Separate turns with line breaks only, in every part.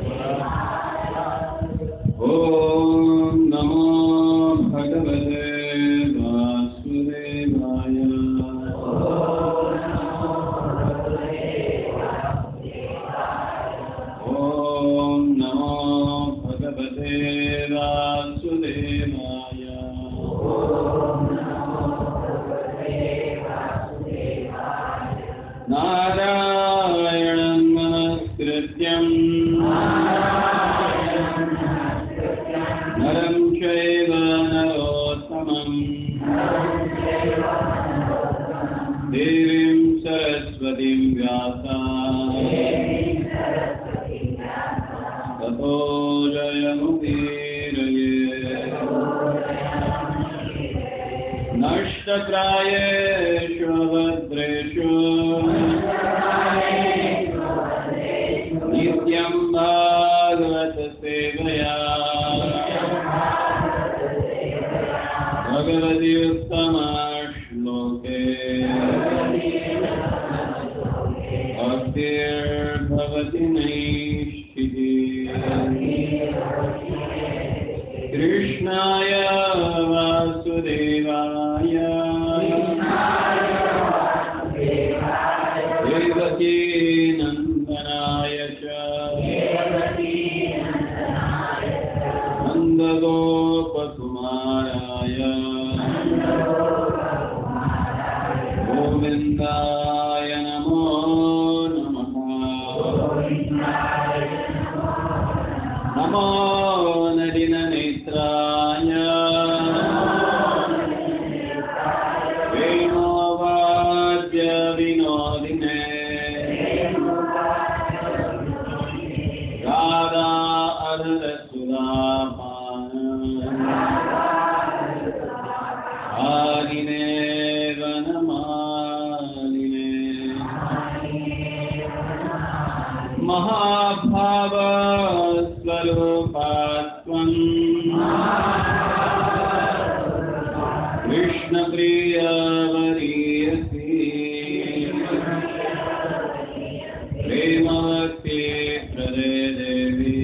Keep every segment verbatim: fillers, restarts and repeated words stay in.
ओम नमो भगवते वासुदेवाय। ओम नमो भगवते वासुदेवाय। नारायणं नमस्कृत्यं नरं चैव नरोत्तमं देवीं सरस्वतीं व्यासं ततो जयमुदीरये। नष्टप्रायेषु भद्रेषु नित्यं भागवत सेवया भगवति उत्तमा श्लोके भक्तिर्भवति नैष्ठिकी। कृष्णाय वासुदेवाय देवकी नंदनाय च नन्दगोपकुमाराय गोविन्दाय नमो नमः। नमो नलिननेत्राय वेणोवाद्य विनोदिने राधा आदिने वनमालिने महाभावस्वरूपात्वं कृष्णप्रियवरीयसी प्रेमवती प्रदे देवी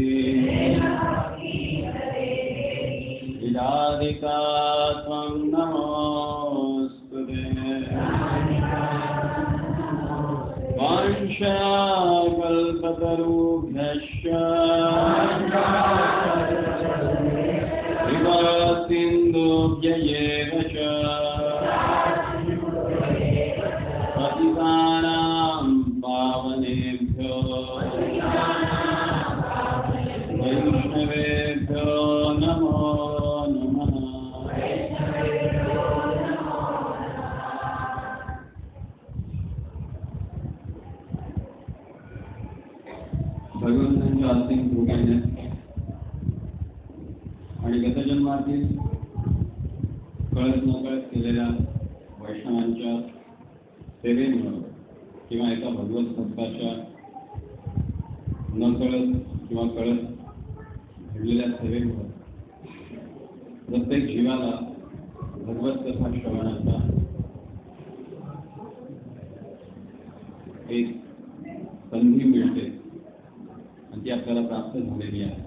राधिका त्वं नमोऽस्तुते। वाञ्छाकल्पतरुभ्यश्च कृपासिन्धुभ्य एव च पतितानां पावनेभ्यो वैष्णवेभ्यो नमो भगवंतांच्या असीम कृपेने आणि गतजन्मातील कळत नकळत केलेल्या वैष्णवांच्या सेवेमुळे किंवा एका भगवत भक्ताच्या नकळत किंवा कळत घडलेल्या सेवेमुळे प्रत्येक जीवाला भगवत कथा श्रवणाचा एक संधी मिळते आणि ती आपल्याला प्राप्त झालेली आहे.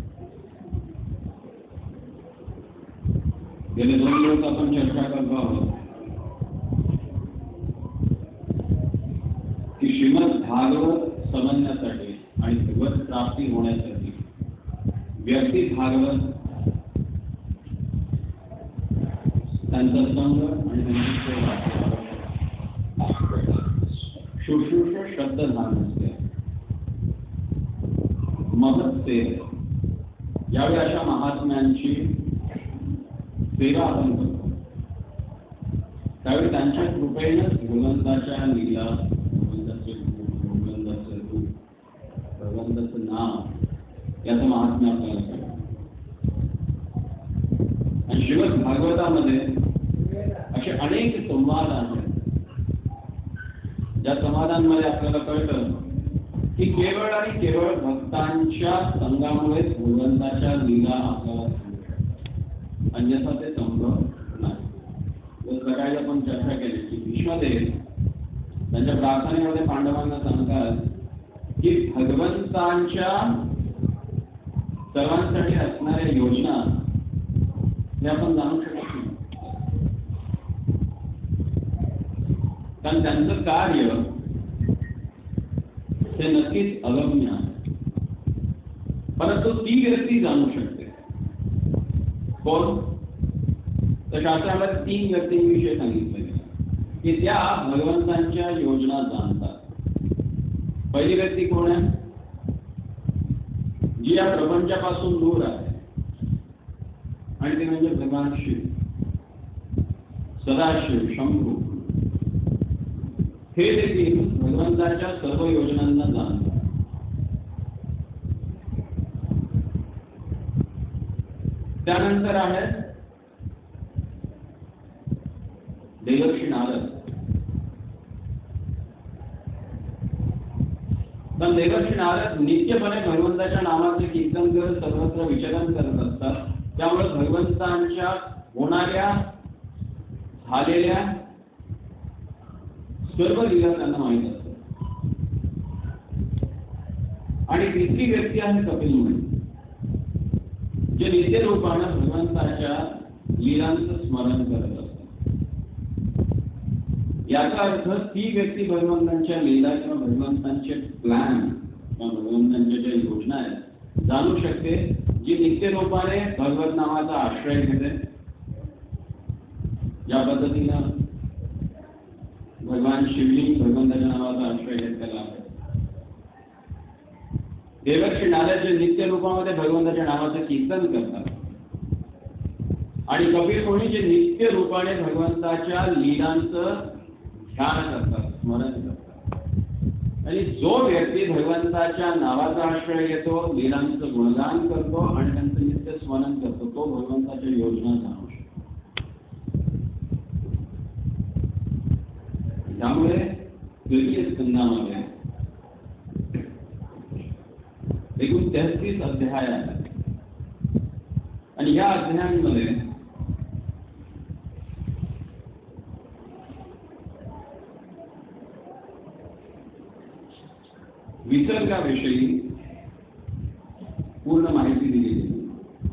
गेले दोन दिवस आपण चर्चा करतो आहोत की श्रीमद भागवत समजण्यासाठी आणि भगवत प्राप्ती होण्यासाठी व्यक्ती भागवत त्यांचा संग आणि त्यांची शुश्रूष शब्द ज्ञान असते. महत् सेवा यावेळी अशा महात्म्यांची सेवा आपण करतो त्यावेळी त्यांच्या कृपेनेच भगवंताच्या लीला भगवंताचे भगवंताचं रूप भगवंताचं नाव याचं महात्म्य आपल्याला कळतं. आणि श्रीमद भागवतामध्ये असे अनेक संवाद आहेत ज्या संवादांमध्ये आपल्याला कळतं की केवळ आणि केवळ भक्तांच्या संघामुळेच भगवंताच्या लीला आपल्याला समजतात, अन्यथा ते संभव नाही. सकाळी आपण चर्चा केली की भीष्मदेव त्यांच्या प्रार्थनेमध्ये पांडवांना सांगतात की भगवंतांच्या सर्वांसाठी असणाऱ्या योजना हे आपण जाणू शकत नाही, कारण त्यांचं कार्य हे नक्कीच अगम्य आहे. परंतु ती व्यक्ती जाणू शकते. कोण? तर शास्त्रामध्ये तीन व्यक्तींविषयी सांगितले की त्या भगवंतांच्या योजना जाणतात. पहिली व्यक्ती कोण आहे? जी या प्रपंचापासून दूर आहे, आणि ते म्हणजे भगवान शिव, सदाशिव, शंभू. हे देखील भगवंताच्या सर्व योजनांना जाणतात. त्यानंतर आहे देवर्षी नारद. पण देवर्षी नारद नित्यपणे भगवंताच्या नामाचे कीर्तन करत सर्वत्र विचरण करत असतात. त्यामुळे भगवंतांच्या होणाऱ्या झालेल्या सर्व लीला त्यांना माहीत असतात. आणि तिसरी व्यक्ती आहे कपिल मुनी, जे नित्य रूपाने भगवंताच्या लीलांचं स्मरण करत असतात. याचा अर्थ ती व्यक्ती भगवंतांच्या लीला किंवा भगवंतांचे प्लॅन किंवा भगवंतांच्या ज्या योजना आहेत जाणू शकते, जी नित्य रूपाने भगवत नामाचा आश्रय घेते. ज्या पद्धतीनं भगवान शिवलिंग भगवंताच्या नावाचा आश्रय घेतलेला आहे. देवर्षी नारद जे नित्य रूपामध्ये भगवंताच्या नावाचं कीर्तन करतात, आणि कपिल मुनी जे नित्य रूपाने भगवंताच्या लीलांचं ध्यान करतात, स्मरण करतात. आणि जो व्यक्ती भगवंताच्या नावाचा आश्रय घेतो, लीलांचं गुणगान करतो आणि त्यांचं नित्य स्मरण करतो, तो भगवंताच्या योजना जाणू शकतो. त्यामुळे तृतीय स्कंदामध्ये एकूण तेहतीस अध्याय आहेत, आणि या अध्यायांमध्ये विसर्गाविषयी पूर्ण माहिती दिली गेली.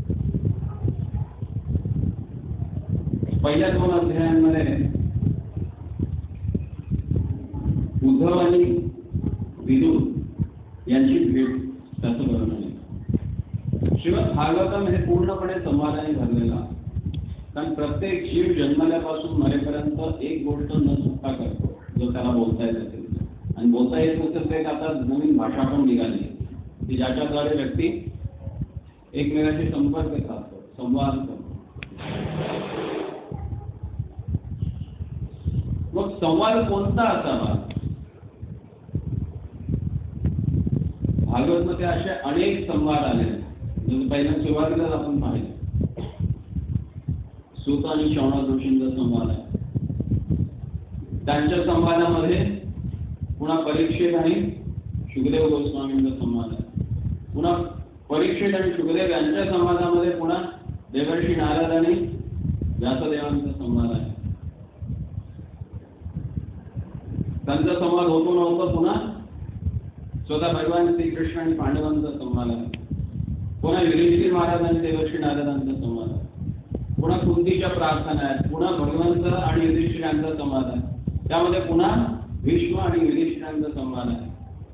पहिल्या दोन अध्यायांमध्ये उद्धव आणि विदुर यांची भेट त्याचं वर्णन आहे. श्रीमद भागवतम हे पूर्णपणे संवादाने भरलेला, कारण प्रत्येक जीव जन्मल्यापासून मरेपर्यंत एक गोष्ट न चुकता करतो, जो त्याला बोलता येत असेल. आणि बोलता येत नसेल ते आता नवीन भाषा पण निघाली की ज्याच्याद्वारे व्यक्ती एकमेकांशी संपर्क साधतो, संवाद करतो. मग संवाद कोणता असावा? भागवत मध्ये असे अनेक संवाद आले. पहिल्या सुरुवातीलाच आपण पाहिले सूत आणि शौनक ऋषींचा संवाद आहे. त्यांच्या संवादामध्ये पुन्हा परीक्षित आणि शुकदेव गोस्वामींचा संवाद आहे. पुन्हा परीक्षित आणि शुकदेव यांच्या संवादामध्ये पुन्हा देवर्षी नारद आणि व्यासदेवांचा संवाद आहे. त्यांचा संवाद होतो नव्हता पुन्हा स्वतः भगवान श्रीकृष्ण आणि पांडवांचा संवाद आहे. पुन्हा युधिष्ठिर महाराज आणि देवर्षी नारदांचा संवाद आहे. पुन्हा कुंतीच्या प्रार्थना आहेत. पुन्हा भगवंत आणि युधिष्ठिरांचा संवाद आहे. त्यामध्ये पुन्हा भीष्म आणि युधिष्ठिरांचा संवाद आहे.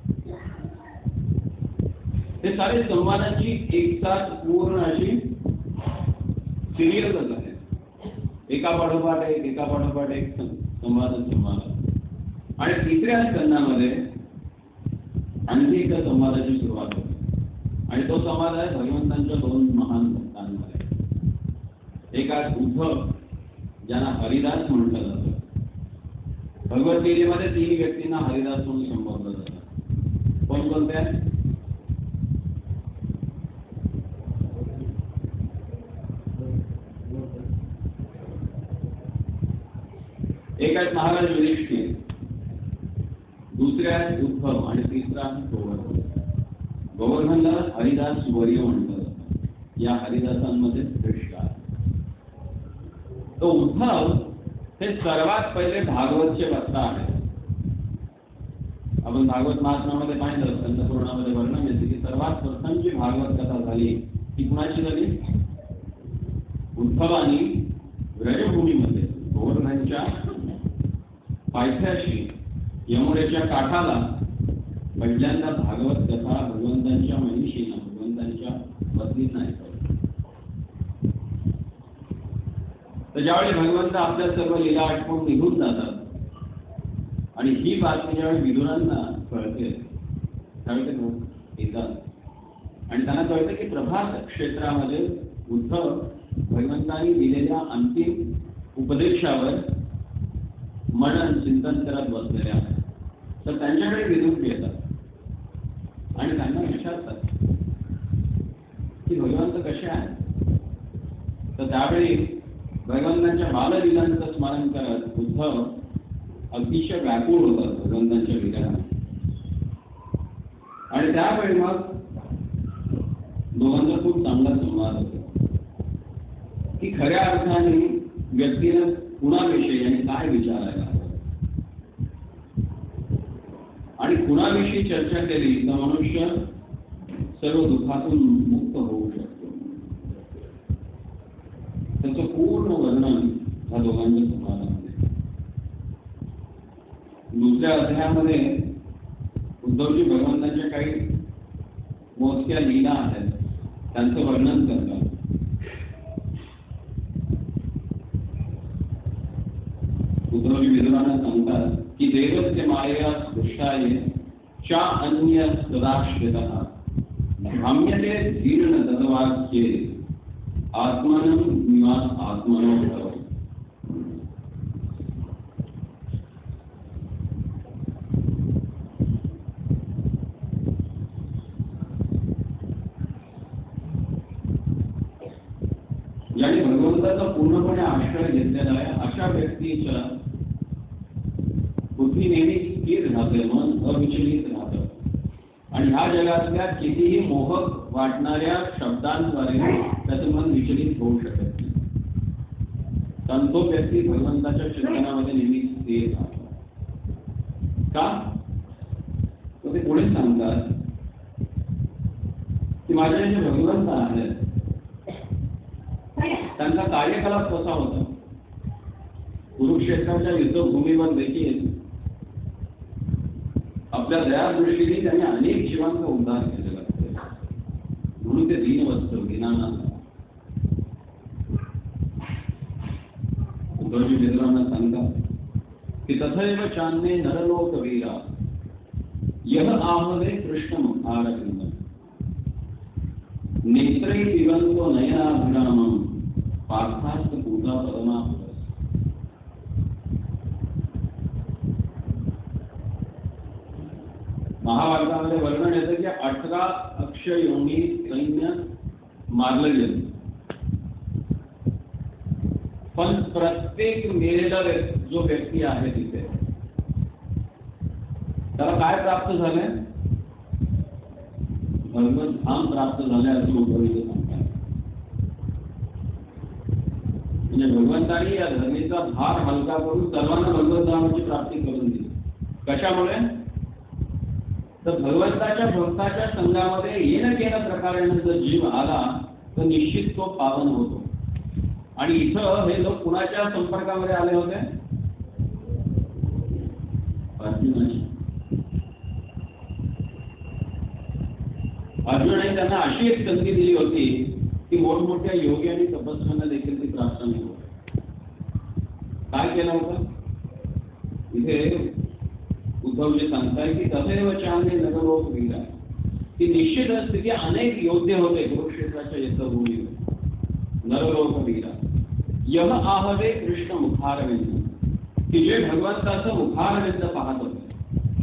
हे सारे संवादाची एकसाथ पूर्ण अशी सिरियलच आहे. एका पाठोपाठ एक एका पाठोपाठ एक संवाद संवाद. आणि तिसऱ्या स्कंदामध्ये आणखी एका संवादाची सुरुवात होते, आणि तो संवाद आहे भगवंतांच्या दोन महान भक्तांमध्ये. एक आहे उद्धव, ज्यांना हरिदास म्हटलं जातं. भगवद्गीतेमध्ये तीन व्यक्तींना हरिदास म्हणून संबोधलं जातं. कोण कोणते आहेत? एक आहेत महाराज युधिष्ठिर, दुसरे आहेत उद्धव, आणि तिसरा आहे गोवर्धन. गोवर्धनला हरिदास वर्य म्हणलं जातं. या हरिदासांमध्ये श्रेष्ठ आहे तो उद्धव. हे सर्वात पहिले भागवतचे वक्ता आहेत. आपण भागवत महात्म्यामध्ये पाहिलं, संत पुराणामध्ये वर्णन येते की सर्वात प्रथम जी भागवत कथा झाली ती कुणाची झाली? उद्धवानी व्रजभूमीमध्ये गोवर्धनच्या पायथ्याशी यमुनेच्या काठाला पहिल्यांदा भागवत कथा भगवंतांच्या महिषीनं भगवंतांच्या पत्नींना ऐकवली. तर ज्यावेळी भगवंत आपल्या सर्व लीला आटपून निघून जातात आणि ही बातमी ज्यावेळी विदुरांना कळते त्यावेळी ते येतात आणि त्यांना कळतं की प्रभास क्षेत्रामध्ये उद्धव भगवंतांनी दिलेल्या अंतिम उपदेशावर मनन चिंतन करत बसलेले आहेत. तर त्यांच्याकडे विदुर येतात आणि त्यांना विचारतात की भगवंत कसे आहेत. तर त्यावेळी भगवंतांच्या बाललीलांचं स्मरण करत उद्धव अतिशय व्याकुळ होतात भगवंतांच्या लीलांना. आणि त्यावेळी मग दोघांचा खूप चांगला संवाद होतो की खऱ्या अर्थाने व्यक्तीनं कुणाविषयी आणि काय विचारायला हवं. आणि कुणाविषयी चर्चा केली तर मनुष्य सर्व दुःखातून मुक्त होऊ शकतो. त्याचं पूर्ण वर्णन ह्या दोघांच्या संवादामध्ये. दुसऱ्या अध्यायामध्ये उद्धवजी भगवंतांच्या काही मोजक्या लीला आहेत त्यांचं वर्णन करतात. उद्धवजी विदुरांना सांगतात की देवस्य मायया दृष्टाये चा अन्य सदाश्रितः भ्राम्यते जीर्ण तद्वाक्ये आत्मनं निवास आत्मनो भव. ज्याने भगवंताचा पूर्णपणे आश्रय घेतलेला आहे अशा व्यक्तीच्या बुद्धी नेहमी स्थिर राहते, मन अविचलित राहतं आणि ह्या जगातल्या कितीही मोहक वाटणाऱ्या शब्दांद्वारे त्याचं मन विचलित होऊ शकत नाही. कारण तो व्यक्ती भगवंताच्या चिंतनामध्ये नेहमी स्थिर राहतो. का? तर ते पुढे सांगतात की माझ्या जे भगवंत आहेत त्यांचा कार्यकलाप कसा होता. कुरुक्षेत्राच्या युद्धभूमीवर देखील आपल्या दयादृष्टीने त्यांनी अनेक जीवांचा उद्धार केलेला आहे. म्हणून ते दीनवत्सल दीनानाथ. उद्धवजी विदुरांना सांगतात की तथैव चान्ये नरलोकवीरा यः आहवे कृष्णमुखारविंद नेत्रै पिबन्तो नयनाभिरामं पार्थास्त पूजा परमा. महाभारतामध्ये वर्णन येतं की अठरा अक्षयोनी सैन्य मारलं गेलं पण प्रत्येक मेलेला जो व्यक्ती आहे तिथे त्याला काय प्राप्त झालंय? भगवत धाम प्राप्त झाले असं उद्धवजी सांगतात. म्हणजे भगवंतांनी या धर्मीचा भार हलका करून सर्वांना भगवत धामाची प्राप्ती करून दिली. कशामुळे? तर भगवंताच्या भक्ताच्या संघामध्ये येणं केलं प्रकाराने जर जीव आला तर निश्चित तो पावन होतो. आणि इथं हे लोक कुणाच्या संपर्कामध्ये आले होते? अर्जुनाची. अर्जुनाने त्यांना अशी एक संधी दिली होती की मोठमोठ्या योगी आणि तपस्यांना देखील ती प्राप्त नाही होती. काय केलं होतं? इथे उद्धवजी सांगताय की तथैव चान्ये नरलोकवीरा की निश्चित स्थिती अनेक योद्धे होते कुरुक्षेत्राच्या युद्धभूमीवर. नरलोकवीरा यः आहवे कृष्ण मुखारविंद की जे भगवंताचं मुखारविंद पाहत होते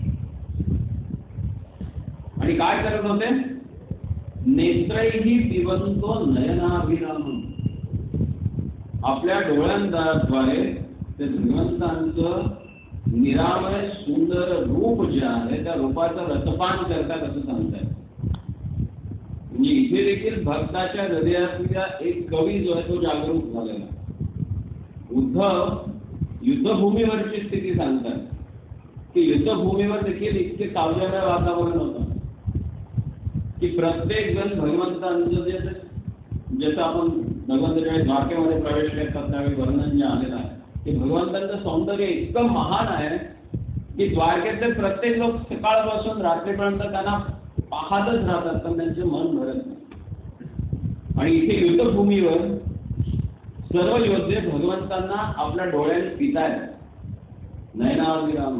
आणि काय करत होते? नेत्रैहि पिबन्तो नयनाभिरामं आपल्या डोळ्यांद्वारे ते भगवंतांचं निरामय सुंदर रूप जे आहे त्या रूपाचं रसपान करतात असं सांगतात. म्हणजे इथे देखील भक्ताच्या हृदयातल्या एक कवी जो आहे तो जागरूक झालेला. उद्धव युद्धभूमीवरची स्थिती सांगतात की युद्धभूमीवर देखील इतके सावधान वातावरण होतं की प्रत्येक जण भगवंतांचं जे जसं आपण भगवंताच्या वेळी द्वारकेमध्ये प्रवेश करतात त्यावेळी वर्णन जे आलेलं आहे की भगवंतांचं सौंदर्य इतकं महान आहे की द्वारकेतले प्रत्येक लोक सकाळपासून रात्रीपर्यंत त्यांना पाहतच राहतात पण त्यांचे मन भरत नाही. आणि इथे युद्धभूमीवर सर्व योद्धे भगवंतांना आपल्या डोळ्याने पितायत. नयनाभिराम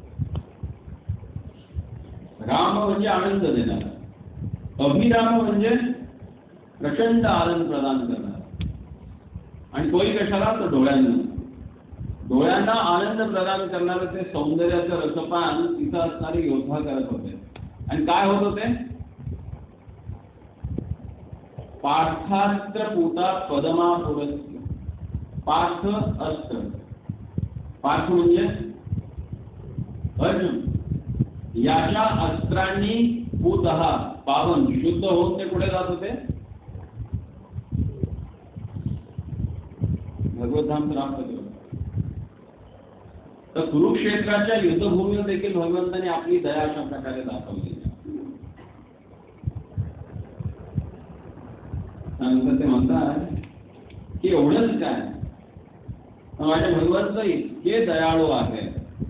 राम म्हणजे आनंद देणारा, अभिराम म्हणजे प्रचंड आनंद प्रदान करणारा. आणि तोही कशाला तर डोळ्यांना डोळ्यांना आनंद प्रदान करणारं ते सौंदर्याचं रसपान तिथं असणारे योद्धा करत होते. आणि काय होत होते? पार्थास्त्र पूता पदमा पुरस्कृत. पार्थ अस्त्र, पार्थ म्हणजे अर्जुन, याच्या अस्त्रांनी पूतः पावन शुद्ध होऊन ते कुठे जात होते? भगवद्धाम प्राप्त करत. तर कुरुक्षेत्राच्या युद्धभूमीवर देखील भगवंतांनी आपली दया अशा प्रकारे दाखवली. त्यानंतर ते म्हणतात की एवढंच काय, माझे भगवंत इतके दयाळू आहेत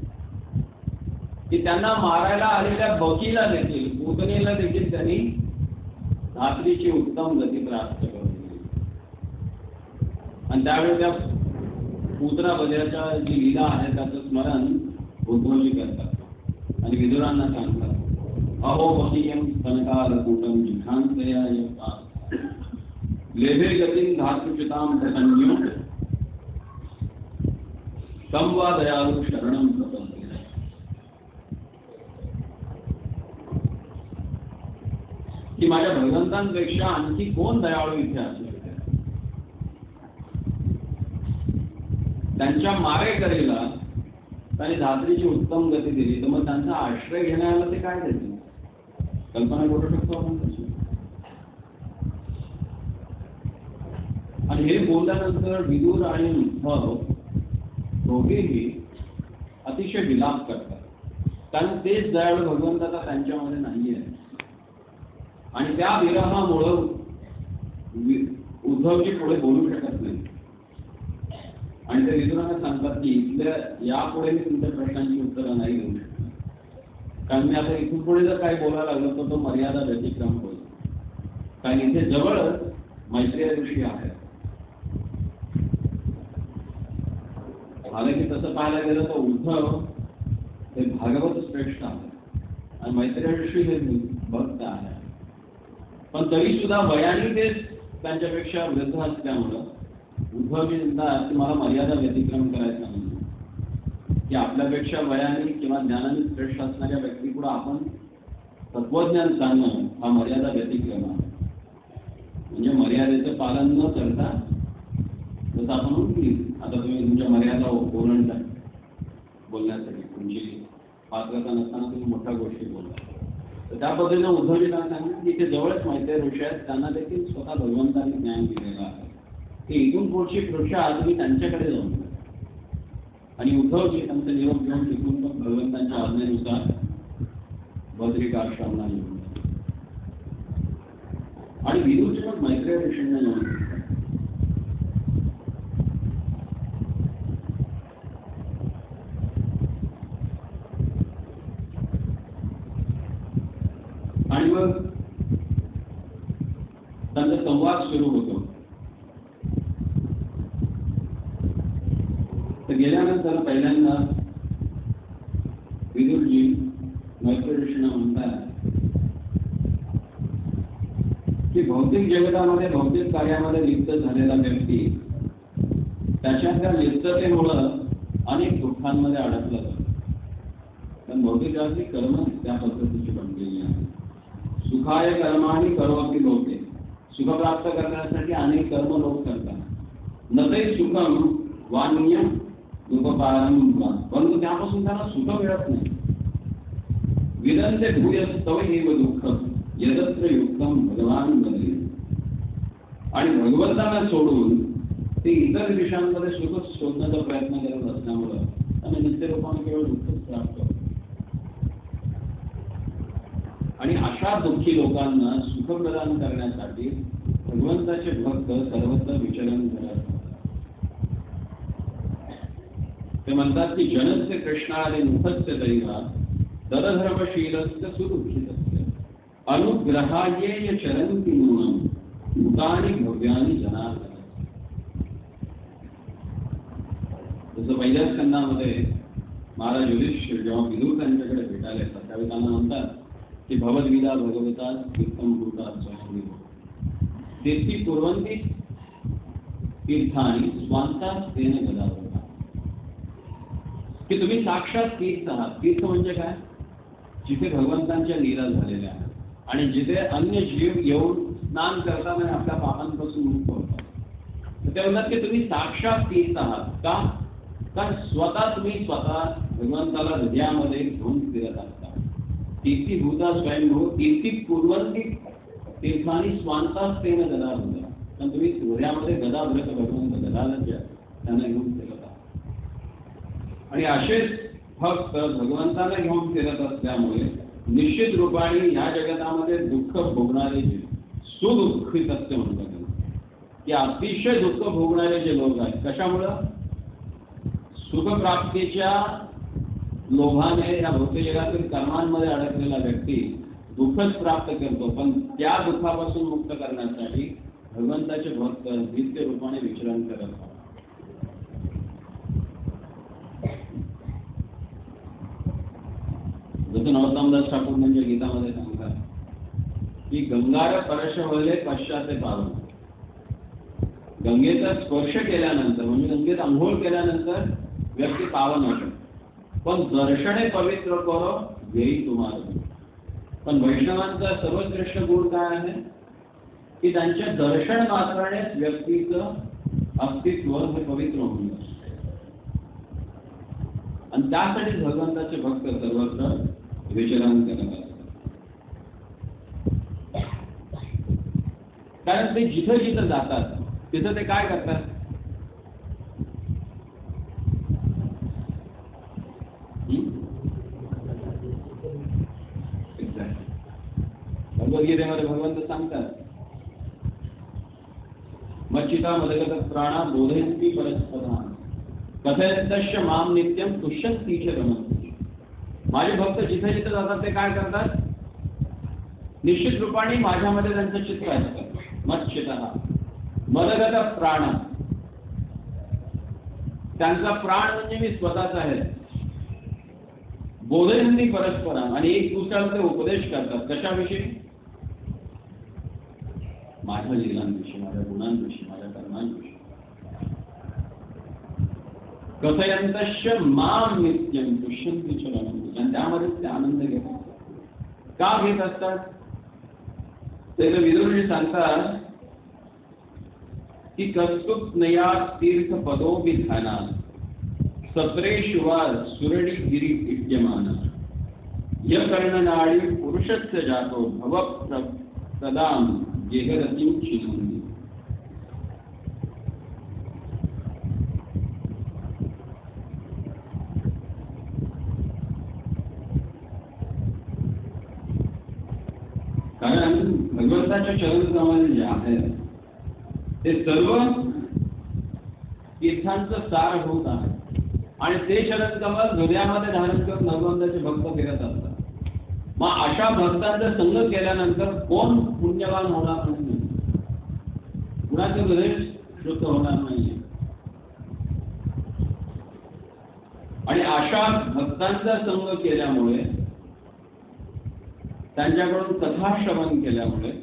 की त्यांना मारायला आलेल्या बकीला देखील पूतनेला देखील त्यांनी धात्रीची उत्तम गती प्राप्त करून दिली. आणि त्यावेळी त्या पूतना बद्याच्या जी लीला आहे त्याचं स्मरण उद्धवजी करतात आणि विदुरांना सांगतात, अहो बकीयम स्तनकालकूटम जिघांतया लेभे गतीं धातुचितां प्रसन्यो तम वा दयालु शरणं प्रपद्ये. की माझ्या भगवंतांपेक्षा आणखी कोण दयाळू इथे असू शकेल? त्यांच्या मारेकरीला त्यांनी धात्रीची उत्तम गती दिली तर मग त्यांचा आश्रय घेण्याला ते काय देतील? कल्पना करू शकतो आपण त्याची. आणि हे बोलल्यानंतर विदुर आणि उद्धव दोघेही अतिशय विलाप करतात, कारण तेच दयाळू भगवंताचा त्यांच्यामध्ये नाही आहे. आणि त्या विरहामुळं उद्धवजी पुढे बोलू शकत नाही. आणि ते विदुरांना सांगतात की इथल्या यापुढे मी तुमच्या प्रश्नांची उत्तरं नाही देऊ शकणार, कारण मी आता इथून पुढे जर काही बोलायला लागलो तर तो मर्यादा व्यतिक्रम होईल. कारण इथे जवळच मैत्रेय ऋषी आहेत. झालं की तसं पाहायला गेलं तर उद्धव हे भागवत श्रेष्ठ आहे आणि मैत्रेय ऋषी हे भक्त आहे. पण तरी सुद्धा वयाने ते त्यांच्यापेक्षा वृद्ध असल्यामुळं उद्धवजी म्हणतात की मला मर्यादा व्यतिक्रम करायचा नाही, की आपल्यापेक्षा वयाने किंवा ज्ञानाने श्रेष्ठ असणाऱ्या व्यक्तीपुढे आपण तत्वज्ञान सांगणं हा मर्यादा व्यतिक्रम आहे. म्हणजे मर्यादेचं पालन न करता जसं आपण म्हणतो आता तुम्ही तुमच्या मर्यादा ओलांडता बोलण्यासाठी, तुमची पात्रता नसताना तुम्ही मोठ्या गोष्टी बोलता. तर त्या पद्धतीने उद्धवजी त्यांना सांगितलं की इथे जवळच मैत्रेय ऋषी आहेत, त्यांना देखील स्वतः भगवंतांनी ज्ञान दिलेलं आहे की इथून पुढची पृष्ठा तुम्ही त्यांच्याकडे जाऊन. आणि उद्धवजी त्यांचा निरोप घेऊन तिथून पण भगवंतांच्या आज्ञेनुसार बद्रिकाश्रमला येऊन आणि विदुरजी पण मैत्रेय ऋषींना येऊन. आणि मग त्यांचा संवाद सुरू होतो. तर गेल्यानंतर पहिल्यांदा विदुरजी मैत्रेय ऋषींना म्हणतात की भौतिक जगतामध्ये भौतिक कार्यामध्ये लिप्त झालेला व्यक्ती त्याच्या त्या लिप्ततेमुळं अनेक दुःखांमध्ये अडकला जातो. पण भौतिक जगातली कर्म त्या पद्धतीची बनलेली आहे. सुखाय कर्माणी करोति लोके, सुख प्राप्त करण्यासाठी अनेक कर्म लोक करतात. न ते सुखम वाण्य दुःखपारम, परंतु त्यापासून त्यांना सुख मिळत नाही. विदंते भूयस्तव एव दुःखम यदत्र युक्तम भगवान बदले. आणि भगवंतांना सोडून ते इतर दिशांमध्ये सुख शोधण्याचा प्रयत्न करत असल्यामुळं त्यांना नित्य रूपाने केवळ दुःखच प्राप्त होतं. आणि अशा दुःखी लोकांना सुख प्रदान करण्यासाठी भगवंताचे भक्त सर्वत्र विचरण करत. ते म्हणतात की जनस्य कृष्णादि मुखस्य दैवा दरधर्मशीलस्य सुदुःखितस्य अनुग्रहाये चरन्ति नूनम भूतानि भव्यानि जनार्दन. जसं पहिल्या स्कंदामध्ये महाराज युधिष्ठिर जेव्हा विदुर त्यांच्याकडे भेटायला येतात त्यावेळी त्यांना म्हणतात की भगवद्गीता भगवता कीर्तन भूता स्वयंविद तेथी कुर्वन्ति तीर्थानि स्वांतास तेन गदावता. की तुम्ही साक्षात तीर्थ आहात. तीर्थ म्हणजे काय? जिथे भगवंतांच्या लीला झालेल्या आहेत आणि जिथे अन्य जीव येऊन स्नान करतात आणि आपल्या पापांपासून मुक्त होतात. ते म्हणतात की तुम्ही साक्षात तीर्थ आहात. का? कारण स्वतः तुम्ही स्वतः भगवंताला हृदयामध्ये घेऊन फिरत असता. तीर्थी भूता स्वयंभू तीर्थी कुर्वन्ति तीर्थानि स्वांतास तेन गदा भूता. कारण तुम्ही हृदयामध्ये गदा भरत भगवंत गदाधर त्यांना घेऊन फिरत आहात. आणि असेच भक्त भगवंताला घेऊन फिरत असल्यामुळे निश्चित रूपाने या जगतामध्ये दुःख भोगणारे जे सुदुःखित असते म्हणतात की अतिशय दुःख भोगणारे जे लोक आहेत. कशामुळं? सुखप्राप्तीच्या लोभाने या भौतिक जगातील कर्मांमध्ये अडकलेला व्यक्ती दुःखच प्राप्त करतो. पण त्या दुःखापासून मुक्त करण्यासाठी भगवंताचे भक्त नित्य रूपाने विचरण करत असतात. जसं नरोत्तमदास ठाकूर म्हणजे गीतामध्ये सांगतात की गंगार परश वळले पश्चाते पावन. गंगेचा स्पर्श केल्यानंतर म्हणजे गंगेत आंघोळ केल्यानंतर व्यक्ती पावन होतो. पण दर्शने पवित्र करो येई तुम्हाला. पण वैष्णवांचा सर्वश्रेष्ठ गुण काय आहे की त्यांच्या दर्शन मात्रानेच व्यक्तीचं अस्तित्व हे पवित्र होऊन जातं. आणि त्यासाठी भगवंताचे भक्त सर्वत्र विचरण करत असतात. कारण ते जिथं जिथं जातात तिथं ते काय करतात? भगवद्गीतेमध्ये भगवंत सांगतात मच्चिता मदगत प्राणा बोधयन्ति परस्परान् कथयन्तश्च माम नित्यं तुष्यन्ति च रमन्ति. माझे भक्त जिथे जिथे जातात ते काय करतात? निश्चित रूपाने माझ्यामध्ये त्यांचं चित्र असतं. मच्चितः मदगत प्राण, त्यांचा प्राण म्हणजे मी स्वतःच आहे. बोधयन्ति परस्परान् आणि एक दुसऱ्याला ते उपदेश करतात. कशाविषयी? माझ्या लीलांविषयी, माझ्या गुणांविषयी, माझ्या कर्मांविषयी. कथयन्तश्च माम नित्यं तुष्यन्ति च रमन्ति. आणि त्यामध्ये ते आनंद घेतात. का घेत असतात? ते विदुरजी सांगतात की कस्तुत नया तीर्थ पदो विधाना सत्रेषु वा सुरणी गिरी विद्यमान य कर्णनाडी पुरुषस्य जातो भव प्रदाम गेहरतिं चिनोति. कारण भगवंताच्या चरणकमल जे आहे ते सर्व तीर्थांचं सार होत आहे. आणि ते चरणकमल हृदयामध्ये धारण करून भगवंताचे भक्त फिरत असतात. मग अशा भक्तांचा संग केल्यानंतर कोण पुण्यवान होणार नाही? कुणाचे हृदय शुद्ध होणार नाही. आणि अशा भक्तांचा संग केल्यामुळे, त्यांच्याकडून कथा श्रवण केल्यामुळे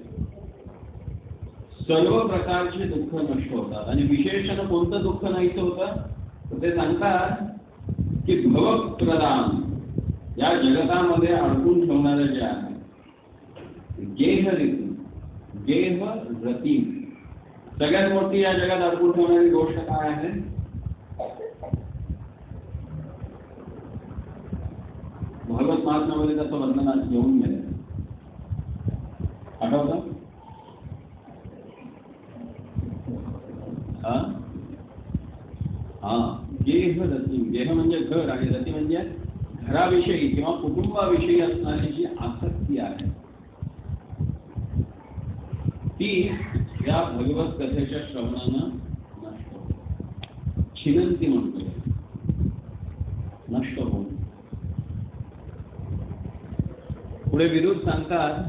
सर्व प्रकारचे दुःख नष्ट होतात. आणि विशेषण कोणतं दुःख नाहीचं होतं? तर ते सांगतात की भवप्रदान, या जगतामध्ये अडकून ठेवणारे जे आहे गेह रीती, गेह रती, सगळ्यात मोठी या जगात अडकून ठेवणारी गोष्ट काय आहे? भगवत महात्म्यामध्ये त्याचं वर्णन आज घेऊन गेलं. आठवतं? हा हा गेह रती. गेह म्हणजे घर आणि रती म्हणजे घराविषयी किंवा कुटुंबाविषयी असणारी जी आसक्ती आहे ती या भगवत कथेच्या श्रवणानं नष्ट होते. छिनंती म्हणतो, नष्ट होऊन. पुढे विरुद्ध सांगतात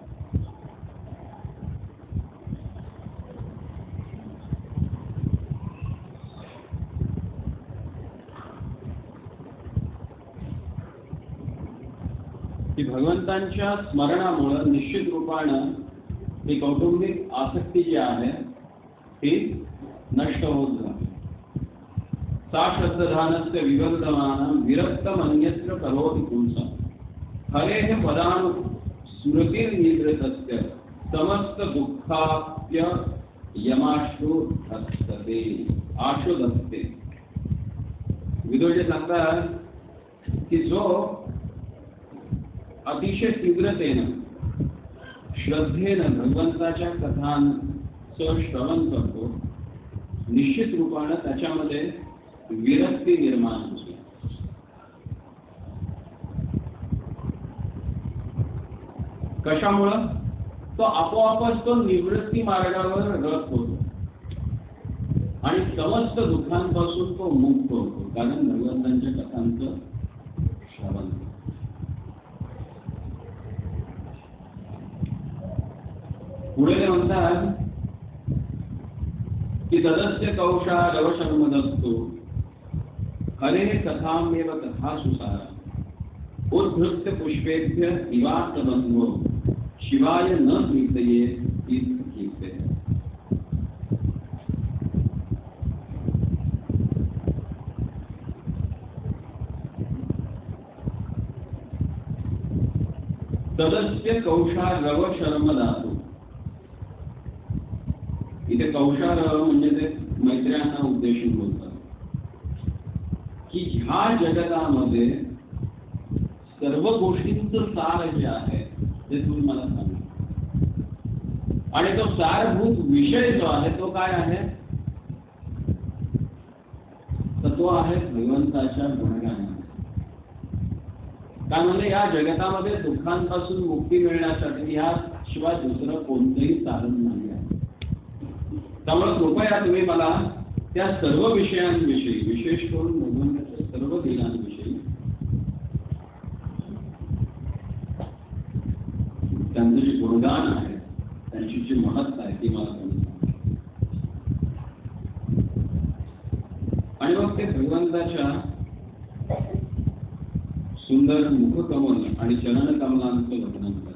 की भगवंतांच्या स्मरणामुळे निश्चित रूपानं ही कौटुंबिक आसक्ती जी आहे ती नष्ट होत जाते. सा श्रद्धानस्य विवर्धमानं विरक्तमन्यत्र करोति पुंसः हरेः पदानु स्मृतिर्निवृतस्य समस्त दुःखाप्य यमाश्रु धत्ते आशु धत्ते. विदुरजी सांगतात की जो अतिशय तीव्रतेनं श्रद्धेनं भगवंताच्या कथांचं श्रवण करतो, निश्चित रूपानं त्याच्यामध्ये विरक्ती निर्माण होते. कशामुळं? तो आपोआपच तो निवृत्ती मार्गावर रथ होतो आणि समस्त दुःखांपासून तो मुक्त होतो, कारण भगवंतांच्या कथांचं श्रवण. पुढे ते म्हणतात की तदस्य कौशा रवशर्मदस्तु हरे कथामेव कथा सुसारा उद्धृत्य पुष्पेभ्य इवास्तबंधो शिवाय न कीर्तये कीर्ते. तदस्य कौशा रवशर्मदातु. इथे कौशार म्हणजे ते मैत्र्यांना उद्देशून बोलतात की ह्या जगतामध्ये सर्व गोष्टींचं सार जे आहे ते तुम्ही मला सांगा. आणि तो सारभूत विषय जो आहे तो काय आहे? तर तो आहे भगवंताच्या गुणगान. काय म्हणजे या जगतामध्ये दुःखांपासून मुक्ती मिळण्यासाठी या शिवाय दुसरं कोणतंही साधन नाही आहे. त्यामुळे कृपया तुम्ही मला त्या सर्व विषयांविषयी, विशेष करून भगवंताच्या सर्व लीलांविषयी, त्यांचं जे गुणगान आहे, त्यांची जी महत्ता आहे ती मला तुम्ही सांगा. आणि मग ते भगवंताच्या सुंदर मुखकमल आणि चरणकमलांचं वर्णन करा.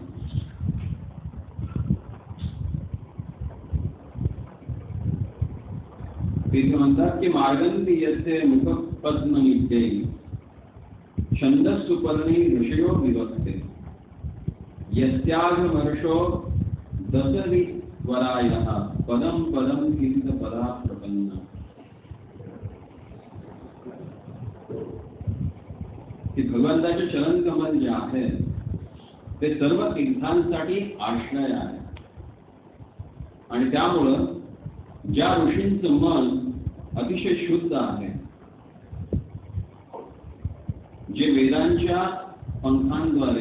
तिथे म्हणतात की मार्गंती यस्य मुखपद्म नित्यै छंदस्सुपर्णी ऋषयो विभक्ते यस्याघमर्षो दशरि वरायः पदम पदम किंच पदा प्रपन्न. की भगवंताचे चरण कमल जे आहे ते सर्व तीर्थांसाठी आश्रय आहे. आणि त्यामुळं ज्या ऋषींचं मन अतिशय शुद्ध आहे, जे वेदांच्या पंखांद्वारे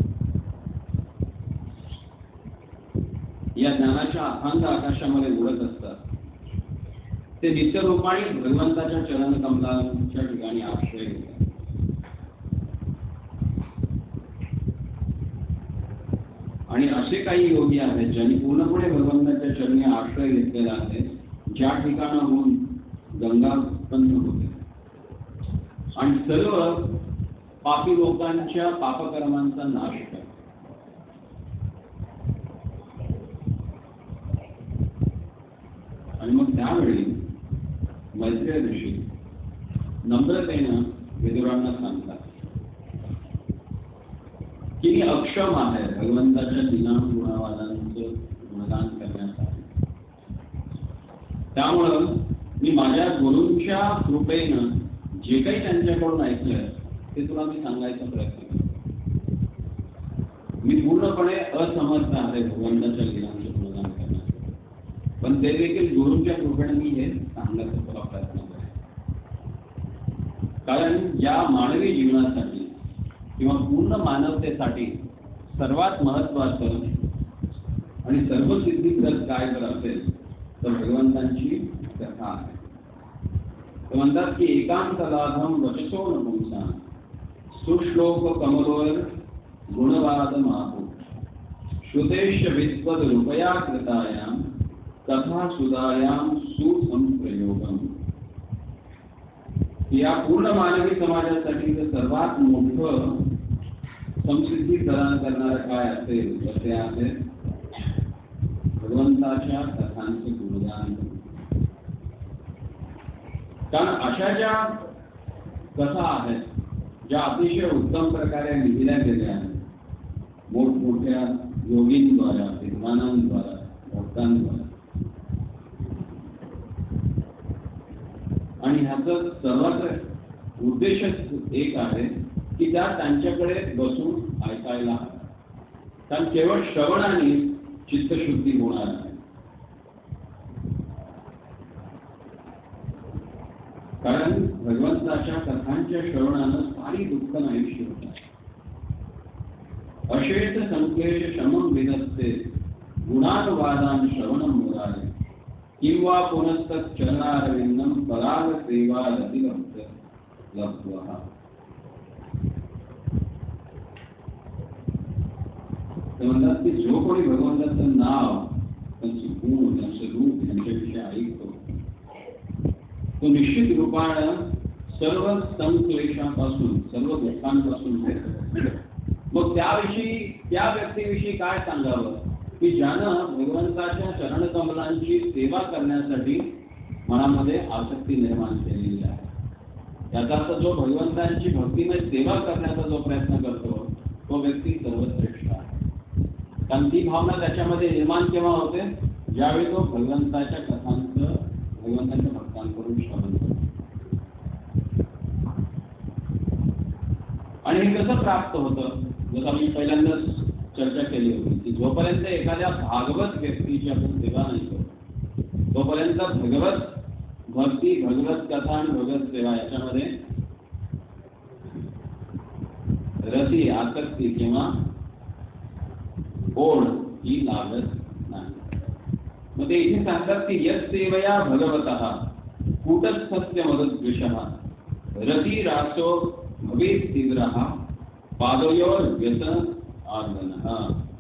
या ज्ञानाच्या अथांग आकाशामध्ये उडत असतात, ते नित्यरूपाने भगवंताच्या चरण कमलांच्या ठिकाणी आश्रय घेतात. आणि असे काही योगी आहेत ज्यांनी पूर्णपणे भगवंताच्या चरणी आश्रय घेतलेला आहे, ज्या ठिकाणाहून गंगा उत्पन्न होते आणि सर्व पापी लोकांच्या पापकर्मांचा नाश करते. आणि मग त्यावेळी मैत्रेय ऋषी नम्रतेनं विदुरांना सांगतात की मी अक्षम आहे भगवंताच्या लीला गुणवादांचं गुणगान करण्यासाठी. त्यामुळं मी माझ्या गुरूंच्या कृपेनं जे काही त्यांच्याकडून ऐकलंय ते तुला मी सांगायचा प्रयत्न करतो. मी पूर्णपणे असमर्थ आहे भगवंताच्या लीलांचं गुणगान करण्यासाठी, पण ते देखील गुरूंच्या कृपेने मी हे सांगण्याचा तुला प्रयत्न करेन. कारण या मानवी जीवनासाठी किंवा पूर्ण मानवतेसाठी सर्वात महत्वाचं आणि सर्व सिद्धीप्रद काय जर असेल तर भगवंतांची कथा आहे. ते म्हणतात की एकांत लाभम वचसो न पुंसा सुश्लोक कमलोर गुणवाद माहू श्रुतेश विद्वद रूपया कृतायाम कथा सुदायाम सुसंप्रयोगम. या पूर्ण मानवी समाजासाठी सर्वात मोठं संसिद्धी प्रदान करणारं काय असेल तर ते आहे भगवंताच्या कथांचं गुणगान. कारण अशा ज्या कथा आहेत ज्या अतिशय उत्तम प्रकारे लिहिल्या गेल्या आहेत मोठमोठ्या योगींद्वारा विद्वानांद्वारा भक्तांद्वारा, आणि ह्याचा सर्वात उद्देशच एक आहे की त्या त्यांच्याकडे बसून ऐकायला हव्या. कारण केवळ श्रवणाने चित्तशुद्धी होणार आहे. कारण भगवंताच्या कथांच्या श्रवणानं सारी दुःख नाहीशी होतात. अशेष संक्लेश शमं विदस्ते गुणानुवादान श्रवणं मुरारे किंवा पुनस्तत् चरणारविंदम पराग सेवा रतिलब्ध लब्ध्वा. ते म्हणतात की जो कोणी भगवंताचं नाव, त्यांचे गुण, त्यांचे रूप यांच्याविषयी ऐकतो तो निश्चित रूपानं सर्व संक्लेशापासून सर्व दुःखांपासून मुक्त. मग त्याविषयी त्या व्यक्तीविषयी काय सांगावं की ज्यानं भगवंताच्या चरणकमलांची सेवा करण्यासाठी मनामध्ये आसक्ती निर्माण केलेली आहे. याचा अर्थ जो भगवंतांची भक्तिमय सेवा करण्याचा जो प्रयत्न करतो तो व्यक्ती सर्वश्रेष्ठ आहे. कारण ती भावना त्याच्यामध्ये निर्माण केव्हा होते, ज्यावेळी तो भगवंताच्या कथांचं भगवंताच्या भक्तांकडून श्रवण करतो. आणि हे कसं प्राप्त होतं, जसं आम्ही पहिल्यांदाच चर्चा केली होती की जोपर्यंत एखाद्या भागवत व्यक्तीची आपण सेवा नाही करतो तोपर्यंत भगवत भक्ती, भगवत कथा आणि भगवत सेवा याच्यामध्ये रती, आसक्ती किंवा ओढ ही लागत नाही. मग ते इथे सांगतात की यत् सेवया भगवतः कूटस्थस्य मदद्विषः रती रासो भवेत् तीव्रः पादयोर व्यसन आर्दनः.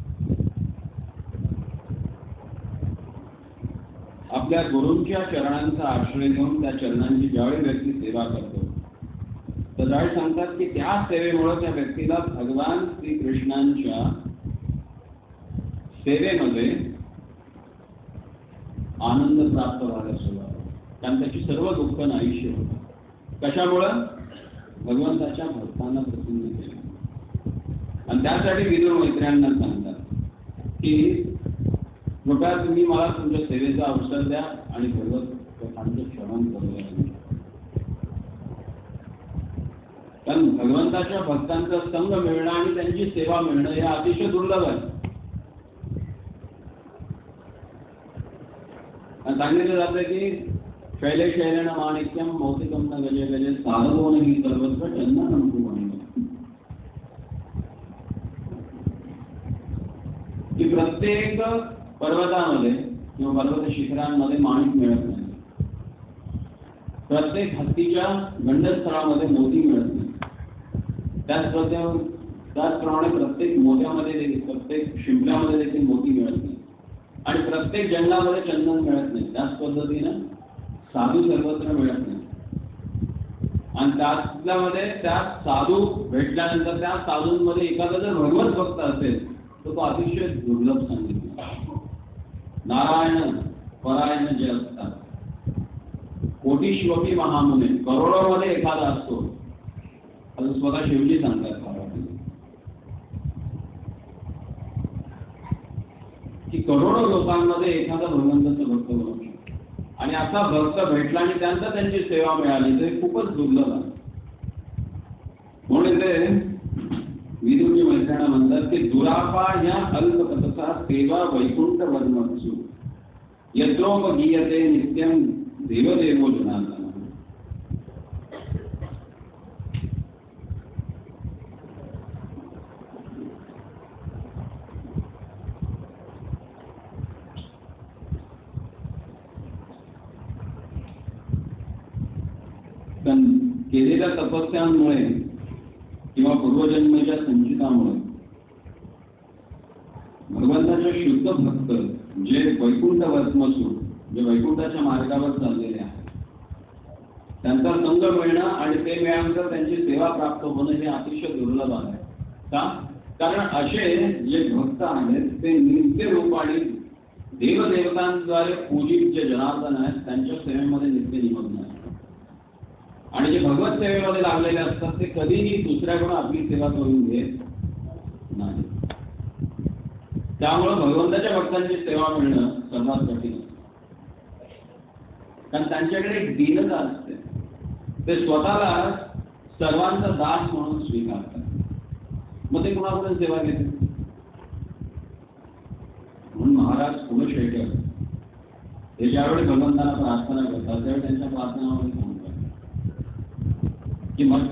आपल्या गुरूंच्या चरणांचा आश्रय घेऊन त्या चरणांची ज्यावेळी व्यक्ती सेवा करतो तर त्यावेळी सांगतात की त्या सेवेमुळे त्या व्यक्तीला भगवान श्रीकृष्णांच्या सेवेमध्ये आनंद प्राप्त व्हायला सुरुवात होते. कारण त्याची सर्व दुःख नाहीशी होतात. कशामुळं? भगवंताच्या भक्तांना प्रसन्न केले. आणि त्यासाठी विदुर मैत्रियांना सांगतात की कृपया तुम्ही मला तुमच्या सेवेचा अवसर द्या आणि भगवत कथांचं श्रवण करू द्या. कारण भगवंताच्या भक्तांचा संग मिळणं आणि त्यांची सेवा मिळणं हे अतिशय दुर्लभ आहे. सांगितलं जातं की शैले शैलेन माणिक्यम मौतिकम न गजे गजे साधवो न ही सर्वस्व चंदनम कुमणि. की प्रत्येक पर्वतामध्ये किंवा पर्वत शिखरांमध्ये माणिक मिळत नाही. प्रत्येक हत्तीच्या गंडस्थळामध्ये मोती मिळत नाही. त्याच त्याचप्रमाणे प्रत्येक मोत्यामध्ये प्रत्येक शिंपल्यामध्ये देखील मोती मिळत नाही. आणि प्रत्येक जंगलामध्ये चंदन मिळत नाही. त्याच पद्धतीनं साधू सर्वत्र मिळत नाही. आणि त्याच्यामध्ये त्या साधू भेटल्यानंतर त्या साधूंमध्ये एखादा जर भगवत भक्त असेल तर तो अतिशय दुर्लभ सांगितला. नारायण परायण जे असतात कोटीश्वपी महामुने करोडोमध्ये एखादा असतो. असं स्वतः शिवजी सांगतात की करोडो लोकांमध्ये एखादा भगवंताचा भक्त बनू शकतो. आणि असा भक्त भेटला आणि त्यांचा त्यांची सेवा मिळाली तर खूपच दुर्लभ आहे. म्हणून ते विदुरजी मैत्रिणा म्हणतात की दुरापा ह्या अल्पकथसा सेवा वैकुंठ वदमत्सु यत्रोपगीयते नित्यम देवदेवो जनार्दनः. केलेल्या तपस्यांमुळे किंवा पूर्वजन्माच्या संचितामुळे भगवंताचे शुद्ध भक्त जे वैकुंठ वस्मसू जे वैकुंठाच्या मार्गावर चाललेले आहेत त्यांचा संग मिळणं आणि ते मिळाल्यानंतर त्यांची सेवा प्राप्त होणं हे अतिशय दुर्लभ आहे. का? कारण असे जे भक्त आहेत ते नित्य रूप आणि देवदेवतांद्वारे पूजित जे जनार्दन आहेत त्यांच्या सेवेमध्ये नित्य निमग्न आहेत. आणि जे भगवत सेवेमध्ये लागलेले असतात ते कधीही दुसऱ्याकडून आपली सेवा करून घेत नाही. त्यामुळे भगवंताच्या भक्तांची सेवा मिळणं सर्वात कठीण असतं. कारण त्यांच्याकडे एक दीनता असते. ते स्वतःला सर्वांचा दास म्हणून स्वीकारतात. मग ते कुणाकडून सेवा घेते? म्हणून महाराज कुलशेखर हे ज्यावेळी भगवंतांना प्रार्थना करतात त्यावेळी त्यांच्या प्रार्थनामध्ये सांगतात की मग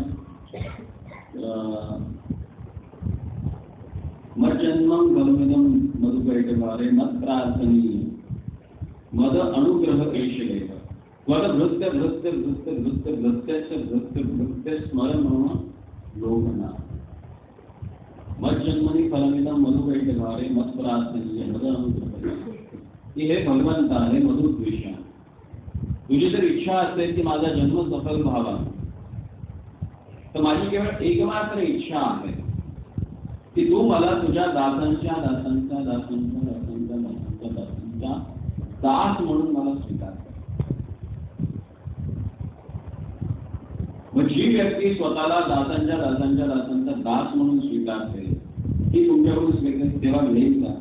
मज्जन्मं गमनम मधुकैटवारे मत प्रार्थनीय मद अनुग्रह ऐशलेव वद भृत्य भृत्य भृत्य भृत्य भृत्यस्य भृत्य भृत्य स्मरण म्हणून लोभना मज्जन्मनी फलमिदं मधुकैटवारे मत प्रार्थनीय मद अनुग्रह. की हे भगवंता हे मधुद्वेषा तुझी जर इच्छा असेल की माझा जन्म सफल व्हावा तर माझी केवळ एकमात्र इच्छा आहे की तू मला तुझ्या दासांच्या दासांच्या दासांच्या दासांच्या दासांच्या दासांच्या दास म्हणून मला स्वीकार कर. मग जी व्यक्ती स्वतःला दासांच्या दासांच्या दासांचा दास म्हणून स्वीकारते ती तुमच्याकडून सेवा घेईल का?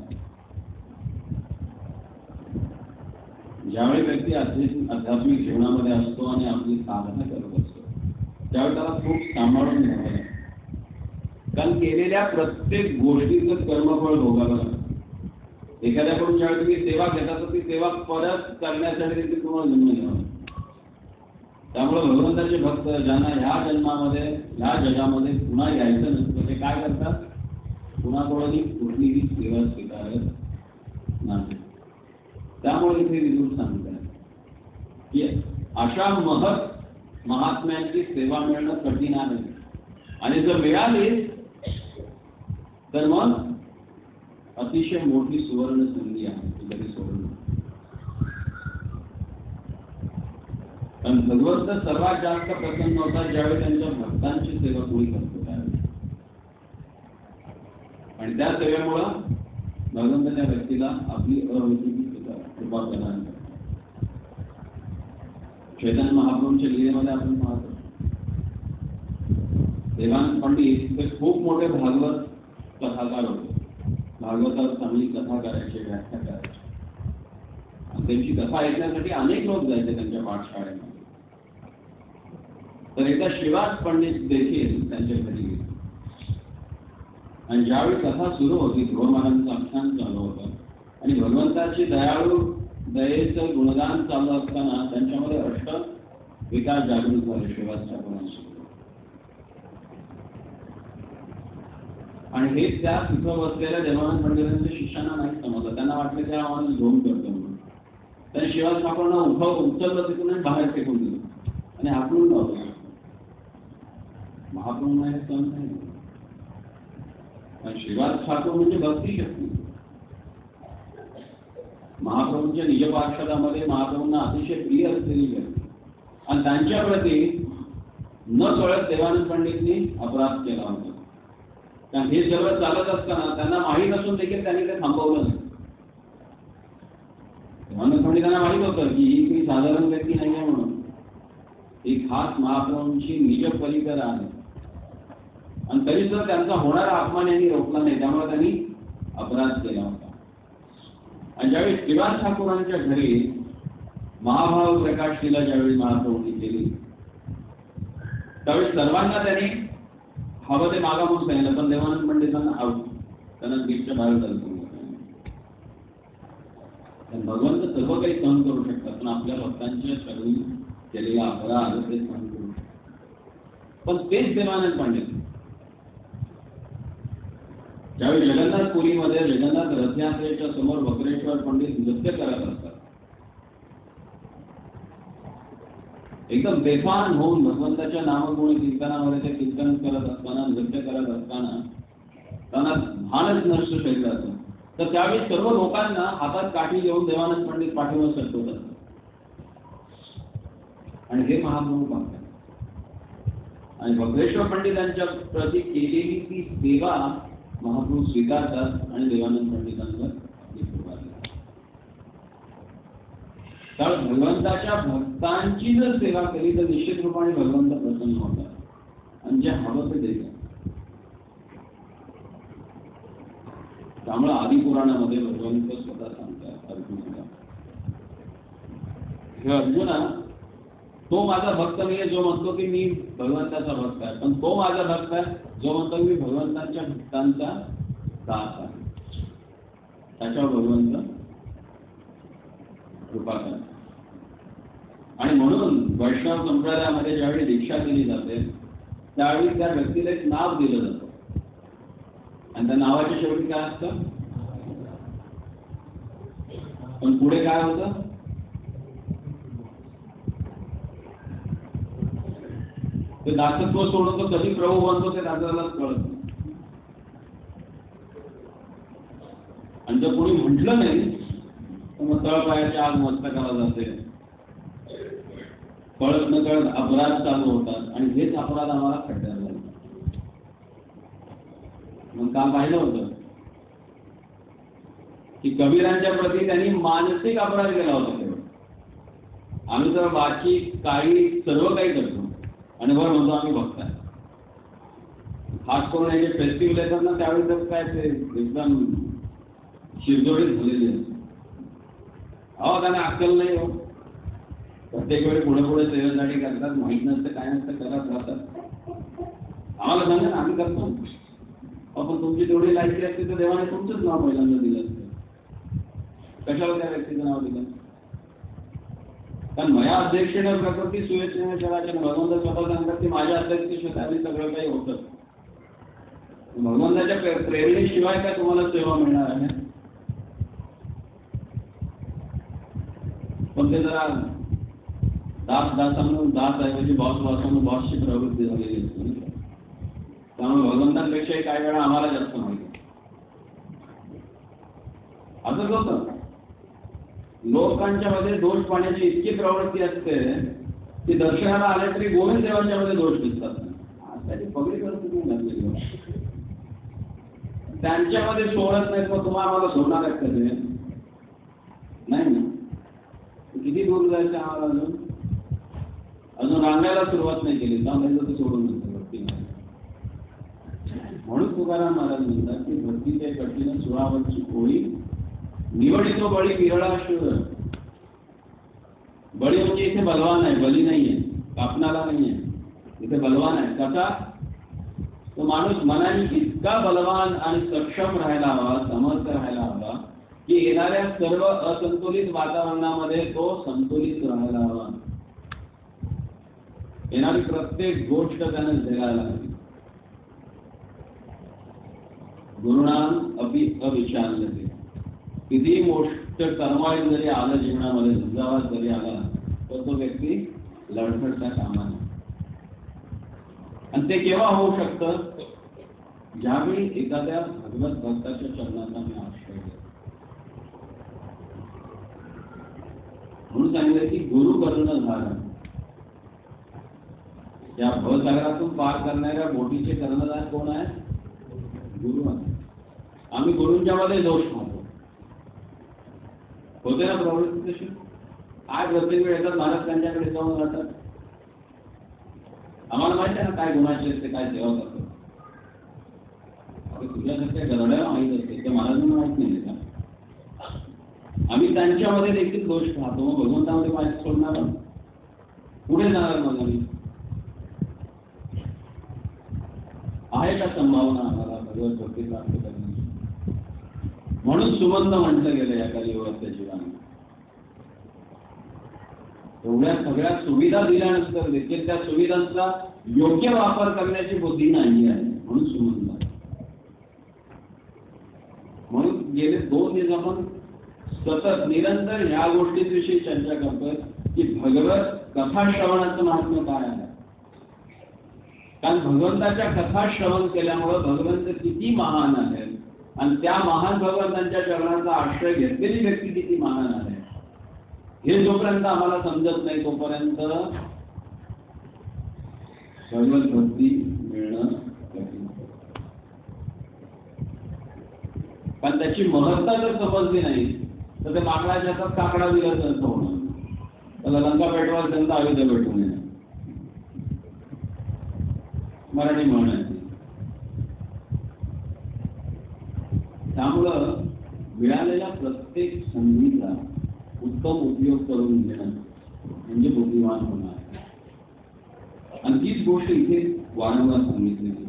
ज्यावेळी व्यक्ती आध्यात्मिक जीवनामध्ये असतो आणि आपली साधना करत असतो त्यावेळी त्याला खूप सांभाळून घ्यावं लागतं. कारण केलेल्या प्रत्येक गोष्टीचं कर्मफळ भोगावं लागतं. एखाद्याकडून ज्यावेळी तुम्ही सेवा घेता तर ती सेवा परत करण्यासाठी देखील तुम्हाला जन्म घ्यावा. त्यामुळे भगवंताचे भक्त ज्यांना ह्या जन्मामध्ये ह्या जगामध्ये पुन्हा यायचं नसतं ते काय करतात? कुणाकडूनही कुठलीही सेवा स्वीकारत नाही. त्यामुळे इथे विदुर सांगतात की अशा महत् महात्म्यांची सेवा मिळणं कठीण आहे आणि जर मिळाली तर मग अतिशय मोठी सुवर्ण संधी आहे ती कधी सोडून. कारण भगवंत सर्वात जास्त प्रसन्न होतात ज्यावेळी त्यांच्या भक्तांची सेवा कोणी करतो त्यावेळी. आणि त्या सेवेमुळं भगवंत त्या व्यक्तीला आपली अवैतिकी कृपा प्रदान करतात. चैतन्य महाप्रभूंच्या लीलेमध्ये आपण पाहतो देवानंद पंडित हे खूप मोठे भागवत कथाकार होते. भागवतावर चांगली कथा करायचे, व्याख्या करायचे. आणि त्यांची कथा ऐकण्यासाठी अनेक लोक जायचे त्यांच्या पाठशाळेमध्ये. तर एकदा शिवास पंडित देखील त्यांच्या घरी गेले आणि ज्यावेळी कथा सुरू होती ध्रुव महाराजांचं आख्यान चालू होतं आणि भगवंताची दयाळू दयेचं गुणगान चालू असताना त्यांच्यामध्ये अष्ट विकार जागृत झाले शिवास ठाकूरांशी. आणि हे त्या तिथं बसलेल्या देवानंद पंडितांच्या शिष्यांना नाही समजलं. त्यांना वाटलं त्या आम्हाला झोम करतो म्हणून. त्याने शिवास ठाकूरांना उठव उचललं तिथून आणि बाहेर फेकून दिलं आणि हाकलून लावलं. महाप्रभूंना हे सहन नाही. पण शिवास ठाकूर म्हणजे भक्ती शक्ती. महाप्रभूंच्या निज पार्षदामध्ये महाप्रभूंना अतिशय प्रिय असलेली व्यक्ती आणि त्यांच्या प्रती न कळत देवानंद पंडितनी अपराध केला होता. कारण हे सगळं चालत असताना त्यांना माहीत असून देखील त्यांनी ते थांबवलं नाही. देवानंद पंडितांना माहीत होतं की ही काही साधारण व्यक्ती नाही आहे म्हणून. ही खास महाप्रभूंची निज पलीकडे आहे आणि तरी सुद्धा त्यांचा होणारा अपमान यांनी रोखला नाही. त्यामुळे त्यांनी अपराध केला होता. आणि ज्यावेळी शिवास ठाकूरांच्या घरी महाभाव प्रकाश लीला ज्यावेळी महाप्रभूंनी केली त्यावेळी सर्वांना त्यांनी हवं ते मागा म्हणून सांगितलं. पण देवानंद पंडितांना हवं त्यांना बीचच्या बाहेर चालतो. भगवंत सर्व काही सहन करू शकतात पण आपल्या भक्तांच्या शरीरी केलेला अपराध ते सहन करू शकतात. पण तेच देवानंद पंडित ज्यावेळी जगन्नाथपुरीमध्ये जगन्नाथ रथयात्रेच्या समोर वक्रेश्वर पंडित नृत्य करत असतात एकदम बेफान होऊन भगवंताच्या नामगुण कीर्तनामध्ये ते कीर्तन करत असताना, नृत्य करत असताना त्यांना भानच नष्ट शरीराचं, तर त्यावेळी सर्व लोकांना हातात काठी घेऊन देवानंद पंडित पाठीवर सरकवतात आणि हे महाप्रभू पाहतात. आणि भद्रेश्वर पंडितांच्या प्रती केलेली ती सेवा महाप्रभू स्वीकारतात आणि देवानंद पंडितांवर कृपा करतात. कारण भगवंताच्या भक्तांची जर सेवा केली तर निश्चित रूपाने भगवंत प्रसन्न होतात आणि जे हवं ते देतात. त्यामुळे आदिपुराणामध्ये भगवंत स्वतः सांगतात अर्जुनाला, हे अर्जुना, तो माझा भक्त नाही आहे जो म्हणतो की मी भगवंताचा भक्त आहे, पण तो माझा भक्त आहे जो म्हणतो की मी भगवंताच्या भक्तांचा दास आहे. त्याच्यावर भगवंत कृपा करतात. आणि म्हणून वैष्णव संप्रदायामध्ये ज्यावेळी दीक्षा दिली जाते त्यावेळी त्या व्यक्तीला एक नाव दिलं जातं आणि त्या नावाच्या शेवटी काय असतं, पण पुढे काय होतं, ते दासत्व सोडून तो कधी प्रभू बनतो ते दादालाच कळत नाही. आणि जर कोणी म्हटलं नाही तर मग तळपायाच्या आग मस्तकाला जाते, कळत न कळत अपराध चालू होतात आणि हेच अपराध आम्हाला खड्ड्यात झाले. मग काम पाहिलं होतं की कबीरांच्या प्रती त्यांनी मानसिक अपराध केला होता. तेव्हा आम्ही तर बाकी काही सर्व काही करतो आणि वर म्हणतो आम्ही भक्त आहे. खास करून हे जे फेस्टिवल येतात ना त्यावेळी तर काय ते एकदम शिरजोडीत झालेली असते. अहो त्यांना अक्कल नाही हो, प्रत्येक वेळी पुढे पुढे सेवेसाठी करतात, माहीत नसतं काय नसतं करत राहतात. आम्हाला सांगा ना आम्ही करतो, आपण तुमची तेवढी लायकी असते तर देवाने तुमचंच नाव पहिल्यांदा दिलं असतं. कशाला त्या व्यक्तीचं नाव दिलं, कारण माझ्या अध्यक्षेने प्रकृती सुयेक्षेने चराचर, भगवंत स्वतः सांगतात की माझ्या अध्यक्षतेखाली सगळं काही होतं. भगवंताच्या प्रेरणेशिवाय काय तुम्हाला सेवा मिळणार आहे. पण ते जरा दास दासांना दास ऐवजी बॉस बॉसांना बॉसची प्रवृत्ती झालेली असते. त्यामुळे भगवंतांपेक्षाही काही वेळा आम्हाला जास्त माहिती. असंच होतं, लोकांच्या मध्ये दोष पाहण्याची इतकी प्रवृत्ती असते की दर्शनाला आले तरी गोविंद देवांच्या मध्ये दोष दिसतात. त्याची पगडी परिस्थिती लागलेली, त्यांच्यामध्ये सोडत नाही. मग तुम्हाला मला सोडणार आहेत का ते, नाही ना. किती दूर जायचं आम्हाला, अजून अजून रांगायला सुरुवात नाही केली तर सोडून नसतं भक्ती. म्हणून तुकाराम महाराज म्हणतात की भक्तीचे कठीण सुळावरची कोळी निवडितो बळी विरळा शूर. बळी म्हणजे इथे बलवान आहे, बली नाहीये, कापणाला नाहीये, इथे बलवान आहे. कसा, तो माणूस मनाने इतका बलवान आणि सक्षम राहायला हवा, समर्थ राहायला हवा की येणाऱ्या सर्व असंतुलित वातावरणामध्ये तो संतुलित राहायला हवा. येणारी प्रत्येक गोष्ट त्याने झेलायला हवी. गुरुणाम अपि अविचाल्यते. किती मोठ कर्माळी जरी आलं जीवनामध्ये, झंझावात जरी आला तर तो व्यक्ती लढखडता कामा नये. आणि ते केव्हा होऊ शकतं, ज्यावेळी एखाद्या भगवत भक्ताच्या चरणाचा मी आश्रय घेतो. म्हणून सांगितलं की गुरु कर्ण झाला. या भवसागरातून पार करणाऱ्या बोटीचे कर्णधार कोण आहे, गुरु आहे. आम्ही गुरूंच्या मध्ये दोष पाहतो. होते ना प्रवृत्ती तशी. आज प्रत्येक वेळ येतात महाराज त्यांच्याकडे जाऊन राहतात. आम्हाला माहिती आहे ना काय गुणाचे असते, काय सेवा करतो. तुझ्यासारख्या गरड्याला माहीत असते, त्या महाराजांना माहित नाही का. आम्ही त्यांच्यामध्ये देखील दोष पाहतो. मग भगवंतामध्ये माहिती सोडणार, पुढे जाणार मग आम्ही. आहे का संभावना आम्हाला भगवत भक्ती प्राप्त करण्याची. म्हणून सुमंत म्हटलं गेलं या कलियुगाच्या जीवाने. एवढ्या सगळ्या सुविधा दिल्यानंतर देखील त्या सुविधांचा योग्य वापर करण्याची बुद्धी नाही आहे, म्हणून सुमंत. म्हणून गेले दोन दिवस आपण सतत निरंतर ह्या गोष्टींविषयी चर्चा करतोय की भगवत कथा श्रवणाचं महात्म्य काय आहे. कारण भगवंताच्या कथा श्रवण केल्यामुळे भगवंत किती महान आहे आणि त्या महान भगवंतांच्या चरणाचा आश्रय घेतलेली व्यक्ती किती महान आहे हे जोपर्यंत आम्हाला समजत नाही तोपर्यंत भगवत भक्ती मिळणं कठीण. कारण त्याची महत्ता जर समजली नाही तर ते माकडाच्या हातात काकडा दिला तर होणार. त्याला लंका पेटवायला असेल तर अयोध्या पेटवू नये, मराठी म्हण आहे. त्यामुळं मिळालेल्या प्रत्येक संधीचा उत्तम उपयोग करून घेणं म्हणजे बुद्धिमान होणार. आणि तीच गोष्ट इथे वारंवार सांगितली गेली.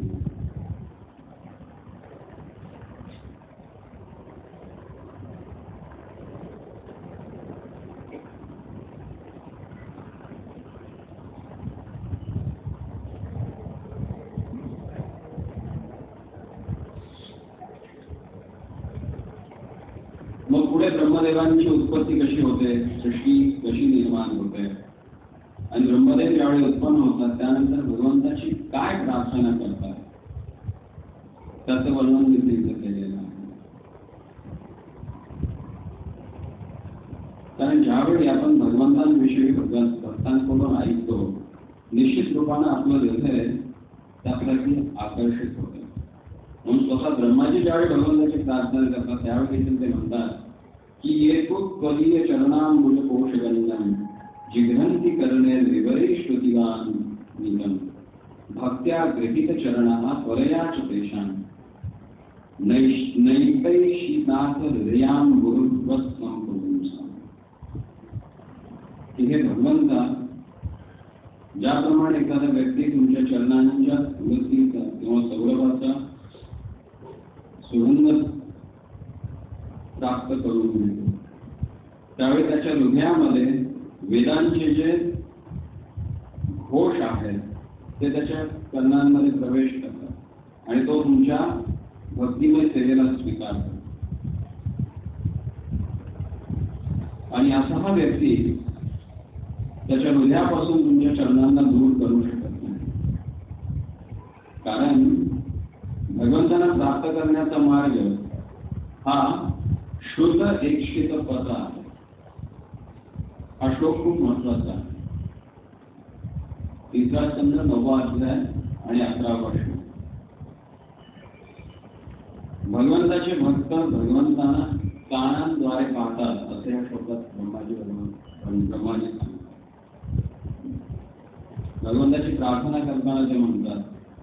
मग पुढे ब्रह्मदेवांची उत्पत्ती कशी होते, सृष्टी कशी निर्माण होते आणि ब्रह्मदेव ज्यावेळी उत्पन्न होतात त्यानंतर भगवंताची काय प्रार्थना करतात त्याचं वर्णन देखील केलेलं आहे. कारण ज्यावेळी आपण भगवंतांविषयी भक्तांकडून ऐकतो निश्चित रूपानं आपलं हृदय त्यासाठी आकर्षित होते. म्हणून स्वतः ब्रह्माजी ज्यावेळी भगवंताची प्रार्थना करतात त्यावेळी ते म्हणतात की ये तू कलीय चरणांबुज कोशगंधम जिघ्रंती करणे विवरे श्रुतिगान निगम भक्त्या गृहीत चरणा परयाच पेशान नैपैशीनाथ हृदयां गुरुत्वस्तं पुरुषां. हे भगवंता ज्याप्रमाणे एखादा व्यक्ती तुमच्या चरणांच्या तुलसीचा किंवा सौरभाचा सुगंध प्राप्त करून मिळतो त्यावेळी त्याच्या हृदयामध्ये वेदांचे जे घोष आहेत ते त्याच्या कर्णांमध्ये प्रवेश करतात आणि तो तुमच्या भक्तिमय सेवेला स्वीकारतो. आणि असा हा व्यक्ती त्याच्या हृदयापासून तुमच्या चरणांना दूर करू शकत नाही. कारण भगवंतांना प्राप्त करण्याचा मार्ग हा शुद्ध एकशित पद आहे. हा श्लोक खूप महत्वाचा आहे. तिसरा स्कंध नववा अध्याय आणि अकरावा श्लोक. भगवंताचे भक्त भगवंतांना कानांद्वारे पाहतात असे या श्लोकात ब्रह्माजी ब्रह्माजी सांगतात. भगवंताची प्रार्थना करताना ते म्हणतात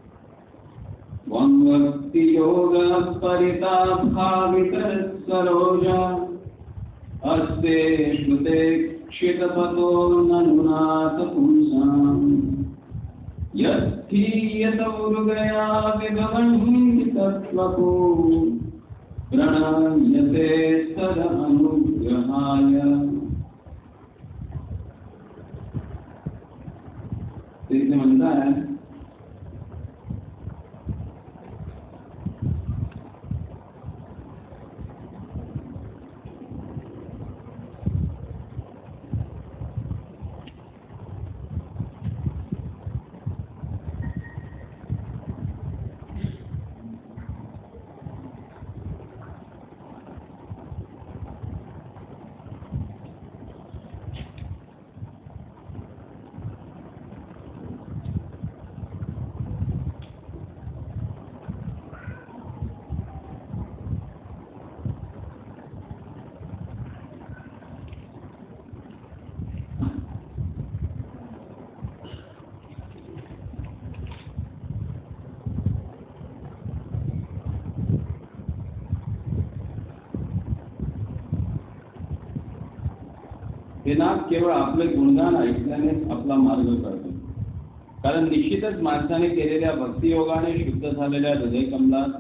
वंभक्ति योग परिता भावितर सरोजा अस्ते श्रुते क्षितपतो ननुनाथ पुंसां यत्थीयत उर्गया विभवन्ति तत्त्वको प्रणम्यते सद अनुग्रहाय. ते म्हणतात हे नाथ केवळ आपले गुणगान ऐकल्याने आपला मार्ग कळतो. कारण निश्चितच माणसाने केलेल्या भक्तियोगाने शुद्ध झालेल्या हृदयकमलात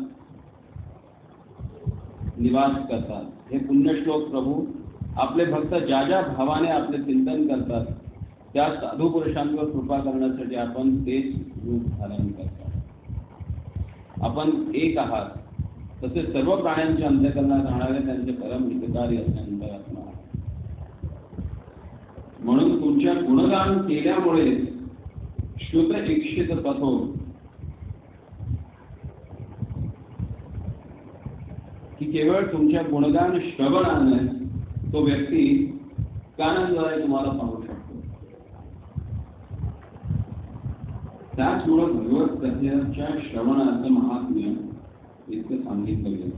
निवास करतात. हे पुण्यश्लोक प्रभू आपले भक्त ज्या ज्या भावाने आपले चिंतन करतात त्या साधू पुरुषांवर कृपा करण्यासाठी आपण तेच रूप धारण करतात. आपण एक आहात तसेच सर्व प्राण्यांच्या अंतःकरणात राहणारे त्यांचे परम हितकारी असल्यानंतर असणार. म्हणून तुमच्या गुणगान केल्यामुळे श्रुत इक्षित पथो, की केवळ तुमच्या गुणगान श्रवणाने तो व्यक्ती कानाद्वारे तुम्हाला पाहू शकतो. त्याचमुळे भगवत कथेच्या श्रवणाचं महात्म्य इतकं सांगितलं गेलं.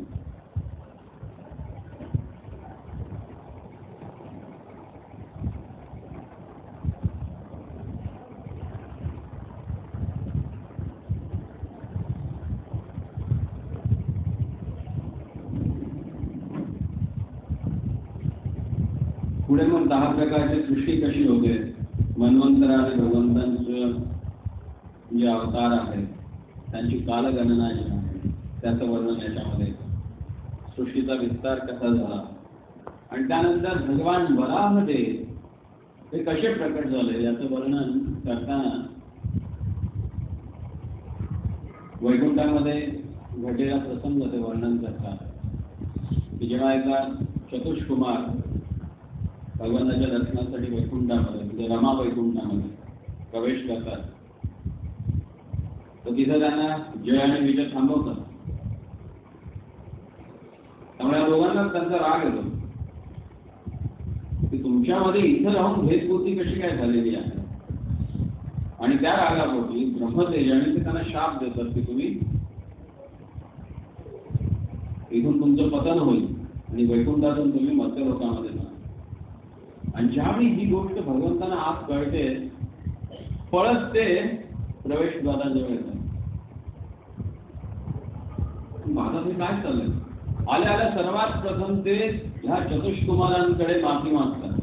पुढे मग दहा प्रकारची सृष्टी कशी होते, मन्वंतर आणि भगवंतांचं जे अवतार आहेत त्यांची कालगणना जी आहे त्याचं वर्णन याच्यामध्ये, सृष्टीचा विस्तार कसा झाला आणि त्यानंतर भगवान वराहमध्ये ते कसे प्रकट झाले याचं वर्णन करताना वैकुंठामध्ये घडलेला प्रसंग ते वर्णन करतात की जेव्हा एका चतुष्कुमार भगवानाच्या दर्शनासाठी वैकुंठामध्ये म्हणजे रमा वैकुंठामध्ये प्रवेश करतात, तर तिथं त्यांना जय आणि विजय थांबवतात. त्यामुळे या दोघांना त्यांचा राग येतो की तुमच्यामध्ये इथं राहून भेदबुद्धी कशी काय झालेली आहे. आणि त्या रागापोटी ब्रह्मतेजाने ते त्यांना शाप देतात की तुम्ही इथून तुमचं पतन होईल आणि वैकुंठातून तुम्ही मध्य लोकांमध्ये जा. आणि ज्यावेळी ही गोष्ट भगवंतांना आत कळते, पळत ते प्रवेशद्वाराजवळ येतात. भारतात हे काय चाललंय, आल्या आल्या सर्वात प्रथम ते ह्या चतुष्कुमारांकडे माफी मागतात.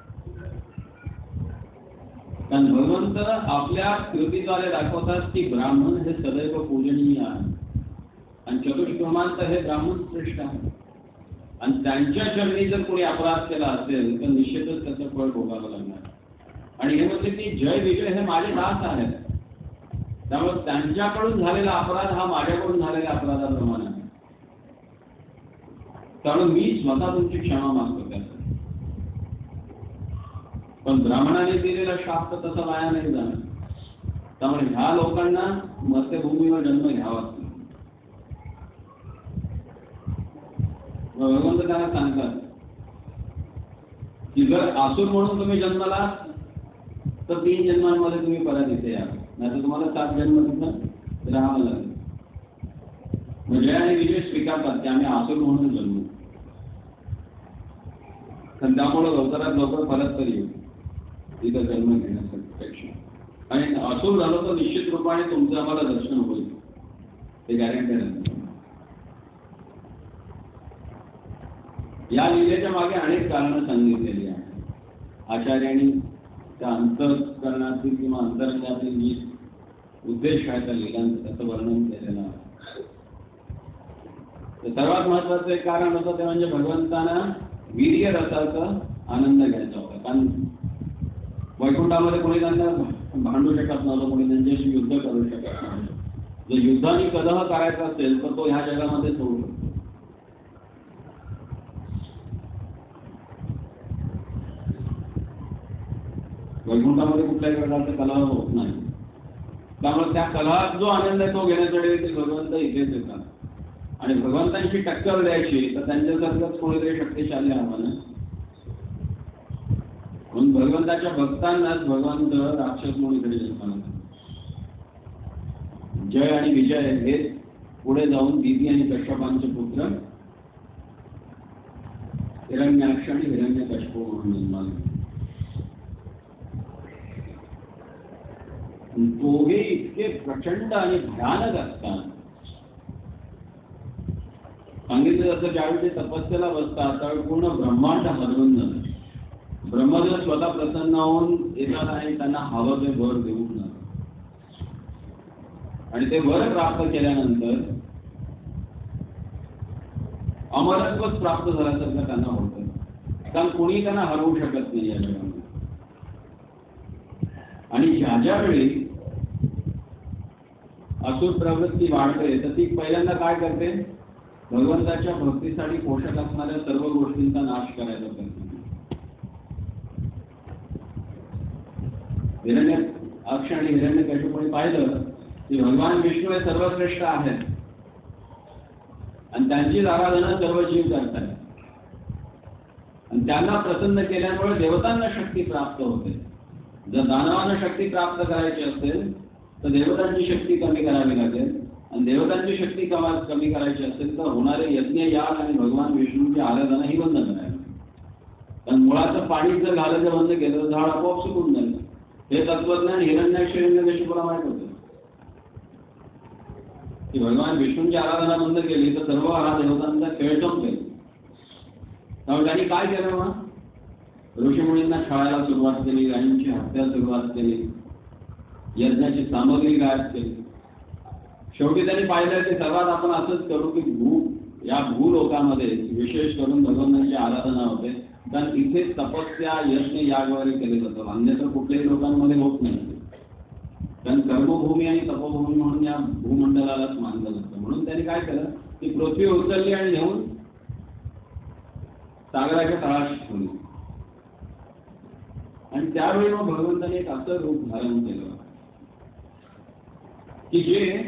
कारण भगवंत आपल्या कृतीद्वारे दाखवतात की ब्राह्मण हे सदैव पूजनीय आहे आणि चतुष्कुमारांचं हे ब्राह्मण श्रेष्ठ आहे. आणि त्यांच्या चरणी जर कोणी अपराध केला असेल तर निश्चितच त्याचं फळ भोगावं लागणार. आणि हे म्हणजे की जय विजय हे माझे दास आहेत, त्यामुळे त्यांच्याकडून झालेला अपराध हा माझ्याकडून झालेल्या अपराधाप्रमाणे आहे. त्यामुळे मी स्वतः तुमची क्षमा मागतो त्यासाठी. पण ब्राह्मणाने दिलेला शाप तर तसा वाया नाही जाणार. त्यामुळे ह्या लोकांना मत्यभूमीवर जन्म घ्यावा. भगवंत त्यांना सांगतात की जर आसुर म्हणून तुम्ही जन्माला तर तीन जन्मांमध्ये तुम्ही परत इथे या, नाही तर तुम्हाला सात जन्म तिथं राहावं लागेल. म्हणजे आणि विजय स्वीकारतात की आम्ही आसुर म्हणून जन्मू, पण त्यामुळे लवकरात लवकर परत तरी येऊ तिथं जन्म घेण्यासाठी. आणि आसुर झालं तर निश्चित रूपाने तुमचं आम्हाला दर्शन होईल, ते गॅरंटेड आहे. या लीलेच्या मागे अनेक कारणं सांगितलेली आहेत. आचार्यांनी त्या अंतःकरणातील किंवा अंतरंगातील जी उद्देश आहे त्या लीलांचं त्याचं वर्णन केलेलं आहे. तर सर्वात महत्वाचं एक कारण होतं ते म्हणजे भगवंतांना वीर्य रसाचा आनंद घ्यायचा होता. कारण वैकुंठामध्ये कोणी त्यांना भांडू शकत नव्हतं, कोणी त्यांच्याशी युद्ध करू शकत नव्हतं. जर युद्धाने कलह करायचा असेल तर तो ह्या जगामध्ये सोडू शकतो. वैकुंठामध्ये कुठल्याही प्रकारचा कलह होत नाही. त्यामुळे त्या कलहात जो आनंद आहे तो घेण्यासाठी ते भगवंत इथेच येतात. आणि भगवंतांची टक्कर द्यायची तर त्यांच्यासारखंच कोणीतरी शक्तिशाली हवं ना. म्हणून भगवंताच्या भक्तांनाच भगवंत राक्षस म्हणून इकडे जन्माला. जय आणि विजय हे पुढे जाऊन दिती आणि कश्यपांचे पुत्र हिरण्याक्ष आणि हिरण्यकश्यप म्हणून जन्माला. दोघे इतके प्रचंड आणि भयानक असतात. सांगितलं जातं ज्यावेळी ते तपस्येला बसतात त्यावेळी पूर्ण ब्रह्मांड हलवून जातं. ब्रह्मदेव स्वतः प्रसन्न होऊन येतात आणि त्यांना हवं ते वर देऊन जातात. आणि ते वर प्राप्त केल्यानंतर अमरत्वच प्राप्त झाल्यासारखं त्यांना होतं. कारण कोणी त्यांना हरवू शकत नाही या जगामध्ये. आणि ज्या ज्यावेळी असुर प्रवृत्ती वाढते तर ती पहिल्यांदा काय करते, भगवंताच्या भक्तीसाठी पोषक असणाऱ्या सर्व गोष्टींचा नाश करायचा प्रयत्न. हिरण्याक्ष आणि हिरण्यकशिपूने पाहिलं की भगवान विष्णू हे सर्वश्रेष्ठ आहेत आणि त्यांचीच आराधना सर्व जीव करतात आणि त्यांना प्रसन्न केल्यामुळे देवतांना शक्ती प्राप्त होते. जर दानवांना शक्ती प्राप्त करायची असेल तर देवतांची शक्ती कमी करावी लागेल आणि देवतांची शक्ती कमी करायची असेल तर होणारे यज्ञ याग आणि भगवान विष्णूची आराधना ही बंद करावी. कारण मुळाचं पाणी जर घालायचं बंद केलं तर झाड आपोआप सुकून जाईल. हे तत्वज्ञान हिरण्याक्ष हिरण्यकशिपूला माहित होतं की भगवान विष्णूंची आराधना बंद केली तर सर्व हा देवतांचा खेळ संपेल. त्यामुळे त्यांनी काय केलं मग ऋषीमुनींना छळायला सुरुवात केली, गायींची हत्या सुरुवात केली, यज्ञाची सामग्री गायब केली. शेवटी त्यांनी पाहिलं की सर्वात आपण असंच करू की भू या भूलोकामध्ये विशेष करून भगवंतांची आराधना होते. कारण इथे तपस्या यज्ञ याग वगैरे केले जातात, अन्यथा कुठल्याही लोकांमध्ये होत नाही. कारण कर्मभूमी आणि तपोभूमी म्हणून या भूमंडलालाच मानलं जातं. म्हणून त्यांनी काय केलं की पृथ्वी उचलली आणि घेऊन सागराच्या तळाशी ठेवली. आणि त्यावेळी मग भगवंताने एक असं रूप धारण केलं की जे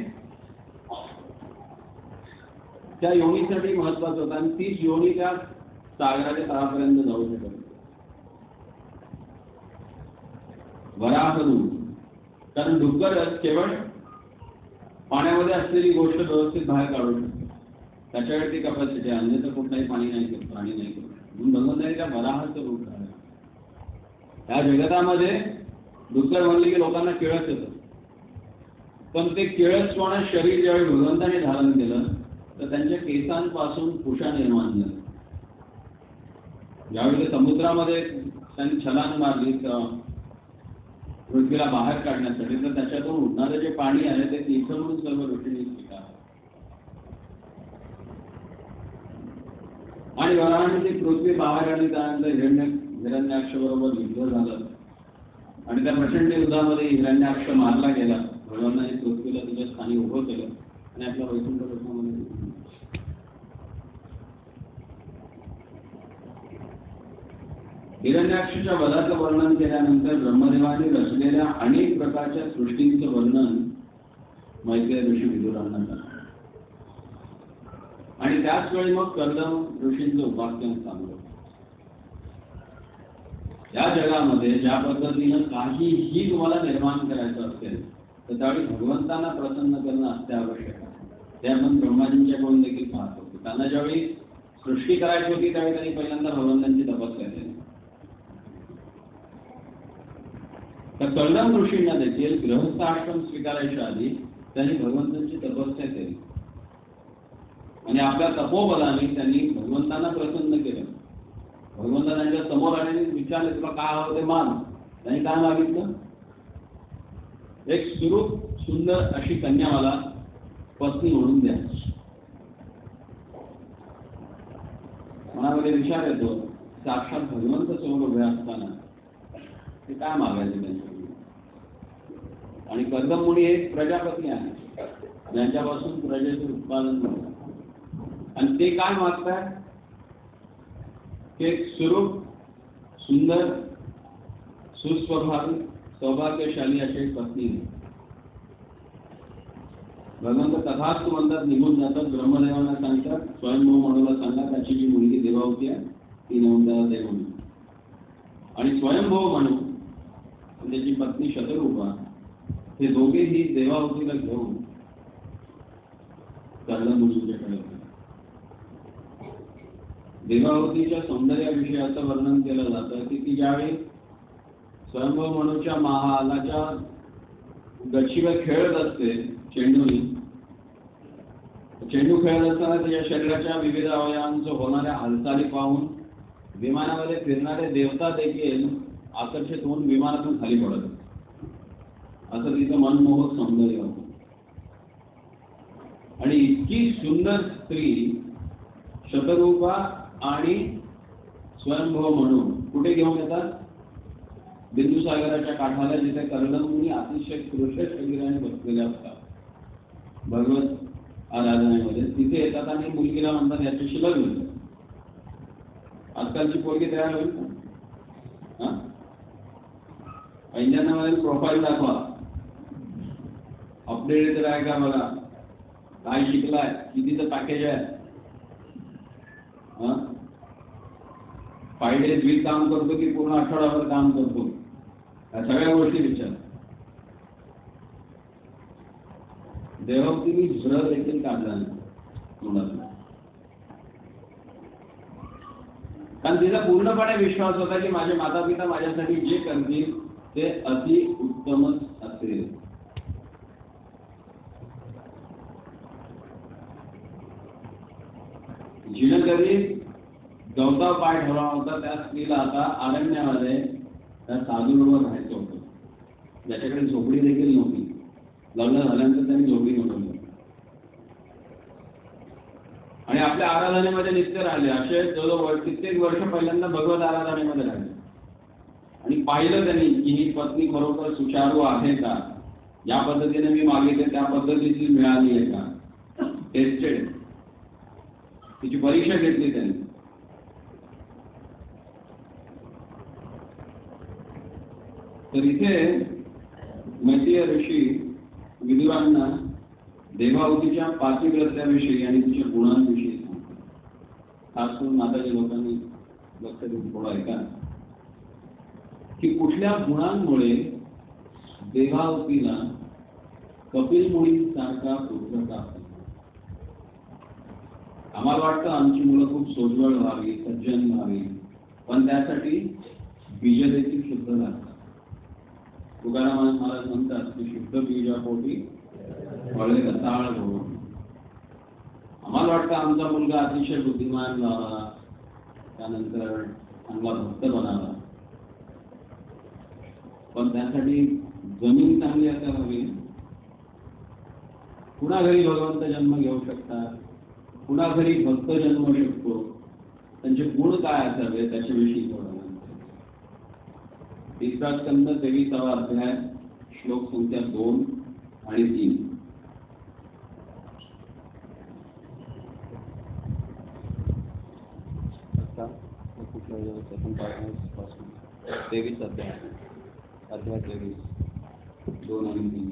त्या योनीसाठी महत्वाचं होतं आणि तीच योनी त्या सागराच्या तळापर्यंत जाऊ शकत. वराह रूप. कारण डुक्कर केवळ पाण्यामध्ये असलेली गोष्ट व्यवस्थित बाहेर काढू शकते, त्याच्याकडे ती कपॅसिटी आहे, अन्यथा कुठलाही पाणी नाही करत, प्राणी नाही करत. म्हणून भगवंताने त्या वराहाचं रूप धारण. या जगतामध्ये डुक्कर म्हणले की लोकांना किळस येतं, पण ते किळसवाणं शरीर ज्यावेळी भगवंताने धारण केलं तर त्यांच्या केसांपासून कुशा निर्माण झाली. ज्यावेळी ते समुद्रामध्ये त्यांनी छलांग मारली पृथ्वीला बाहेर काढण्यासाठी, तर त्याच्यातून उडणारे जे पाणी आहे ते तीर्थ म्हणून सर्व ऋषींनी स्वीकारलं. आणि वराहाने ती पृथ्वी बाहेर आली. त्यानंतर हिरण्य हिरण्याक्ष बरोबर युद्ध झालं आणि त्या प्रचंड युद्धामध्ये हिरण्याक्ष मारला गेला. भगवानाने पृथ्वीला तुझ्या स्थानी उभं केलं आणि आपल्या वैकुंठ लोकांमध्ये हिरण्याक्षच्या वधाचं वर्णन केल्यानंतर ब्रह्मदेवाने रचलेल्या अनेक प्रकारच्या सृष्टींचं वर्णन मैत्रेय ऋषी विदुरांना झालं. आणि त्याच वेळी मग कर्दम ऋषींचं उपाख्यान चालू. या जगामध्ये ज्या पद्धतीनं काहीही तुम्हाला निर्माण करायचं असेल तर त्यावेळी भगवंतांना प्रसन्न करणं अत्यावश्यक आहे. ते आपण ब्रह्माजींच्याकडून देखील पाहतो. त्यांना ज्यावेळी सृष्टी करायची होती त्यावेळी त्यांनी पहिल्यांदा भगवंतांची तपस्या केली. तर कर्दम ऋषींना देखील गृहस्थ आश्रम स्वीकारायच्या आधी त्यांनी भगवंतांची तपस्या केली आणि आपल्या तपोबलाने त्यांनी भगवंतांना प्रसन्न केलं. भगवंता त्यांच्या समोर आले, विचारले तुला काय हवं ते मान. त्यांनी काय मागितलं? एक सुरूप सुंदर अशी कन्या मला पत्नी म्हणून द्या. मनामध्ये विचार येतो, साक्षात भगवंत समोर उभे असताना ते काय मागायचे त्यांच्याकडे. आणि कर्दम मुनी एक प्रजापती आहे ज्यांच्यापासून प्रजेचं उत्पादन होतं आणि ते काय मागतात की एक सुरूप सुंदर सुस्वभावी सौभाग्यशाली अशी एक पत्नी. भगवंत तथास्तु म्हणतात, निघून जातात. ब्रह्मदेवांना सांगतात स्वयंभू म्हणूला सांगा त्याची जी मुलगी देवावती आहे ती नेऊन त्याला दे म्हणून. आणि स्वयंभू म्हणू त्याची पत्नी शतरूपा हे दोघेही देवावतीला घेऊन कर्दम मुनींच्याकडे होते. देवावतीच्या सौंदर्याविषयी असं वर्णन केलं जातं की ती ज्यावेळी स्वयंभू मनूच्या महालाच्या गच्चीवर खेळत असते चेंडूनी, चेंडू खेळत असताना तिच्या शरीराच्या विविध अवयवांचं होणाऱ्या हालचाली पाहून विमानामध्ये फिरणारे देवता देखील आकर्षित होऊन विमानातून खाली पडत. असं तिचं मनमोहक सौंदर्य होतं. आणि इतकी सुंदर स्त्री शतरूपा आणि स्वयंभव म्हणून कुठे घेऊन येतात? बिंदुसागराच्या काठाला, जिथे कर्दम मुनी अतिशय कृश शरीराने बसलेले असतात भगवत आराधनेमध्ये. तिथे येतात आणि मुलगीला म्हणतात याच्याशी लग्न. आजकालची पोरगी तयार होईल का? ऐंजनामध्ये प्रोफाईल दाखवा, अपडेट तर आहे का बघा, काय शिकलाय, कितीचं पॅकेज आहे, फाईव्ह डेज वीक काम करतो की पूर्ण आठवडाभर काम करतो, या सगळ्या गोष्टी विचार. देवभक्ती झुरळ देखील काढला नाही तोंडातून, कारण तिचा पूर्णपणे विश्वास होता की माझे माता पिता माझ्यासाठी जे करतील ते अति उत्तमच असेल. जिनं कधी गवता पाय ठेवला होता त्या स्त्रीला आता अरण्यामध्ये त्या साधूबरोबर राहायचं होतं, ज्याच्याकडे झोपडी देखील नव्हती. लग्न झाल्यानंतर त्यांनी झोपडी बनवली आणि आपल्या आराधनेमध्ये नित्य राहिले. असे जवळजवळ कित्येक वर्ष पहिल्यांदा भगवत आराधनेमध्ये राहिले आणि पाहिलं त्यांनी की ही पत्नी खरोखर सुचारू आहे का, ज्या पद्धतीने मी मागितले त्या पद्धतीची मिळाली आहे का, टेस्टेड, तिची परीक्षा घेतली त्यांनी. तर इथे मैत्रेय ऋषी विदुरांना देवाहुतीच्या पातिव्रत्याविषयी आणि तिच्या गुणांविषयी सांगतात. खास करून माताच्या लोकांनी लक्ष देऊन थोडं ऐका की कुठल्या गुणांमुळे देवाहुतीला कपिल मुनींसारखा पुत्र प्राप्त. आम्हाला वाटतं आमची मुलं खूप सोज्वळ व्हावी, सज्जन व्हावी, पण त्यासाठी बीज देखील शुद्ध लागतात. तुकाराम महाराज म्हणतात की शुद्ध बीजापोटी फळे रसाळ हो. आम्हाला वाटतं आमचा मुलगा अतिशय बुद्धिमान व्हावा, त्यानंतर चांगला भक्त बनावा, पण त्यासाठी जमीन चांगली असायला हवी. कुणा घरी भगवंत जन्म घेऊ शकतात, कुणा घरी भक्त जन्म शकतो, त्यांचे गुण काय असावे त्याच्याविषयी थोडं. तिसरा स्कंद तेविसावा अध्याय श्लोक संख्या दोन आणि तीन. तेवीस अध्याय अध्याय तेवीस दोन आणि तीन.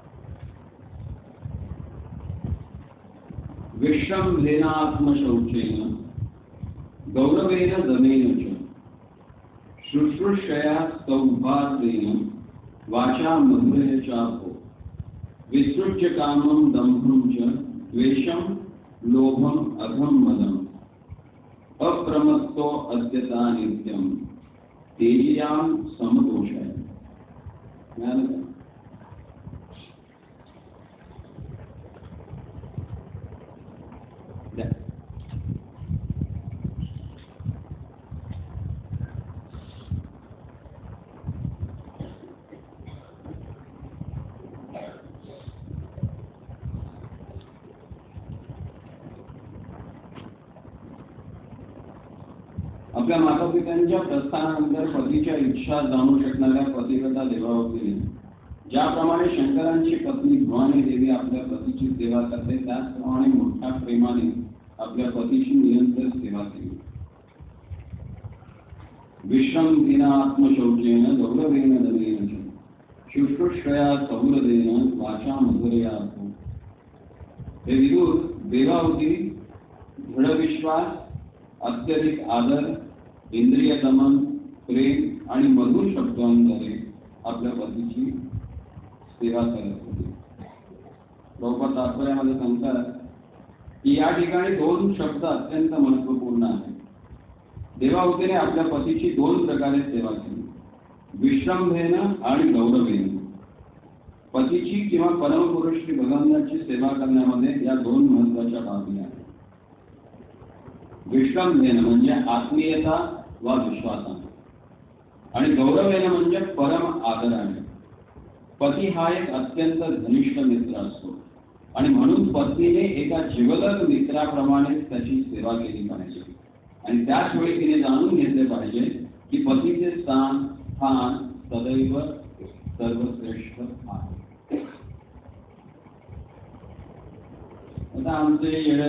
विश्रम्भेनात्मशौचेन गौरवेन दमेन च शुश्रूषया सौभाग्येन वाचा मधुरेण चापो विसृज्य कामं दम्भं च द्वेषं लोभं अधं मदम् अप्रमत्तो अद्यता नित्यं तेजियां समदोषाय. आपल्या माता पित्यांच्या प्रस्थानानंतर पतीच्या इच्छा जाणू शकणाऱ्या पतिव्रता देवाहुतीने ज्याप्रमाणे शंकरांची पत्नी भवानी देवी आपल्या पतीची सेवा करते त्याचप्रमाणे मोठ्या प्रेमाने आपल्या पतीची निरंतर सेवा केली. विश्रम्भेना आत्मशौचेन गौरवेन दमेन च शुश्रूषया सौहृदेन वाचा मधुरया. हे विदुर, देवाहुती दृढ विश्वास, अत्यधिक आदर, इंद्रिय दमन, प्रेम आणि मधुर शब्दांद्वारे आपल्या पतीची सेवा करत होती. प्रभुपाद तात्पर्यामध्ये सांगतात की या ठिकाणी दोन शब्द अत्यंत महत्वपूर्ण आहेत. देवाहुतीने आपल्या पतीची दोन प्रकारे सेवा केली, विश्रम्भेन आणि गौरवेन. पतीची किंवा परमपुरुष श्री भगवानाची सेवा करण्यामध्ये या दोन महत्वाच्या बाबी आहेत. विश्रम्भेन म्हणजे आत्मीयता वा विश्वासाने, आणि गौरवेन म्हणजे परम आदराने. पती हा एक अत्यंत घनिष्ठ मित्र असतो आणि म्हणून पत्नीने एका जिवलग मित्राप्रमाणे त्याची सेवा केली पाहिजे आणि त्याच वेळी तिने जाणून घेतले पाहिजे की पतीचे स्थान स्थान सदैव सर्वश्रेष्ठ आहे. आता आमचे येड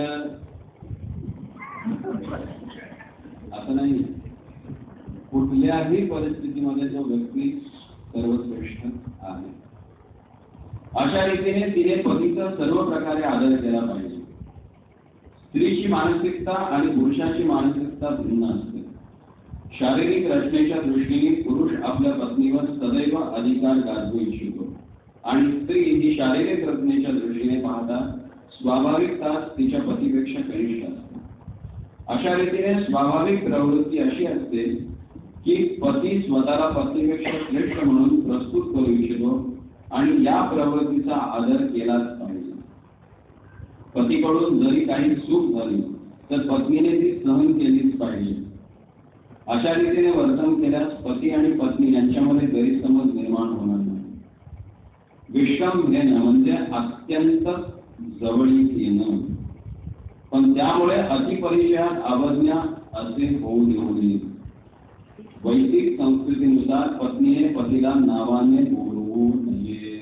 असं नाही, कुठल्याही परिस्थितीमध्ये जो व्यक्ती सर्वश्रेष्ठ आहे. अशा रीतीने तिने पतीचा सर्व प्रकारे आदर केला पाहिजे. स्त्रीची मानसिकता आणि पुरुषाची मानसिकता भिन्न असते. शारीरिक रचनेच्या दृष्टीने पुरुष आपल्या पत्नीवर सदैव अधिकार गाजवू इच्छितो आणि स्त्री ही शारीरिक रचनेच्या दृष्टीने पाहता स्वाभाविकता तिच्या पतीपेक्षा कनिष्ठ असते. अशा रीतीने स्वाभाविक प्रवृत्ती अशी असते की पती स्वतःला पत्नीपेक्षा श्रेष्ठ म्हणून प्रस्तुत करू इच्छितो आणि या प्रवृत्तीचा आदर केलाच पाहिजे. पतीकडून जरी काही चूक झाली तर पत्नीने ती सहन केलीच पाहिजे. अशा रीतीने वर्तन केल्यास पती आणि पत्नी यांच्यामध्ये गैरसमज निर्माण होणार नाही. विश्राम घेणं म्हणजे अत्यंत जवळीक येणं, पण त्यामुळे अतिपरिचयात अवज्ञा असे होऊ देऊ नये. वैदिक संस्कृतीनुसार पत्नीने पतीला नावाने बोलवू नये.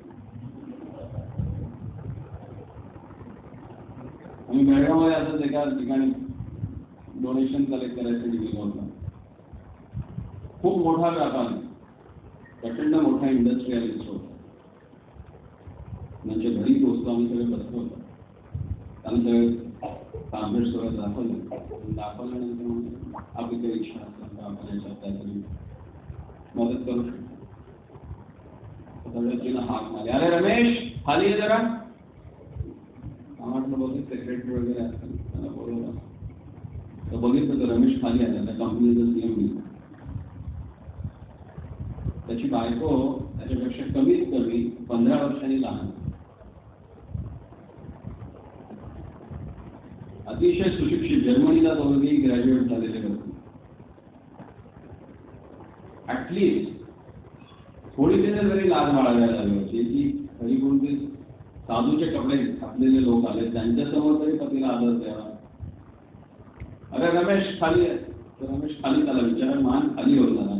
आम्ही बेळगावमध्ये असंच एका ठिकाणी डोनेशन कलेक्ट करायसाठी गेलो होतो. खूप मोठा व्यापार, प्रचंड मोठा इंडस्ट्रियलिस्ट होता. म्हणजे घरी पोहोचतो, आम्ही सगळे बसलो होतो. आम्ही सगळे पॅम्पलेट सगळं दाखवलं. दाखवल्यानंतर म्हणजे आपली काही इच्छा असेल तर आपण याच्यात काहीतरी मदत करू शकतो. सगळं तिनं हाक मारली, अरे रमेश खाली ये जरा. आम्हाला बहुतेक सेक्रेटरी वगैरे असतात, त्यांना बोलवलं तर बघितलं तर रमेश खाली आला. त्या कंपनीचं सीएम. त्याची बायको त्याच्यापेक्षा कमीत कमी पंधरा वर्षांनी लहान, अतिशय सुशिक्षित, जर्मनीला दोघेही ग्रॅज्युएट झालेले होते. ऍटलिस्ट थोडी तिने जरी लाज बाळगायला लागली होती की घरी कोणते साधूचे कपडे घातलेले लोक आले, त्यांच्यासमोर तरी पतीला आदर द्यावा. अरे रमेश खाली आहे, तर रमेश खाली त्याला विचारा, मान खाली होत झाला.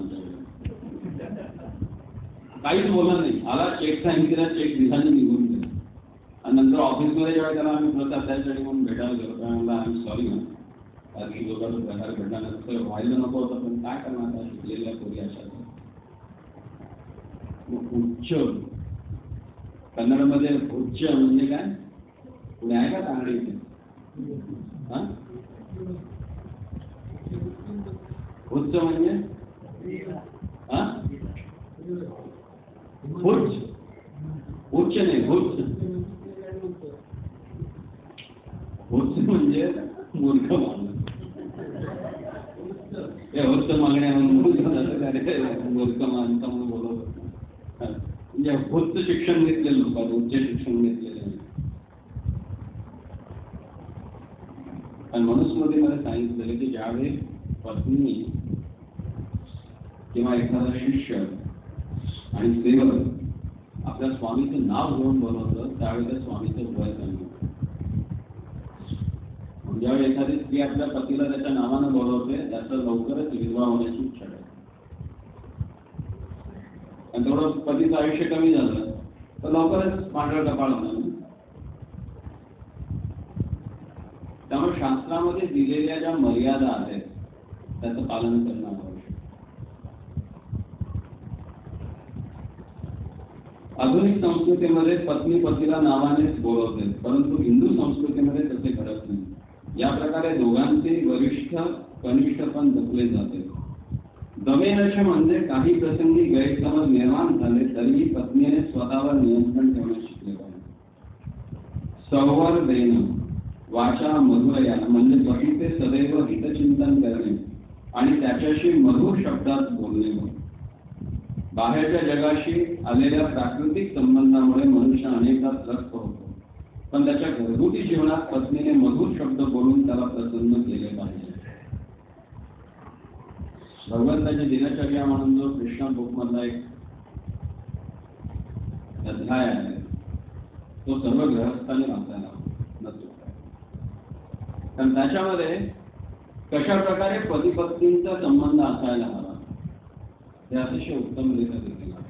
काहीच बोलत नाही. आला, चेक सांगितला, चेक दिसाने निघून गेला. आणि नंतर ऑफिसमध्ये जेव्हा त्याला आम्ही प्रसाद त्यासाठी म्हणून भेटायला गेलो, त्यामुळे आम्ही सॉरी ना, कारण की लोकांना प्रकार भेटल्यानंतर व्हायला नको होतं, पण काय करणार आता, शिकलेल्या पोरी अशा. उच्च कन्नडमध्ये उच्च म्हणजे काय, पुणे आहे का चांगली इथे? हा, उच्च म्हणजे हा, उच्च उच्च नाही, उच्च उच्च म्हणजे मूर्ख माणूस. उच्च मागण्या म्हणून मूर्ख माणसा म्हणून बोलवतो. म्हणजे उच्च शिक्षण घेतलेलं लोक, उच्च शिक्षण घेतलेले. आणि मनुस्मृतीमध्ये सांगितलेलं की ज्यावेळी पत्नी किंवा एखादा शिष्य आणि सेवक आपल्या स्वामीचं नाव घेऊन बोलवतं त्यावेळी त्या स्वामीचं वय कमी होतं. ज्यावेळी एखादी स्त्री आपल्या पतीला त्याच्या नावानं बोलवते त्याचं लवकरच विधवा होण्याची इच्छा आहे. आणि तेवढं पतीचं आयुष्य कमी झालं तर लवकरच पांढरं कपाळ होणार. त्यामुळे शास्त्रामध्ये दिलेल्या ज्या मर्यादा आहेत त्याचं पालन करणं आवश्यक. आधुनिक संस्कृतीमध्ये पत्नी पतीला नावानेच बोलवते, परंतु हिंदू संस्कृतीमध्ये तसे घडत नाही. या प्रकारे दोघांचे वरिष्ठ कनिष्ठ पण जपले जाते. दमेनश म्हणजे काही प्रसंगी गैरसमज निर्माण झाले तरीही पत्नीने स्वतःवर नियंत्रण ठेवणे शिकले पाहिजे. संवर देणं, वाचा मधुरया म्हणजे पतीचे सदैव हितचिंतन करणे आणि त्याच्याशी मधुर शब्दात बोलणे. बाहेरच्या जगाशी आलेल्या प्राकृतिक संबंधामुळे मनुष्य अनेकदा त्रस्त होतो, पण त्याच्या घरगुती जीवनात पत्नीने मधुर शब्द बोलून त्याला प्रसन्न केले पाहिजे. भगवंताची दिनचर्या म्हणून जो कृष्ण बुक मधला एक अध्याय आहे तो सर्व गृहस्थांनी वाचायला नसतो. कारण त्याच्यामध्ये कशा प्रकारे पती पत्नींचा संबंध असायला हवा हे अतिशय उत्तमरित्या दिलेलं आहे.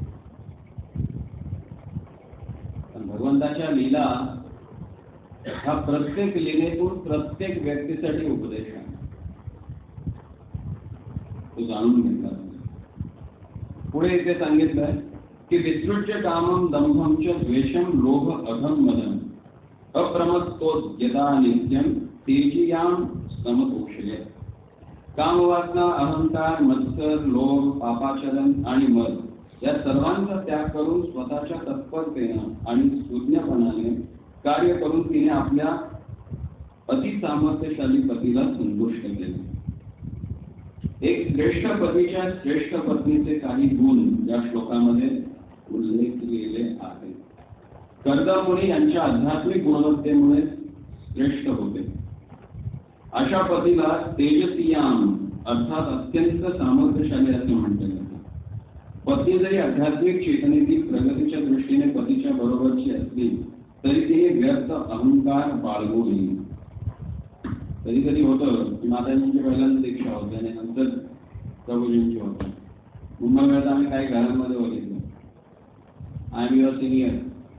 पण भगवंताच्या लीला हा प्रत्येक लीलेतून प्रत्येक व्यक्तीसाठी उपदेश आहे. तो जाणून घेतला पुढे इथे सांगितलंय की विसृज्य कामम दंभम च द्वेषम लोभ अघम मदम अप्रमत्तो यदा नित्यम तेजियाम समतोषय. कामवासना, अहंकार, मत्सर, लोभ, पापाचरण आणि मद या सर्वांचा त्याग करून स्वतःच्या तत्परतेनं आणि सुज्ञपणाने कार्य करून तिने आपल्या अतिसामर्थ्यशाली पतीला संतुष्ट केले. एक श्रेष्ठ पतीच्या श्रेष्ठ पत्नीचे काही गुण या श्लोकामध्ये उल्लेख केलेले आहेत. कर्दमुनी यांच्या आध्यात्मिक गुणवत्तेमुळे श्रेष्ठ होते. अशा पतीला तेजसियाम अर्थात अत्यंत सामर्थ्यशाली असे म्हटले जाते. पत्नी जरी आध्यात्मिक चेतनेतील प्रगतीच्या दृष्टीने पतीच्या बरोबरची असली तरी तिने व्यर्थ अहंकार बाळगू नये. कधी कधी होतं की माताजींची पहिल्यांदा दीक्षा होते आणि नंतर प्रभूजींची होते. मुंबईमध्ये आम्ही काही घरांमध्ये बघितलं, आय एम युअर सिनियर,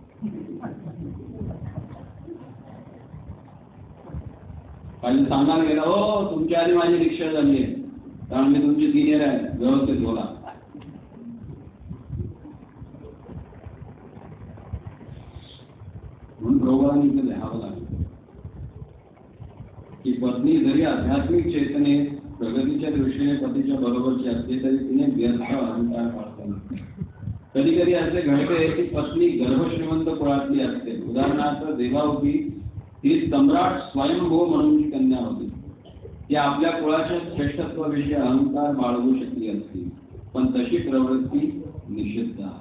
काही सांगायला गेला, हो तुमच्या आधी माझी दीक्षा झाली आहे कारण मी तुमची सिनियर आहे, व्यवस्थित बोला. म्हणून प्रभूंनी इथे लिहावं लागलं की पत्नी जरी आध्यात्मिक चेतने प्रगतीच्या दृष्टीने पतीच्या बरोबरची असली तरी तिने व्यर्थ अहंकार बाळगला. कधी कधी असे घडते की पत्नी गर्भश्रीमंत कुळातली असते. उदाहरणार्थ देवावती ही सम्राट स्वयंभू म्हणूनची कन्या होती. ती आपल्या कुळाच्या श्रेष्ठत्वाविषयी अहंकार बाळगू शकली असती, पण तशी प्रवृत्ती निषिद्ध आहे.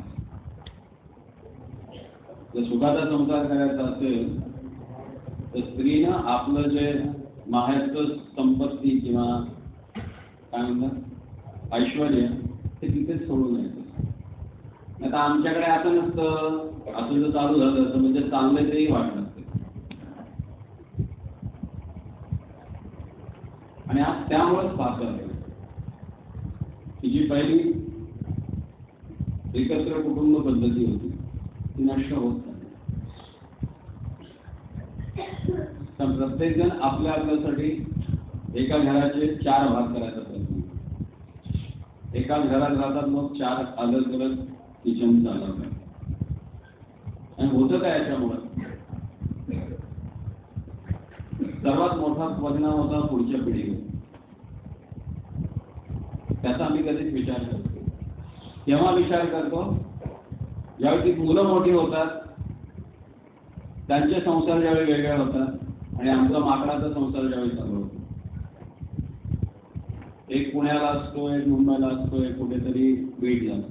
जर सुखाचा संसार करायचा असेल तर स्त्रीनं आपलं जे माहेरचं संपत्ती किंवा काय म्हणतात ऐश्वर्य हे तिथेच सोडून यायचं. आता आमच्याकडे असं नसतं, असं जर चालू झालं तर म्हणजे चांगलं तेही वाटत नसते. आणि आज त्यामुळेच पाहतो की जी पहिली एकत्र कुटुंब पद्धती होती ती नष्ट होत नाही. तर प्रत्येक जण आपल्या आपल्यासाठी एका घराचे चार भाग करायचा प्रयत्न, एकाच घरात राहतात मग चार अलग अलग किचन चालवतात. आणि होतं काय याच्यामुळं सर्वात मोठा परिणाम होता पुढच्या पिढीवर. त्याचा आम्ही कधीच विचार करतो. केव्हा विचार करतो? ज्यावेळी मुलं मोठी होतात, त्यांचे संसार ज्यावेळी वेगळे होतात आणि आमचा माकडाचा संसार ज्यावेळी चालू होतो. एक पुण्याला असतो, एक मुंबईला असतो, एक कुठेतरी बीडला असतो.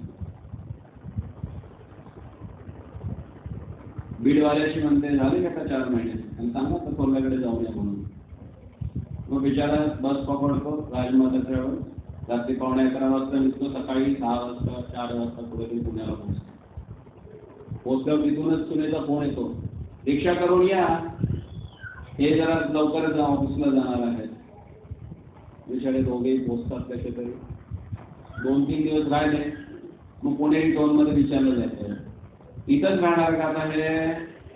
बीडवाल्याशी म्हणते झाले का चार महिने आणि सांगा तर कोल्हाकडे जाऊया म्हणून. मग बिचारा बस पकडतो राजमाताच्यावर, रात्री पावणे अकरा वाजता निघतो, सकाळी सहा वाजता चार वाजता कुठेतरी पुण्याला पोहोचतो. पोहोचल्यावर तिथूनच सुनेचा फोन येतो, रिक्षा करून या, हे जरा लवकरच ऑफिसला जाणार आहेत. बिचारे दोघेही पोहोचतात कसे तरी. दोन तीन दिवस राहिले मग पुणेरी टोन मध्ये विचारलं जातं, इथंच राहणार का आता हे?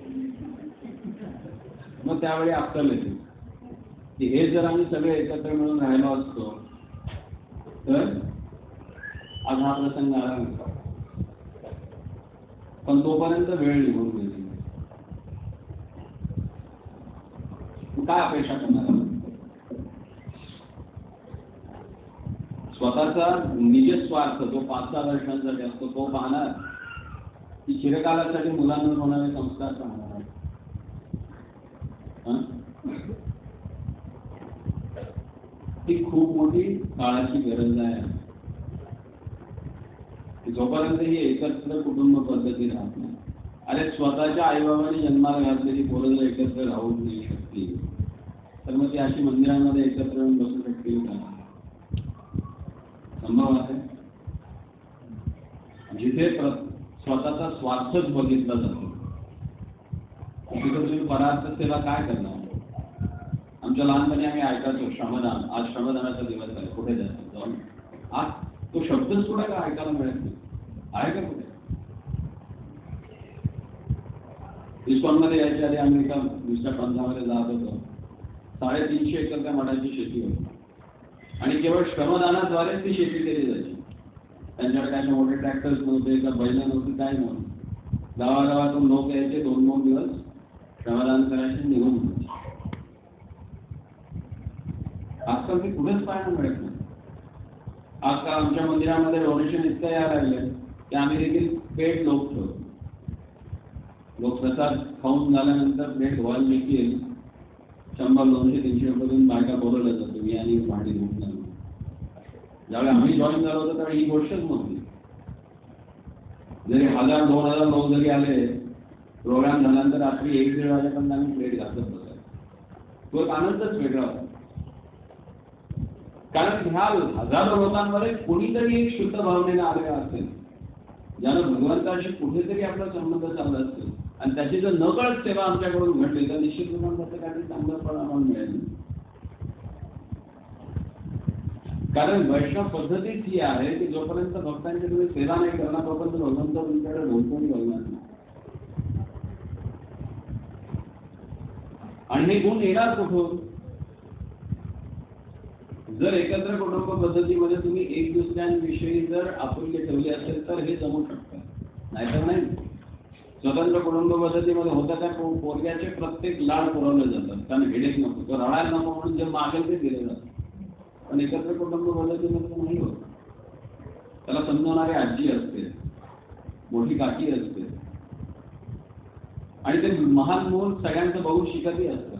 मग त्यावेळी अक्कल येते की हे जर आम्ही सगळे एकत्र मिळून राहिलो असतो तर आज हा प्रसंग आला नसता. पण तोपर्यंत वेळ निघून गेली. काय अपेक्षा करणार? स्वतःचा निजस्वार्थ जो पाच सहा वर्षांसाठी असतो तो पाहणार की चिरकालासाठी मुलांवर होणारे संस्कार पाहणार. ही खूप मोठी काळाची गरज आहे. जोपर्यंत ही एकत्र कुटुंब पद्धती राहत नाही. अरे स्वतःच्या आईबाबांनी जन्माला घातलेली पोरं जर एकत्र राहू नाही शकतील तर मग ती अशी मंदिरामध्ये एकत्र येऊन बसू शकतील का? संभव आहे? जिथे स्वतःचा स्वार्थच बघितला जातो तिथे तुम्ही परार्थ सेवा काय करणार? आमच्या लहानपणी आम्ही ऐकायचो श्रमदान, आज श्रमदानाचा दिवस आहे, कुठे जायचं जाऊन. आज तो शब्दच कुठे का ऐकायला मिळत नाही. आहे का कुठे? इस्कॉनमध्ये यायच्या आधी आम्ही एका दुसऱ्या पंथामध्ये जात होतो. साडेतीनशे एकर त्या मठाची शेती होती आणि केवळ श्रमदानाद्वारेच ती शेती केली जायची. त्यांच्याकडे काय मोठे ट्रॅक्टर्स नव्हते का बैल नव्हती काय नव्हतं. गावागावातून लोक यायचे, दोन दोन दिवस श्रमदान करायचे, निघून जायचे. आजकाल ते कुठेच पाहायला मिळत नाही. आजकाल आमच्या मंदिरामध्ये डोनेशन इतकं यायला लागले की आम्ही देखील पेट लोक ठेवतो. लोक प्रसाद खाऊन झाल्यानंतर प्लेट धुवायला देखील शंभर दोनशे तीनशे रुपये देऊन बायका बोलवल्या जातो, मी आणि भांडी धुवून झालो. ज्यावेळी आम्ही जॉईन झालो होतो त्यावेळी ही गोष्टच नव्हती. जरी हजार दोन हजार लोक जरी आले, प्रोग्राम झाल्यानंतर रात्री एक दीड वाजेपर्यंत आम्ही प्लेट घालत बसायचो. तो एक आनंदच वेगळा होता. कारण ह्या हजारो लोकांमध्ये कोणीतरी एक शुद्ध भावनेने आलेला असेल, ज्यानं भगवंताशी कुठेतरी आपला संबंध चालला असेल आणि त्याची जर नकळत सेवा आमच्याकडून घडली तर निश्चित रूपाने काही चांगलं फळ आम्हाला मिळेल. कारण वैष्णव पद्धतीच ही आहे की जोपर्यंत भक्तांची तुम्ही सेवा नाही करणार तोपर्यंत भगवंत तुमच्याकडे ढोलतोही बघणार नाही. आणि हे गुण येणार कुठून? जर एकत्र कुटुंब पद्धतीमध्ये तुम्ही एक दुसऱ्यांविषयी जर आपुलकी ठेवली असेल तर हे जमू शकतं, नाहीतर नाही. स्वतंत्र कुटुंब पद्धतीमध्ये होतं त्या पोरग्याचे प्रत्येक लाड पुरवले जातात, कारण हेडेक नको, तो रडायला नको म्हणून जे मागेल ते दिले जातं. पण एकत्र कुटुंब पद्धतीमध्ये नाही होत. त्याला समजवणारी आजी असते, मोठी काकी असते आणि ते महान मूल सगळ्यांचं बघून शिकतही असतं.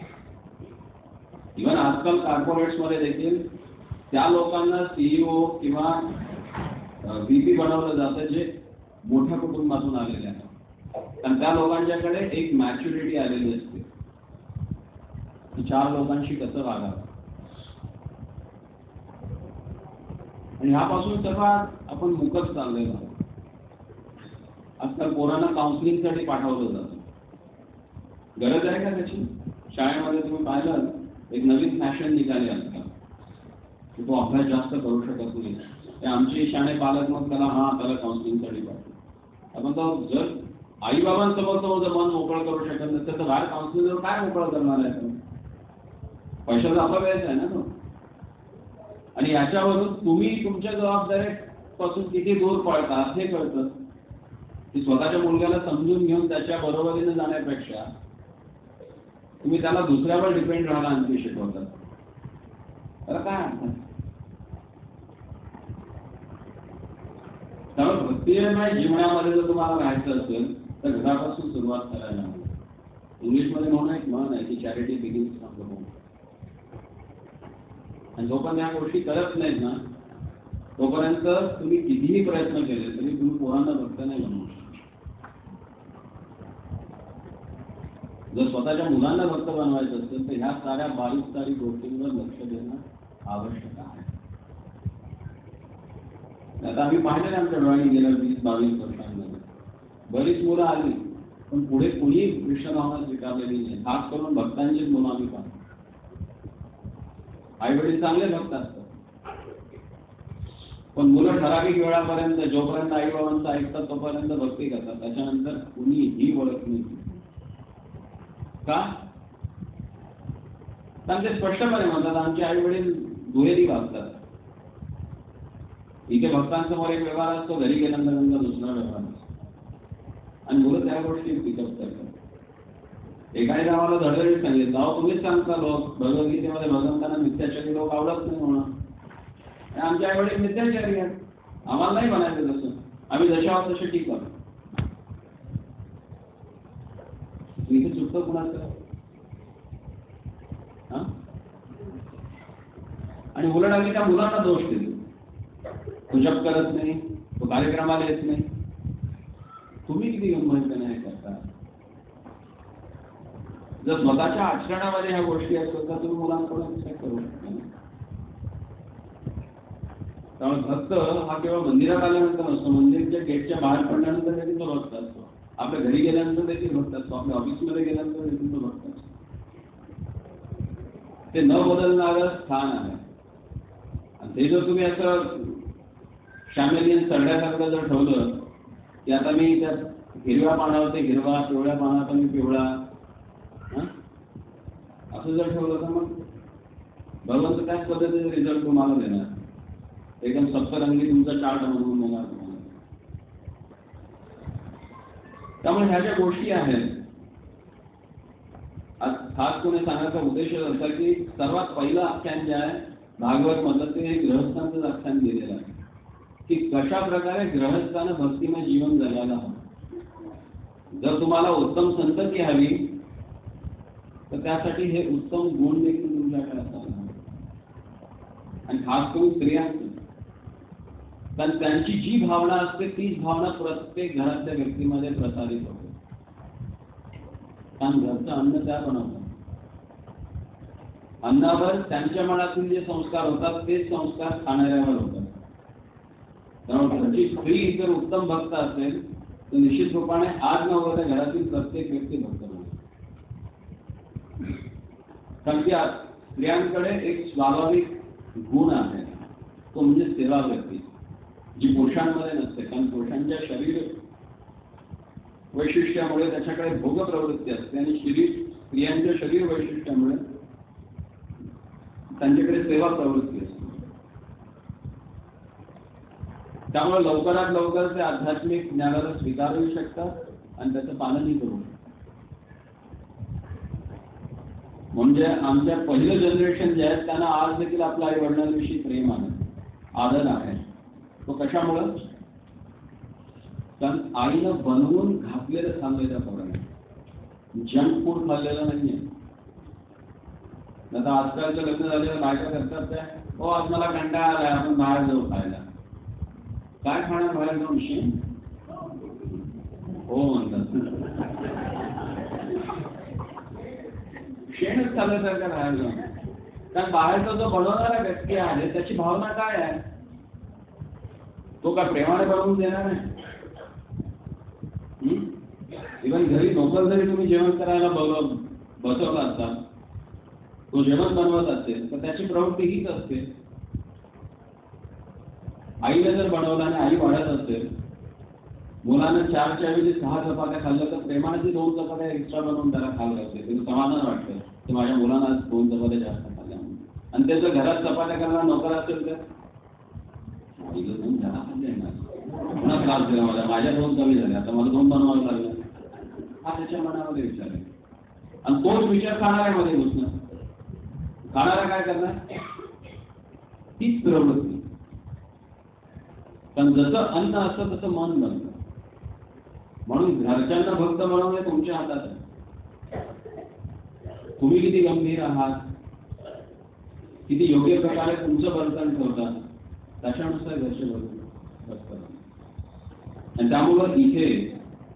इव्हन आजकाल कॉर्पोरेट्स मध्ये देखील त्या लोकांना सीईओ किंवा व्हीपी बनवलं जातं जे मोठ्या कुटुंबातून आलेले आहेत. कारण त्या लोकांच्याकडे एक मॅच्युरिटी आलेली असते, चार लोकांशी कसं वागावं. आणि ह्यापासून सर्व आपण मुकत चाललेलो आहोत. आजकाल पोरांना काउन्सिलिंगसाठी पाठवलं जातं. गरज आहे का त्याची? शाळेमध्ये तुम्ही पाहिलं एक नवीन फॅशन निघाली आजकाल की तो अभ्यास जास्त करू शकत नाही. ते आमचे शाळे पालक मग त्याला हा त्याला काउन्सिलिंगसाठी पाठवतो. आपण तो जर आई बाबांसमोर तो जर मन मोकळं करू शकत नसेल तर बाहेर काउन्सिलिंगवर काय मोकळं करणार आहे? पैशाचा अपव्ययच आहे ना तो. आणि याच्यावरून तुम्ही तुमच्या जबाबदारीपासून किती दूर पळतात हे कळतं. की स्वतःच्या मुलग्याला समजून घेऊन त्याच्या बरोबरीने जाण्यापेक्षा तुम्ही त्याला दुसऱ्यावर डिपेंड राहायला आणखी शिकवतात. त्याला काय अर्थ? त्यामुळे भक्तिमय जीवनामध्ये जर तुम्हाला राहायचं असेल तर घरापासून सुरुवात करायला हवी. इंग्लिशमध्ये म्हणून एक म्हण आहे की charity begins from the home. आणि जोपर्यंत ह्या गोष्टी करत नाहीत ना तोपर्यंत तुम्ही कितीही प्रयत्न केले तरी तुम्ही पोरांना भक्त नाही बनवू शकत. जर स्वतःच्या मुलांना भक्त बनवायचं असेल तर ह्या साऱ्या बारीक सारीक गोष्टींवर लक्ष देणं आवश्यक आहे. आता आम्ही पाहिलं आमच्या डोळ्यांनी गेल्या वीस बावीस वर्षांमध्ये बरीच मुलं आली पण पुढे कोणी कृष्ण भावना स्वीकारलेली नाही. खास करून भक्तांचीच मुलं आम्ही पाहतो. आई वडील चांगले भक्त असतात पण मुलं ठराविक वेळापर्यंत जोपर्यंत आई बाबांचं ऐकतात तोपर्यंत भक्ती करतात. त्याच्यानंतर कुणीही ओळख नाही. का? त्यांचे स्पष्टपणे म्हणतात आमचे आई वडील दुहेरी वागतात. इथे भक्तांसमोर एक व्यवहार असतो, घरी गेल्यानंतर दुसरा व्यवहार असतो आणि मुलं त्या गोष्टी पिकअप करतात. एकाने आम्हाला धडधडीत सांगितलं अहो तुम्हीच सांगता लोक भगवद्गीतेमध्ये भगवंतांना मिथ्याचारी लोक आवडत नाही म्हणून. आमचे आई वडील मिथ्याचारी आहेत, आम्हाला नाही म्हणायचं तसं, आम्ही जसे आहोत तसे ठीक आहोत. इथे चुकतं कुणाचं? आणि उलट आम्ही त्या मुलांना दोष देतो. तो जप करत नाही, तो कार्यक्रमाला येत नाही. तुम्ही किती गंभीरपणे हे करता? जर स्वतःच्या आचरणामध्ये ह्या गोष्टी असतात तर तुम्ही मुलांकडून विचार करू शकता. त्यामुळे भक्त हा केवळ मंदिरात आल्यानंतर नसतो, मंदिरच्या गेटच्या बाहेर पडल्यानंतर देखील तो भक्त असतो, आपल्या घरी गेल्यानंतर देखील भक्त असतो, आपल्या ऑफिसमध्ये गेल्यानंतर देखील तो भक्त असतो. ते न बदलणारं स्थान आहे. आणि ते जर तुम्ही असं शामेलियन सरड्यासारखं जर ठेवलं की आता मी त्या हिरव्या पानावर ते हिरवा, पिवळ्या पानावर मी पिवळा असं जर ठेवलं तर मग भगवंत त्याच पद्धतीने रिझल्ट तुम्हाला देणार. एकदम सप्तरंगी तुमचा चार्ट बनवून देणार तुम्हाला. त्यामुळे ह्या ज्या गोष्टी आहेत, आज खास कोणी सांगायचा उद्देश असा की सर्वात पहिलं आख्यान जे आहे भागवत मधलं ते ग्रहस्थांचं आख्यान दिलेलं आहे की कशा प्रकारे ग्रहस्थानं भक्तिमय जीवन जगायला हवं. जर तुम्हाला उत्तम संतती हवी तर त्यासाठी हे उत्तम गुण देखील तुमच्याकडे असायला हवे. आणि खास करून स्त्रियांचं, कारण त्यांची जी भावना असते तीच भावना प्रत्येक घरातल्या व्यक्तीमध्ये प्रसारित होते. कारण घरचं अन्न त्या बनवतात, अन्नावर त्यांच्या मनातील जे संस्कार होतात तेच संस्कार खाणाऱ्यावर होतात. त्यामुळे घरची स्त्री जर उत्तम भक्त असेल तर निश्चित रूपाने आज न उद्या घरातील प्रत्येक व्यक्ती भक्त होईल. कारण की स्त्रियांकडे एक स्वाभाविक गुण आहे, तो म्हणजे सेवा वृत्ती, जी पुरुषांमध्ये नसते. कारण पुरुषांच्या शरीर वैशिष्ट्यामुळे त्याच्याकडे भोग प्रवृत्ती असते आणि शरीर स्त्रियांच्या शरीर वैशिष्ट्यामुळे त्यांच्याकडे सेवा प्रवृत्ती असते. त्यामुळे लवकरात लवकर ते आध्यात्मिक ज्ञानाला स्वीकारू शकतात आणि त्याचं पालनही करू शकतात. म्हणजे आमच्या पहिलं जनरेशन जे आहे त्यांना आज देखील आपल्या आई वडिलांविषयी प्रेम आहे, आदर आहे. तो कशामुळं? कारण आईनं बनवून घातलेलं खाल्लंय त्या पोराने, जंक फूड खाल्लेलं नाहीये. आता आजकालच्या लग्न झालेल्या बायका करतात त्या, हो आज मला कंटाळा आलाय आपण बाहेर जाऊ खायला. काय खाणार बाहेर जाऊन? शेण? हो म्हणतात, शेणच खाल्ल्यासारखं बाहेर जाऊन. कारण बाहेरचा जो बनवणारा व्यक्ती आहे त्याची भावना काय आहे? तो काय प्रेमाने बनवून देणार आहे? इव्हन घरी नोकर जरी तुम्ही जेवण करायला बोलव बसवला असता, तो जेवण बनवत असेल तर त्याची प्रवृत्ती हीच असते. आईला जर बनवलं आणि आई वाढत असेल, मुलानं चारच्या ऐवजी सहा चपात्या खाल्ल्या तर प्रेमाने ती दोन चपात्या एक्स्ट्रा बनवून त्याला खाल्लं असते. तिला समाधान वाटतं की माझ्या मुलांना दोन चपात्या जास्त खाल्ल्या. आणि त्याचं घरात चपात्या करणारा नोकर असेल तर आईला दोन घरा खाल्ले पुन्हा त्रास दिला मला, माझ्या दोन कमी झाल्या, आता मला दोन बनवावं लागलं. हा त्याच्या मनामध्ये विचार आहे. आणि तोच विचार खाणाऱ्यामध्ये घुसणार. खाणारा काय करणार? तीच प्रवृत्ती. कारण जसं अन्न असतं तसं मन बनतं. म्हणून घरच्यांना भक्त बनवणे तुमच्या हातात आहे. तुम्ही किती गंभीर आहात, किती योग्य प्रकारे तुमचं वर्तन ठेवतात, त्याच्यानुसार घरचे वर्तन असतात. आणि त्यामुळं इथे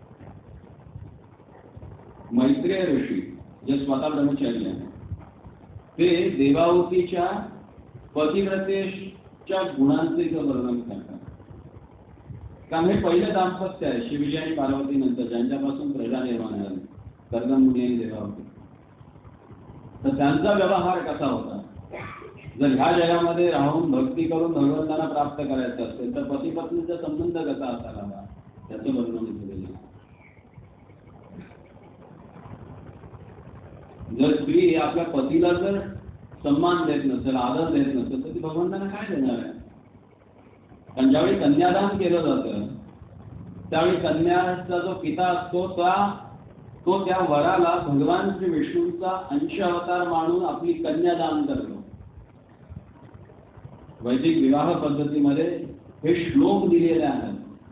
मैत्रेय ऋषी जे स्वतः ब्रह्मचारी आहे ते देवावतीच्या पतिव्रतेच्या गुणांचे इथं वर्णन करतात. कारण हे पहिलं दाम्पत्य आहे शिवजी आणि पार्वती नंतर, ज्यांच्यापासून प्रजा निर्माण झाली, कर्दमुनी आणि देवावती. तर त्यांचा व्यवहार कसा होता? जर ह्या जगामध्ये राहून भक्ती करून भगवंतांना प्राप्त करायचं असेल तर पती पत्नीचा संबंध कसा असायला हवा त्याचं वर्णन केलेलं आहे. जर स्त्री आपल्या पतीला जर सन्मान देत नसेल, आदर देत नसेल तर ती भगवंतांना काय देणार आहे? कारण ज्यावेळी कन्यादान केलं जातं त्यावेळी कन्याचा जो पिता असतो त्या तो त्या वराला भगवान श्री विष्णूंचा अंश अवतार मानून आपली कन्या दान करतो. वैदिक विवाह पद्धतीमध्ये हे श्लोक दिलेले आहेत.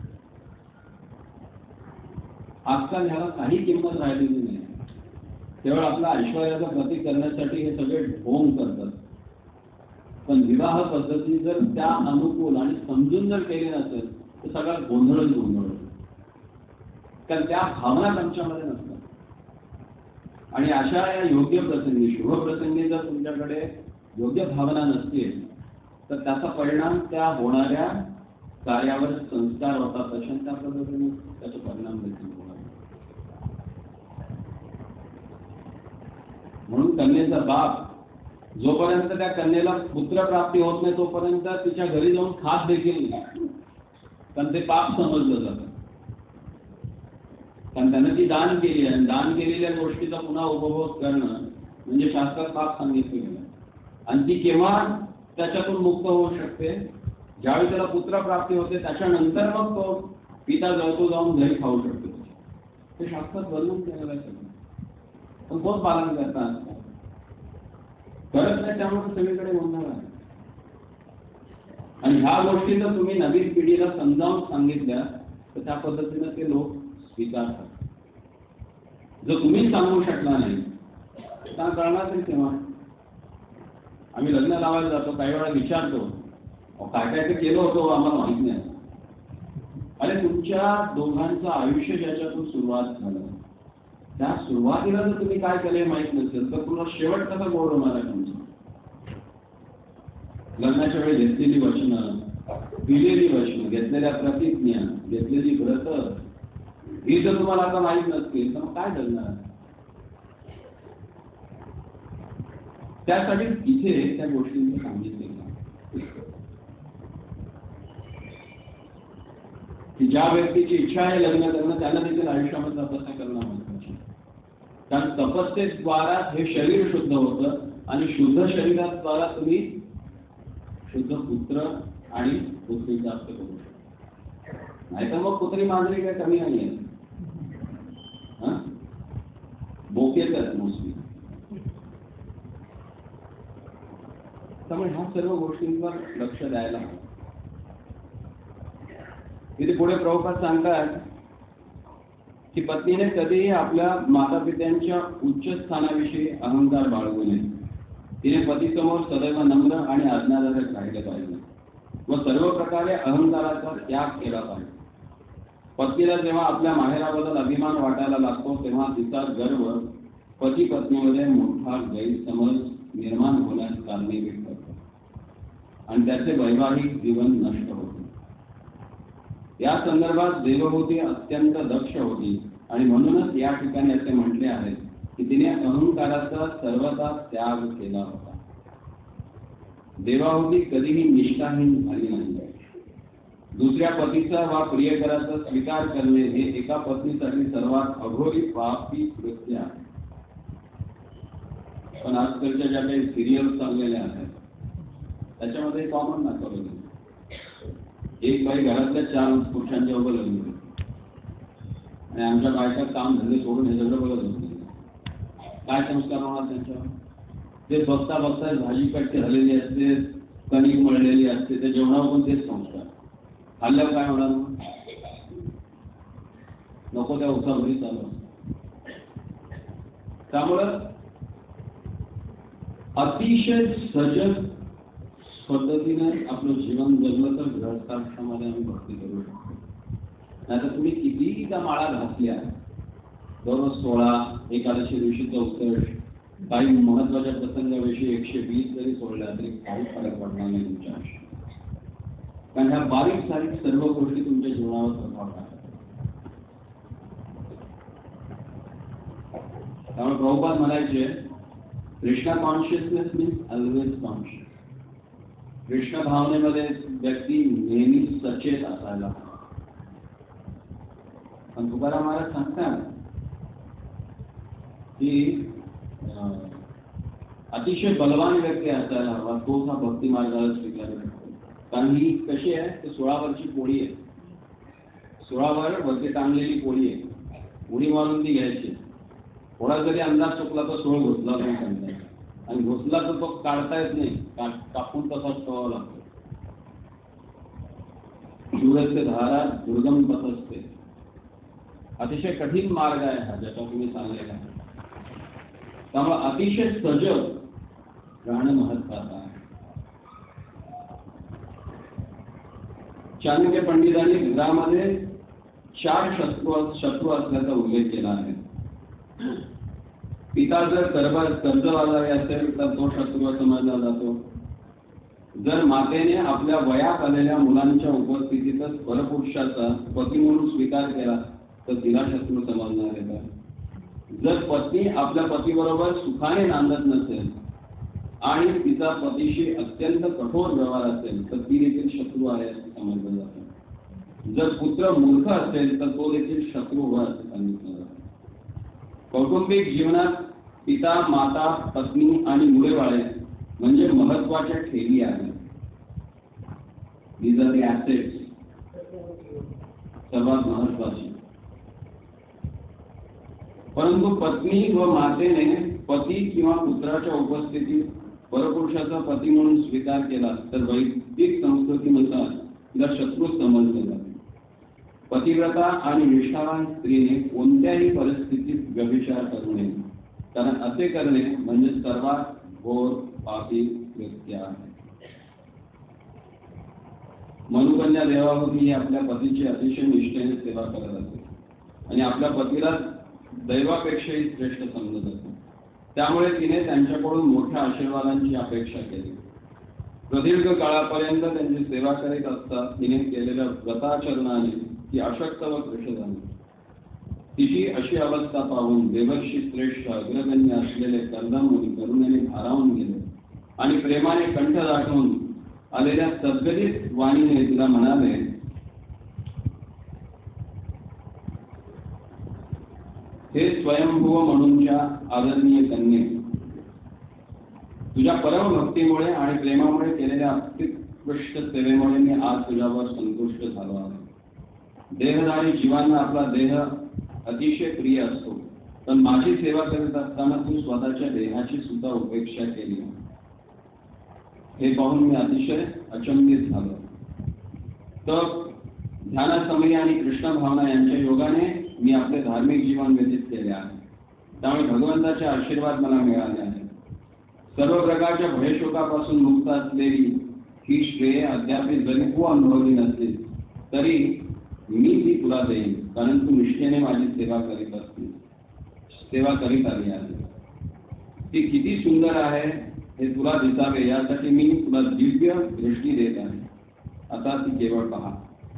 आजकाल ह्याला काही किंमत राहिलेली नाही. केवळ आपला ऐश्वर्याचं प्रतीक करण्यासाठी हे सगळे ढोंग करतात. पण विवाह पद्धती जर त्या अनुकूल आणि समजून जर केली नसेल तर सगळा गोंधळच गोंधळ. कारण त्या भावना त्यांच्यामध्ये नसतात. आणि अशा या योग्य प्रसंगी, शुभ प्रसंगी जर तुमच्याकडे योग्य भावना नसतील तर त्याचा परिणाम त्या होणाऱ्या कार्यावर संस्कार होतात. तशा त्या पद्धतीने त्याचे परिणाम देखील होणार. म्हणून कन्येचा बाप जोपर्यंत त्या कन्येला पुत्र प्राप्ती होत नाही तोपर्यंत तिच्या घरी जाऊन खात देखील नाही. कारण ते पाप समजलं जातं. कारण त्यानं ती दान केली आहे. दान केलेल्या गोष्टीचा पुन्हा उपभोग करणं म्हणजे शास्त्रात पाप सांगितलं गेलं. आणि ती केव्हा त्याच्यातून मुक्त होऊ शकते? ज्यावेळी त्याला पुत्र प्राप्ती होते त्याच्यानंतर मग तो पिता जळतो जाऊन घरी खाऊ शकतो. ते शास्त्रात वर्णन केलेलं आहे सगळं. पण कोण पालन करतात? करत नाही, त्यामुळे सगळीकडे गोंधळ आहे. आणि ह्या गोष्टी जर तुम्ही नवीन पिढीला समजावून सांगितल्या तर त्या पद्धतीने ते लोक स्वीकारतात. जर तुम्ही सांगू शकला नाही तर कळणार तरी तेव्हा. आम्ही लग्न लावायला जातो, काही वेळा विचारतो काय काय ते केलं होतं आम्हाला माहित नाही. अरे तुमच्या दोघांचं आयुष्य ज्याच्यातून सुरुवात झालं त्या सुरुवातीला जर तुम्ही काय केलं माहित नसेल तर तुला शेवट कसा गोड होणार आहे तुमचं? लग्नाच्या वेळी घेतलेली वचनं, दिलेली वचनं, घेतलेल्या प्रतिज्ञा, घेतलेली व्रत ही जर तुम्हाला आता माहित नसतील तर मग काय करणार? त्यासाठी इथे त्या गोष्टींचं सांगितले की ज्या व्यक्तीची इच्छा आहे लग्न करणं त्यांना देखील आयुष्यामध्ये तपस्या करणं महत्वाची. कारण तपस्येद्वारा हे शरीर शुद्ध होतं आणि शुद्ध शरीराद्वारा तुम्ही शुद्ध पुत्र आणि पुत्री प्राप्त करू शकता. नाहीतर मग पुत्री मांजरी काही कमी नाही आहे, बोकेच आहेत मोस्टली. त्यामुळे ह्या सर्व गोष्टींवर लक्ष द्यायला हवं. इथे पुढे प्रभुपाद सांगतात की पत्नीने कधीही आपल्या माता पित्यांच्या उच्च स्थानाविषयी अहंकार बाळगू नये. तिने पतीसमोर सदैव नम्र आणि आज्ञाधारक राहिले पाहिजे व सर्व प्रकारे अहंकाराचा त्याग केला पाहिजे. पत्नीला जेव्हा आपल्या माहेराबद्दल अभिमान वाटायला लागतो तेव्हा तिचा गर्व पती पत्नीमध्ये मोठा गैरसमज निर्माण होण्यास कारणीभूत ठरतो आणि त्याचे वैवाहिक जीवन नष्ट होते. या संदर्भात देवहूती अत्यंत दक्ष होती आणि म्हणूनच या ठिकाणी असे म्हटले आहे की तिने अहंकाराचा सर्वथा त्याग केला होता. देवाहुती कधीही निष्ठाहीन झाली नाही. दुसऱ्या पतीचा वा प्रियकराचा स्वीकार करणे हे एका पत्नीसाठी सर्वात अघोरी पापी कृत्य आहे. पण आजकालच्या ज्या काही सिरियल चाललेल्या आहेत त्याच्यामध्ये कॉमन दाखवलं गेलं. एक बाई घरातल्या चार पुरुषांच्या बरोबर लग्न करते आणि आमच्या बायका काम धंदे सोडून हे सगळं बघत असते. काय संस्कार होणार त्यांच्यावर? ते बघता बघता भाजी कट्टी झालेली असते, कणिक मळलेली असते, ते जेवणावर पण तेच संस्कार. खाल्ल्यावर काय होणार? नको त्या उसाभरी चालू. त्यामुळं अतिशय सजग पद्धतीने आपलं जीवन जगलं तर गृहस्थाश्रमामध्ये आम्ही भक्ती करू शकतो. नाहीतर तुम्ही कितीही त्या माळा घातल्या, दररोज सोळा, एकादशी दिवशी चौसष्ट, काही महत्वाच्या प्रसंगाविषयी एकशे वीस जरी सोडल्या तरी काही फरक पडणार नाही तुमच्या आयुष्यात. कारण ह्या बारीक सारीक सर्व गोष्टी तुमच्या जीवनावर प्रभाव टाकतात. त्यामुळे प्रभुपाद म्हणायचे Krishna consciousness means always conscious. Krishna भावनेमध्ये व्यक्ती नेहमी सचेत असायला. पण तुकाराम महाराज सांगतात की अतिशय बलवान व्यक्ती असायला हवा, तोच हा भक्ती मार्गाला स्वीकारू शकतो. कारण ही कशी आहे, ते सोळावरची पोळी आहे. सोळावर वरती टांगलेली पोळी आहे. उडी मारून ती घ्यायची. थोडा जरी अंदाज चुकला तर सोळ घुसला पण सांगतात आणि घुसला तर तो काढता येत नाही, कापून तसाच ठेवावा लागतो. सूरजचे धारा दुर्गम पथ असते. अतिशय कठीण मार्ग आहे हा ज्याचा तुम्ही चाललेला आहे. त्यामुळे अतिशय सजग राहणं महत्वाचं आहे. चाणक्य पंडितांनी घरामध्ये चार शत्रू शत्रू असल्याचा उल्लेख केला आहे. पिता जर कर्जबाजारी असेल तर तो शत्रू समजला जातो. जर मातेने आपल्या वयात आलेल्या मुलांच्या उपस्थितीतच परपुरुषाचा पती म्हणून स्वीकार केला तर तिला शत्रू समजणार आहे. जर पत्नी आपल्या पतीबरोबर सुखाने नांदत नसेल आणि तिचा पतीशी अत्यंत कठोर व्यवहार असेल तर ती देखील शत्रू आहे असे समजलं जातं. जर पुत्र मूर्ख असेल तर तो देखील शत्रू हो असे सांगितलं जातं. कौटुंबिक जीवनात पिता, माता, पत्नी आणि मुले बाळे म्हणजे महत्वाच्या ठेवी आहेत. दीज आर द ॲसेट्स, सर्वात महत्वाची. परंतु पत्नी व मातेने पती किंवा पुत्राच्या उपस्थितीत परपुरुषाचा पती म्हणून स्वीकार केला तर वैदिक संस्कृतीनुसार तिला शत्रू समजले जाते. पतिव्रता आणि निष्ठावान स्त्रीने कोणत्याही परिस्थितीत व्यभिचार करू नये, कारण असे करणे म्हणजे सर्वात घोर पापी कृत्य आहे. मनुकन्या देवाहुती ही आपल्या पतीची अतिशय निष्ठेने सेवा करत असते आणि आपल्या पतीला दैवापेक्षाही श्रेष्ठ समजत असते. त्यामुळे तिने त्यांच्याकडून मोठ्या आशीर्वादांची अपेक्षा केली. प्रदीर्घ काळापर्यंत त्यांची सेवा करीत असता तिने केलेल्या व्रताचरणाने ती अशक्त व कृश झाली. तिची अशी अवस्था पाहून देवर्षी श्रेष्ठ अग्रगण्य असलेले कर्दमुनी करुणेने भारावून गेले आणि प्रेमाने कंठ दाटून आलेल्या सद्गदित वाणीने तिला म्हणाले, हे स्वयंभुव म्हणूनच्या आदरणीय कन्ये, तुझ्या परम भक्तीमुळे आणि प्रेमामुळे केलेल्या अत्युत्कृष्ट सेवेमुळे मी आज तुझ्यावर संतुष्ट झालो आहे. देहधारी जीवांना आपला देह अतिशय प्रिय असतो, पण माझी सेवा करीत असताना तू स्वतःच्या देहाची सुद्धा उपेक्षा केली. हे पाहून मी अतिशय अचंबित झालो. तर ध्यानासमयी आणि कृष्ण भावना यांच्या योगाने मी आपले धार्मिक जीवन व्यतीत केले आहे. त्यामुळे भगवंताचे आशीर्वाद मला मिळाले आहे. सर्व प्रकारच्या भयशोकापासून मुक्त असलेली ही श्रेय अद्याप जरी तू अनुभवली नसली तरी मी ती तुला देईन, कारण तू निष्ठेने माझी सेवा करीत असते सेवा करीत आली आहे. ती किती सुंदर आहे हे तुला दिसावे यासाठी मी तुला दिव्य दृष्टी देत आहे. आता ती केवळ पहा.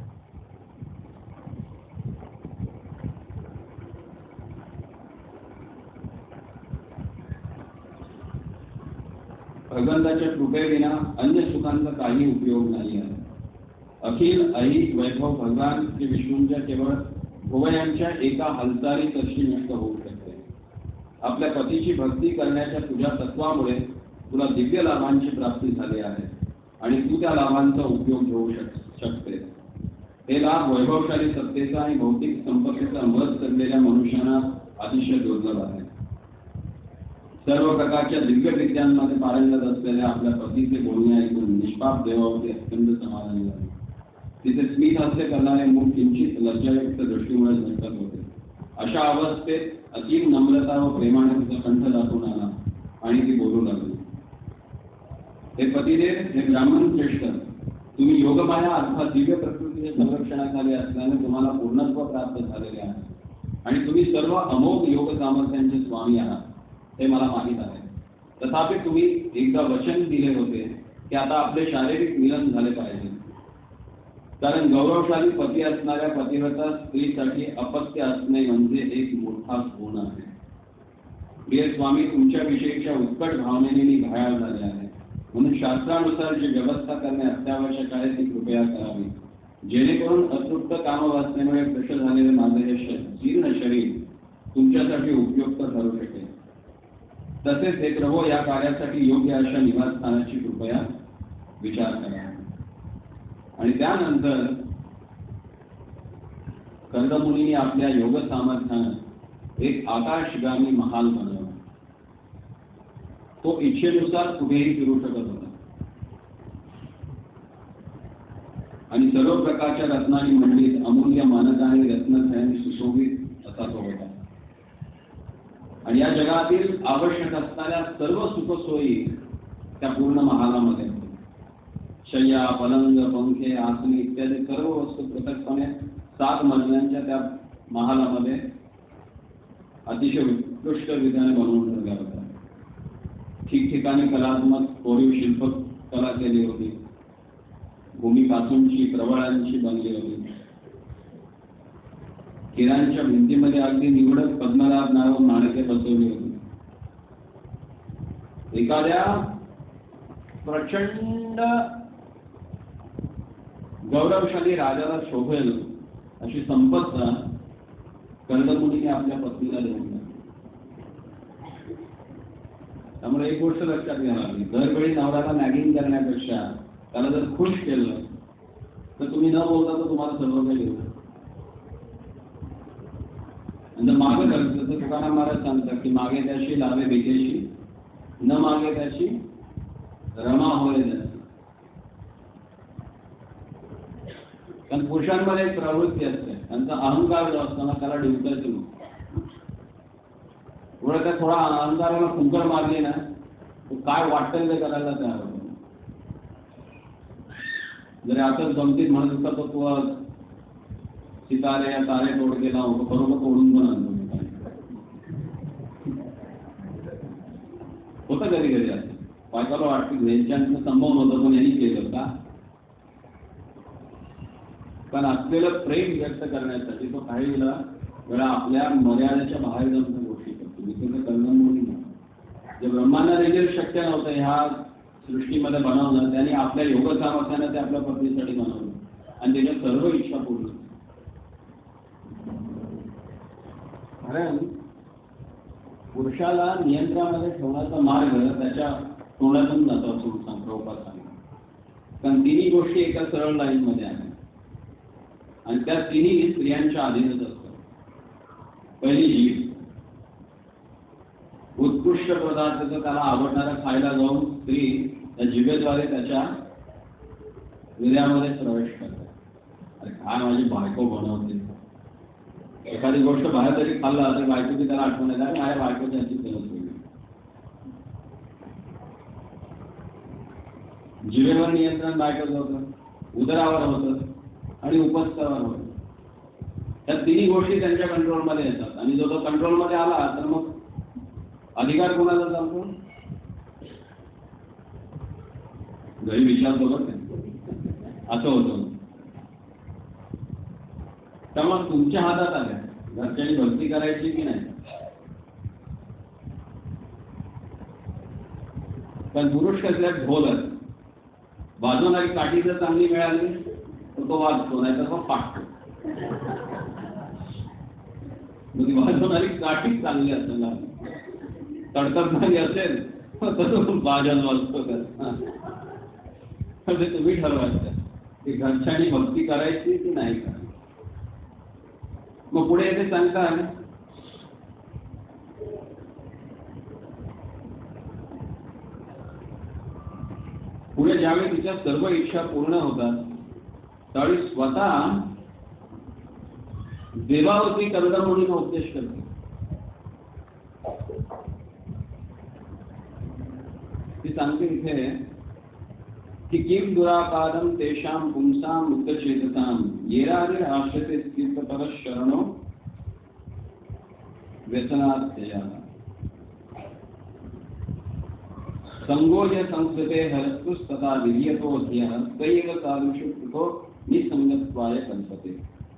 भगवंताच्या कृपेविना अन्य सुखांचा काही उपयोग नाही आहे. अखिल ऐहिक वैभव भगवान श्री विष्णूंच्या केवळ भुवयांच्या एका हालचाली तशी नष्ट होऊ शकते. आपल्या पतीची भक्ती करण्याच्या तुझ्या तत्वामुळे तुला दिव्य लाभांची प्राप्ती झाली आहे आणि तू त्या लाभांचा उपयोग घेऊ शकते. हे लाभ वैभवशाली सत्तेचा आणि भौतिक संपत्तीचा मत करलेल्या मनुष्यांना अतिशय दुर्लभ आहे. सर्व प्रकारच्या दिव्य विद्यांमध्ये पारंगत असलेल्या आपल्या पतीचे बोलणे ऐकून निष्पाप देवावती अत्यंत समाधानी झाले. तिथे स्मित हास्य करणारे मुख किंचित लज्जायुक्त दृष्टीमुळे झटकत होते. अशा अवस्थेत अतीव नम्रता व प्रेमाने तिचा कंठ दाखवून आला आणि ती बोलू लागली, हे पतिदेव, हे ब्राह्मण श्रेष्ठ, तुम्ही योगमाया अर्थात दिव्य प्रकृतीच्या संरक्षणाखाली असल्याने तुम्हाला पूर्णत्व प्राप्त झालेले आहे आणि तुम्ही सर्व अमोघ योग सामर्थ्यांचे स्वामी आहात हे मला माहीत आहे. तथापि तुम्ही एकदा वचन दिले होते की आता आपले शारीरिक मिलन झाले पाहिजे, कारण गौरवशाली पती असणाऱ्या पतिव्रता स्त्रीसाठी अपत्य असणे म्हणजे एक मोठा गुण आहे. प्रिय स्वामी, तुमच्या विषयीच्या उत्कट भावनेने मी घायाळ झाले आहे, म्हणून शास्त्रानुसार जी व्यवस्था करणे अत्यावश्यक आहे ती कृपया करावी, जेणेकरून अतृप्त कामवासनेमुळे कृश झालेले माझे हे जीर्ण शरीर तुमच्यासाठी उपयुक्त ठरू शकेल. तसेच हे प्रभो, या कार्यासाठी योग्य अशा निवासस्थानाची कृपया विचार करा. आणि त्यानंतर कर्दमुनीने आपल्या योग सामर्थ्याने एक आकाशगामी महाल बनवला. तो इच्छेनुसार कुठेही फिरू शकत होता आणि सर्व प्रकारच्या रत्नांनी मंडित अमूल्य मानकाने रत्नखड्यांनी सुशोभित असा तो होता. आणि या जगातील आवश्यक असणाऱ्या सर्व सुखसोयी त्या पूर्ण महालामध्ये होत्या. शय्या, पलंग, पंखे, आसनी इत्यादी सर्व वस्तू पृथकपणे सात मजल्यांच्या त्या महालामध्ये अतिशय उत्कृष्ट विधाने बनवून ठेवल्या होत्या. ठिकठिकाणी कलात्मक कोरीव शिल्पकला केली होती. भूमीपासूनची प्रवळांची बनली होती. किरांच्या भिंतीमध्ये अगदी निवडक पद्मनाभ नाव नाणके बसवली होती. एखाद्या प्रचंड गौरवशाली राजाला शोभेल अशी संपत्ता कर्दमुनीने आपल्या पत्नीला देऊन टाकली. त्यामुळे एक गोष्ट लक्षात घ्यावी लागली, दरवेळी नवऱ्याला नॅगिंग करण्यापेक्षा त्याला जर खुश केलं तर तुम्ही न बोलता तर तुम्हाला सर्व काही घेऊ. आणि मागे जसं तुकाराम महाराज सांगतात की मागे त्याशी लावे बेकेशी, न मागे त्याशी रमा होय त्याची. कारण पुरुषांमध्ये एक प्रवृत्ती असते, त्यांचा अहंकार जो असतो ना त्याला डिवचायचं नसतं. पुढे त्या थोडा अहंकाराला फुंकर मारली ना, तो काय वाटतं ते करायला तयार होतो. जरी असंच गमतीत म्हणत होता तो तू सितारे या तारे तोड केला होतो, बरोबर तोडून पण आणतो होतं कधी कधी असं. बायकाला वाटतं यांच्यानं संभव नव्हतं पण यांनी केलं का. कारण असलेलं प्रेम व्यक्त करण्यासाठी तो काही वेळा आपल्या मर्यादेच्या बाहेर जाऊन त्या गोष्टी करतो. निसर्ग करणं जे ब्रह्मांना देखील शक्य नव्हतं ह्या सृष्टीमध्ये बनवणं, त्यांनी आपल्या योग सामर्थ्यानं ते आपल्या पत्नीसाठी बनवलं आणि त्याच्या सर्व इच्छा पूर्ण. कारण पुरुषाला नियंत्रणामध्ये ठेवण्याचा मार्ग त्याच्या तोंडातून जातो असं प्रभुपाद सांगतात. कारण तिन्ही गोष्टी एका सरळ लाईन मध्ये आहेत आणि त्या तिन्ही स्त्रियांच्या अधीनच असतात. पहिली जीभ, उत्कृष्ट पदार्थाचं त्याला आवडणारा खायला जाऊन स्त्री त्या जिभेद्वारे त्याच्या हृदयामध्ये प्रवेश करतात. अरे काय माझी बायको बनवते. एखादी गोष्ट बाहेर तरी खाल्ला तर बायकोची त्याला आठवण येते, अरे माझ्या बायकोची अशी गरज वेगळी. जिभेवर नियंत्रण बायकोचं होतं, उदरावर होतं आणि उपस्थावर होतं. त्या तिन्ही गोष्टी त्यांच्या कंट्रोलमध्ये येतात आणि जो तो कंट्रोलमध्ये आला तर मग अधिकार कोणाचा चालतो. घरी विचार बघत असं होतं. त्यामुळे तुमच्या हातात आल्या घरच्यांनी भक्ती करायची की नाही. पण पुरुष कसल्यात ढोलत वाजवणारी काठी जर चांगली मिळाली तर तो वाजतो, नाही तर मग फाटतो. वाजवणारी काठी चांगली असेल, तडतडणारी असेल तर बाजात वाजतो. तर ते तुम्ही ठरवायचं की घरच्यांनी भक्ती करायची की नाही करायची. मग पुढे ते सांगतात पुढे ज्यावेळी तिच्या सर्व इच्छा पूर्ण होतात त्यावेळी स्वतः देवावरती कर्दम म्हणून उपदेश करते. ती सांगते इथे की किम दुरापादम तेषां पुंसां मुक्तचेतसां येरारे आश्रते स्थितपर शरणो व्यसनात्यया संगोय संस्कृते हरस्तुस्तथा विर्यतो ध्यः तैव साधुषु कृतो निसंगत्वाय कल्पते.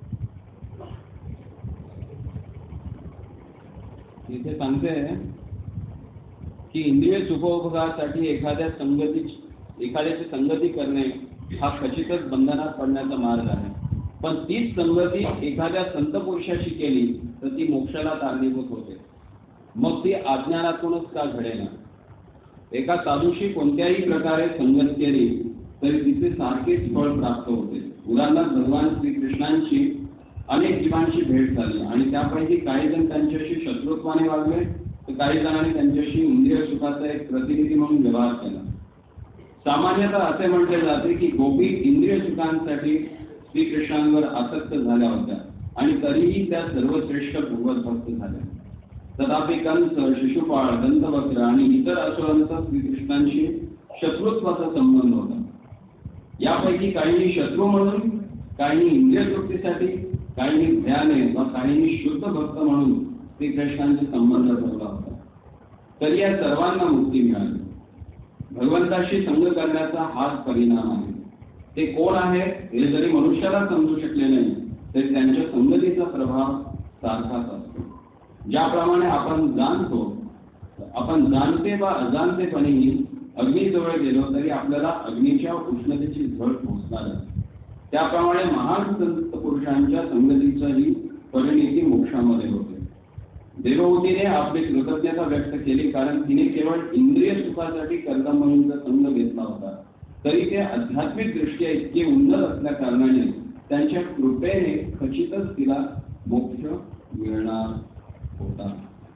इथे सांगते की इंद्रिय सुखोपभोगासाठी एखाद्या संगती एखाद्याची संगती करणे हा खचितच बंधनात पडण्याचा मार्ग आहे. पण तीच संगती एखाद्या संत पुरुषाशी केली तर ती मोक्षाला कारणीभूत होते. मग ती अज्ञानातूनच का घडेना. एका साधूशी कोणत्याही प्रकारे संगत केली तरी तिचे सारखेच फळ प्राप्त होते. उदाहरणार्थ भगवान श्रीकृष्णांची अनेक जीवांची भेट झाली आणि त्यापैकी काही जण त्यांच्याशी शत्रुत्वाने वागले तर काही जणांनी त्यांच्याशी इंद्रिय सुखाचा एक प्रतिनिधी म्हणून व्यवहार केला. सामान्यतः असे म्हटले जाते की गोपी इंद्रिय सुखांसाठी श्रीकृष्णांवर आसक्त झाल्या होत्या आणि तरीही त्या सर्वश्रेष्ठ भगवत भक्त झाल्या. तथापि कंस, शिशुपाळ, दंतवक्र आणि इतर असुरांचा श्रीकृष्णांशी शत्रुत्वाचा संबंध होता. यापैकी काहींनी शत्रू म्हणून, काहींनी इंद्रिय तृप्तीसाठी, काहींनी भयाने व काहींनी शुद्ध भक्त म्हणून श्रीकृष्णांशी संबंध ठेवला होता. तरी या सर्वांना मुक्ती मिळाली. भगवंताशी संग करण्याचा हाच परिणाम आहे. ते कोण आहे हे जरी मनुष्याला समजू शकले नाही तरी त्यांच्या संगतीचा प्रभाव सारखाच असतो. ज्याप्रमाणे आपण जाणतो, आपण जाणते वा अजाणतेपणेही अग्नीजवळ गेलो तरी आपल्याला अग्नीच्या उष्णतेची झळ पोहोचणार. त्याप्रमाणे महान संत पुरुषांच्या संगतीचाही परिणिती मोक्षामध्ये होते. देवहूतीने आपली कृतज्ञता व्यक्त केली कारण तिने केवळ इंद्रिय सुखासाठी कर्दम म्हणून संघ घेतला होता तरी ते आध्यात्मिक दृष्ट्या इतके उन्नत असल्या कारणाने त्यांच्या कृपेने खचितच तिला मोक्ष मिळणार होता.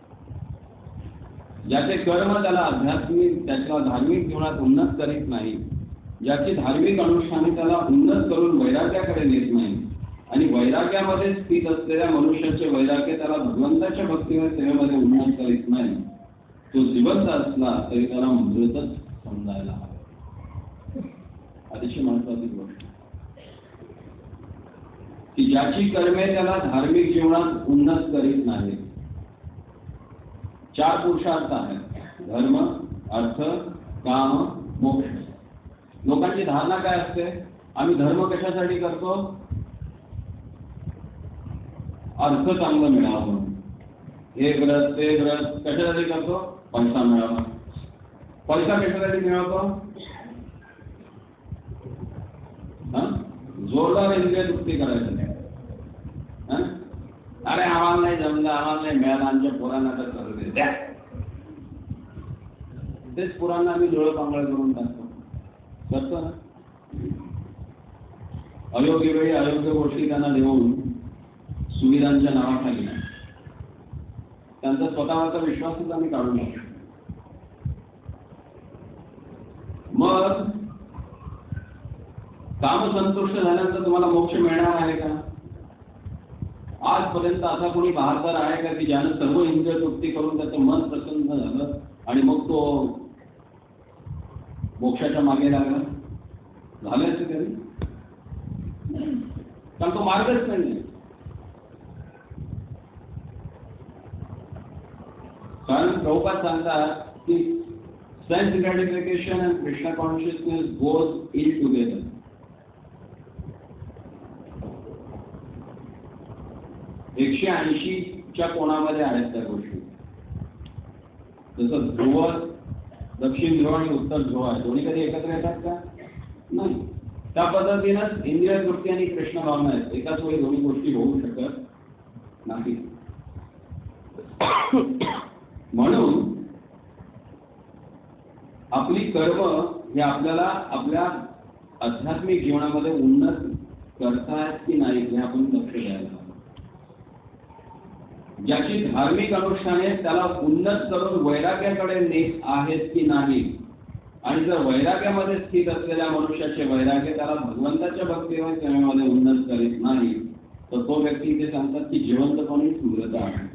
ज्याचे कर्म त्याला आध्यात्मिक त्याच्या धार्मिक जीवनात उन्नत करीत नाही, ज्याची धार्मिक अनुष्ठाने त्याला उन्नत करून वैराग्याकडे नेत नाही आणि वैराग्यामध्ये स्थित असलेल्या मनुष्याचे वैराग्य त्याला भगवंताच्या भक्तीवर सेवेमध्ये उन्नत करीत नाही, तो जिवंत असला तरी त्याला मृतच समजायला हवा. अतिशय महत्वाची गोष्ट की ज्याची कर्मे त्याला धार्मिक जीवनात उन्नत करीत नाही. चार पुरुषार्थ आहेत: धर्म, अर्थ, काम, मोक्ष. लोकांची धारणा काय असते? आम्ही धर्म कशासाठी करतो? अर्थ चांगलं मिळावं म्हणून. हे व्रत ते व्रत कशासाठी करतो? पैसा मिळावा. पैसा कशासाठी मिळवतो? जोरदार इंद्रिय तृप्ती करायचं. अरे आम्हाला नाही जमलं, आम्हाला नाही मिळालं, आमच्या पोरांना तर करू दे द्या. तेच पोरांना आम्ही डोळं पांगळ करून टाकतो. करतो ना. अयोग्य वेळी अयोग्य गोष्टी त्यांना देऊन सुविधांच्या नावाखाली त्यांचा स्वतःचा विश्वासच आम्ही काढून टाकतो. मग काम संतुष्ट झाल्यानंतर तुम्हाला मोक्ष मिळणार आहे का? आजपर्यंत असा कोणी बहादर आहे का की ज्यानं सर्व इंद्रिय तृप्ती करून त्याचं मन प्रसन्न झालं आणि मग तो मोक्षाच्या मागे लागला? झालं असे तरी? कारण तो मार्गच नाही. कारण प्रभुपाद सांगतात की sense gratification and Krishna consciousness goes in together. एकशे ऐंशी च्या कोणामध्ये आहेत त्या गोष्टी. जसं ध्रुव, दक्षिण ध्रुव आणि उत्तर ध्रुव आहे, दोन्ही कधी एकत्र येतात का? नाही. त्या पद्धतीनंच इंद्रिय तृप्ती आणि कृष्ण भावना आहेत. एकाच वेळी दोन्ही गोष्टी होऊ शकत नाही. म्हणून आपली कर्म हे आपल्याला आपल्या आध्यात्मिक जीवनामध्ये उन्नत करतायत की नाही हे आपण लक्ष द्यायला. ज्याची धार्मिक अनुष्ठाने त्याला उन्नत करून वैराग्याकडे नेत आहेत की नाही, आणि जर वैराग्यामध्ये स्थित असलेल्या मनुष्याचे वैराग्य त्याला भगवंताच्या भक्तीवर सेवेमध्ये उन्नत करीत नाही, तर तो व्यक्ती ते सांगतात की जिवंतपणे मृत आहे.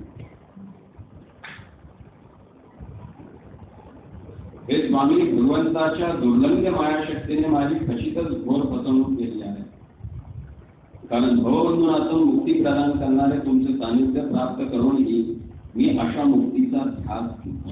हे स्वामी भगवंताच्या दुर्लंघ मायाशक्तीने माझी खचितच घोर फसवणूक केली आहे. कारण भवबंधनातून मुक्ती प्रदान करणारे तुमचे सानिध्य प्राप्त करूनही मी अशा मुक्तीचा ध्यास घेतला.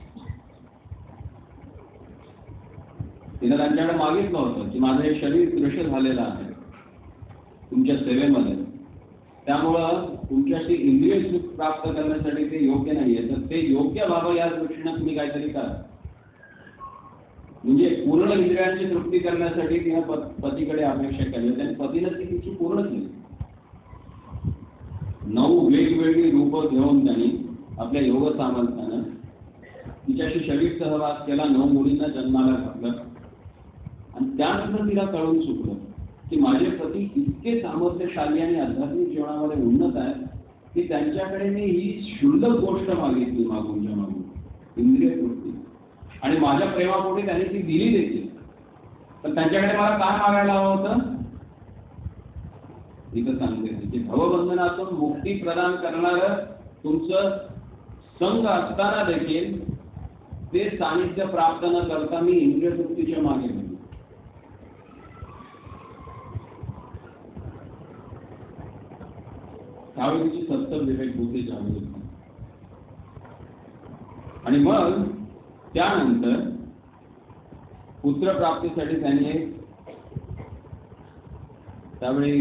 तिने त्यांच्याकडे मागितलं होतं की माझं हे शरीर दृश्य झालेलं आहे तुमच्या सेवेमध्ये, त्यामुळं तुमच्याशी इंद्रिय सुख प्राप्त करण्यासाठी ते योग्य नाहीये, तर ते योग्य व्हावं या दृष्टीनं तुम्ही काहीतरी करा. म्हणजे पूर्ण इंद्रियांची तृप्ती करण्यासाठी तिने पतीकडे अपेक्षा केली आणि पतीने ती तिची पूर्ण केली. नऊ वेगवेगळी रूप घेऊन त्यांनी आपल्या योग सामर्थ्यानं तिच्याशी शरीर सहवास केला, नऊ मुलींना जन्माला घातलं आणि त्यानंतर तिला कळून चुकलं की माझे पती इतके सामर्थ्यशाली आणि आध्यात्मिक जीवनामध्ये उन्नत आहेत की त्यांच्याकडे मी ही क्षुल्लक गोष्ट मागितली मागूनच्या मागून, इंद्रिय तृप्ती, आणि माझ्या प्रेमापोटी त्यांनी ती दिली देखील. पण त्यांच्याकडे मला काय मागायला हवं होतं? इथं सांगते की भवबंधनातून मुक्ती प्रदान करणारं तुमचं संघ असताना देखील ते सानिध्य प्राप्त न करता मी इंद्रिय तृप्तीच्या मागे गेलो. त्यावेळीची सत्तर विवेक बुद्धी जागृत. आणि मग त्यानंतर पुत्रप्राप्तीसाठी त्यांनी त्यावेळी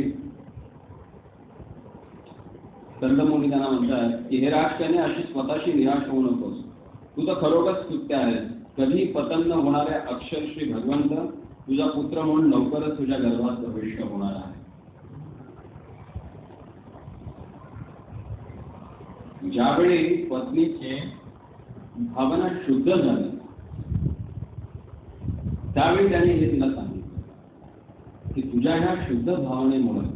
संतमुनी त्यांना म्हणतात की हे राजकन्या अशी स्वतःशी निराश होऊ नकोस, तू तर खरोखर स्तुत्य आहेस. कधी पतन न होणाऱ्या अक्षर श्री भगवंत तुझा पुत्र म्हणून लवकरच तुझ्या गर्भात प्रवेश होणार आहे. ज्यावेळी पत्नीचे भावना शुद्ध झाली त्यावेळी त्याने हे तिला सांगितलं की तुझ्या ह्या शुद्ध भावनेमुळे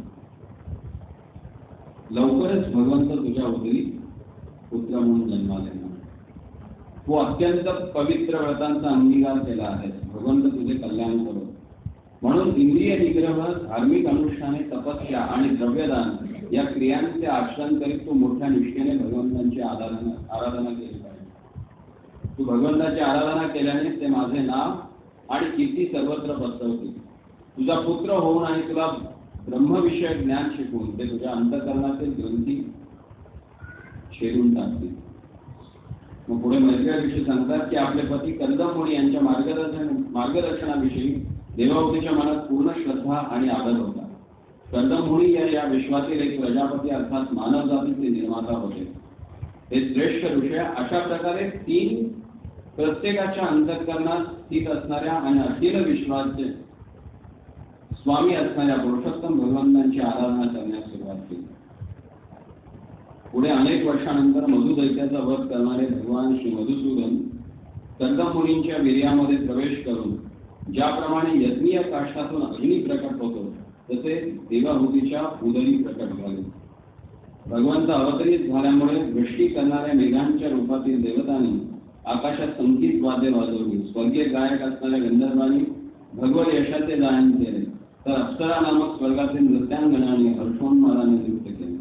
लवकरच भगवंत तुझ्या उदरी पुत्र म्हणून जन्माला येणार. तू अत्यंत पवित्र व्रतांचा अंगीकार केला आहेस, भगवंत तुझे कल्याण करो. म्हणून इंद्रिय निग्रह, धार्मिक अनुष्ठाने, तपस्या आणि द्रव्यदान या क्रियांचे आचरण करीत तू मोठ्या निष्ठेने भगवंतांची आराधना आराधना केली पाहिजे. तू भगवंताची आराधना केल्याने ते माझे नाव आणि कीर्ती सर्वत्र पसरवतील. तुझा पुत्र होऊन आणि तुला ब्रह्मविषयक ज्ञान शिकवून ते तुझ्या अंतःकरणातील ग्रंथी छेदून टाकतील. मग पुढे मैत्रेयाविषयी सांगतात की आपले पती कंदमुनी यांच्या मार्गदर्शन मार्गदर्शनाविषयी देवावतीच्या मनात पूर्ण श्रद्धा आणि आदर होता. कंदमुनी या या विश्वातील एक प्रजापती अर्थात मानव जातीचे निर्माता होते. हे श्रेष्ठ ऋषी अशा प्रकारे तीन प्रत्येकाच्या अंतःकरणात स्थित असणाऱ्या आणि अखिल विश्वाचे स्वामी असणाऱ्या पुरुषोत्तम भगवंतांची आराधना करण्यास सुरुवात केली. पुढे अनेक वर्षानंतर मधु दैत्याचा वध करणारे भगवान श्री मधुसूदन कंदमुनींच्या वीर्यामध्ये प्रवेश करून ज्याप्रमाणे यज्ञीय काष्ठातून अग्नी प्रकट होतो तसे देवाहूतीच्या उदरी प्रकट झाले. भगवंत अवतरित झाल्यामुळे वृष्टी करणाऱ्या मेघांच्या रूपातील देवतांनी आकाशात संगीत वाद्य वाजवली. स्वर्गीय गायक असणाऱ्या गंधर्वांनी भगवत यशाचे गायन केले, तर अप्सरा नामक स्वर्गातील नृत्यांगणाने हर्षोन्मादाने नृत्य केले.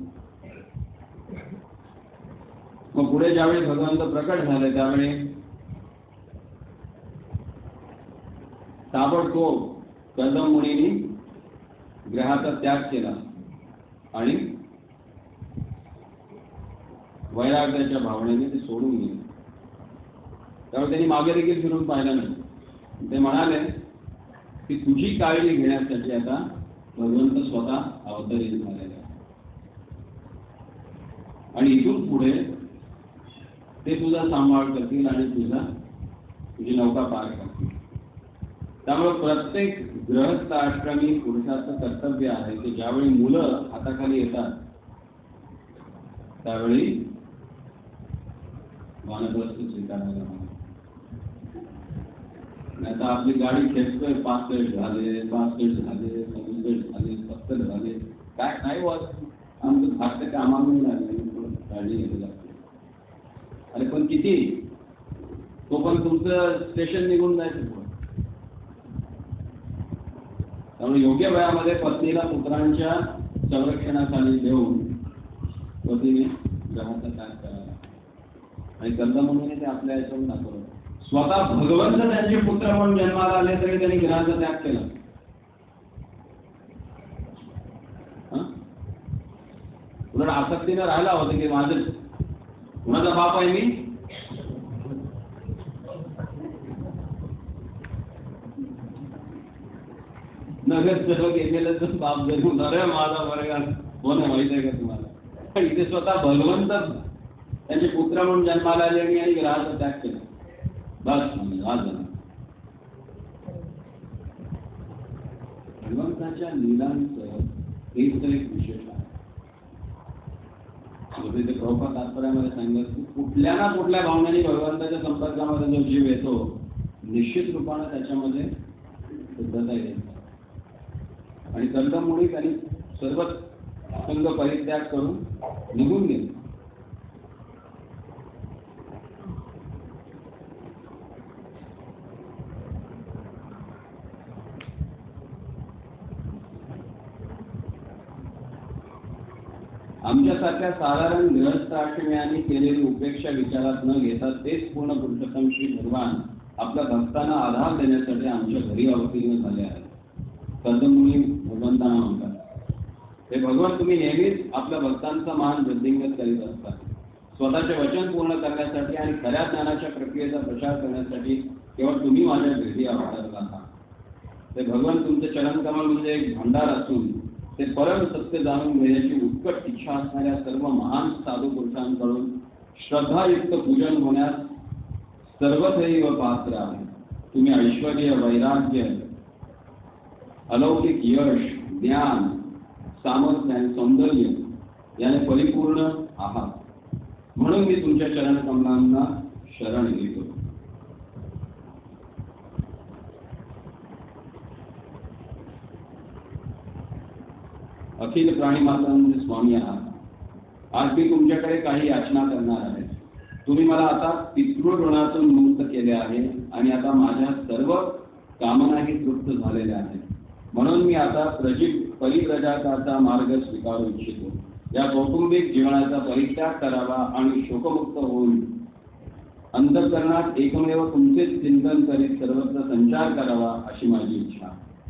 मग पुढे ज्यावेळी भगवंत प्रकट झाले त्यावेळी ताबडतोब कंदमुनींनी ग्रहाचा त्याग केला आणि वैराग्याच्या भावनेने ते सोडून गेले. त्यावेळी त्यांनी मागे देखील फिरून पाहिलं नाही. ते म्हणाले की तुझी काळजी घेण्यासाठी आता भगवंत स्वतः अवतरित झालेले आहे आणि इथून पुढे ते तुझा सांभाळ करतील आणि तुझा तुझी नौका पार करतील. त्यामुळे प्रत्येक गृहस्थ आश्रमी पुरुषाचं कर्तव्य आहे की ज्यावेळी मुलं हाताखाली येतात त्यावेळी वानप्रस्थ स्वीकारायला. आता आपली गाडी खेचतोय, पाच पेट झाले, पाच पेट झाले, सव्वीस पेट झाले, सत्तर झाले, काय नाही वाच आमचं फास्ट कामाला नाही लागले, गाडी घ्यावी लागते. अरे पण किती, तो पण तुमचं स्टेशन निघून जायचं. त्यामुळे योग्य वयामध्ये पत्नीला पुत्रांच्या संरक्षणाखाली देऊन पतीने ग्रहाचा त्याग करावा आणि कंदमुनीने ते आपल्या याच्यावर दाखवलं. स्वतः भगवंत त्यांचे पुत्र म्हणून जन्माला आले तरी त्यांनी ग्रहाचा त्याग केला. उलट आसक्तीने राहिला होता की माझं कुणाचा बाप आहे मी, नगरसेवक गेलेलं तर बाप जरी होणार आहे माझा वर्ग कोण माहित आहे का तुम्हाला. पण इथे स्वतः भगवंत त्यांचे पुत्र म्हणून जन्माला आले आणि ग्रहाचा त्याग केला. बस आज भगवंताच्या लीलांचं एक तर एक विशेष आहे. ते प्रभुपाद तात्पर्यामध्ये सांगत की कुठल्या ना कुठल्या भावनेने भगवंताच्या संपर्कामध्ये जो जीव येतो निश्चित रूपाने त्याच्यामध्ये शुद्धता येते. आणि कंदमुनी त्यांनी सर्व संघ परित्याग करून निघून गेले. आमच्यासारख्या साधारण गृहस्थ आश्रमियांनी केलेली उपेक्षा विचारात न घेता तेच पूर्ण पुरुषोत्तम श्री भगवान आपल्या भक्तांना आधार देण्यासाठी आमच्या घरी अवतीर्ण झाले आहेत. कंदमुनी भगवंतांना म्हणतात, हे भगवान तुम्ही नेहमीच आपल्या भक्तांचा मान वृद्धिंगत करीत असता. स्वतःचे वचन पूर्ण करण्यासाठी आणि खऱ्या ज्ञानाच्या प्रक्रियेचा प्रचार करण्यासाठी केवळ तुम्ही माझ्या भेटी अवतरला आहात. ते भगवान तुमचे चरणकमल म्हणजे एक भंडार असून ते परम सत्य जाणून घेण्याची उत्कट इच्छा असणाऱ्या सर्व महान साधू पुरुषांकडून श्रद्धायुक्त पूजन होण्यास सर्वथैव पात्र आहे. तुम्ही ऐश्वर्य, वैराग्य, अलौकिक यश, ज्ञान, सामर्थ्य आणि सौंदर्य याने परिपूर्ण आहात. म्हणून मी तुमच्या चरण कमलांना शरण घेतो. अखिल प्राणी मात्रांचे स्वामी आहात। आज मी तुमच्याकडे काही याचना करणार आहे। तुम्ही मला आता पितृऋणातून मुक्त केले आहे आणि आता माझ्या सर्व कामनाही तृप्त झालेल्या आहेत। म्हणून मी आता प्रजी परिव्रजाचा मार्ग स्वीकारू इच्छितो। या कौटुंबिक जीवनाचा परित्याग करावा आणि शोकमुक्त होऊन अंतःकरणात एकमेव तुमचेच चिंतन करीत सर्वत्र संचार करावा अशी माझी इच्छा।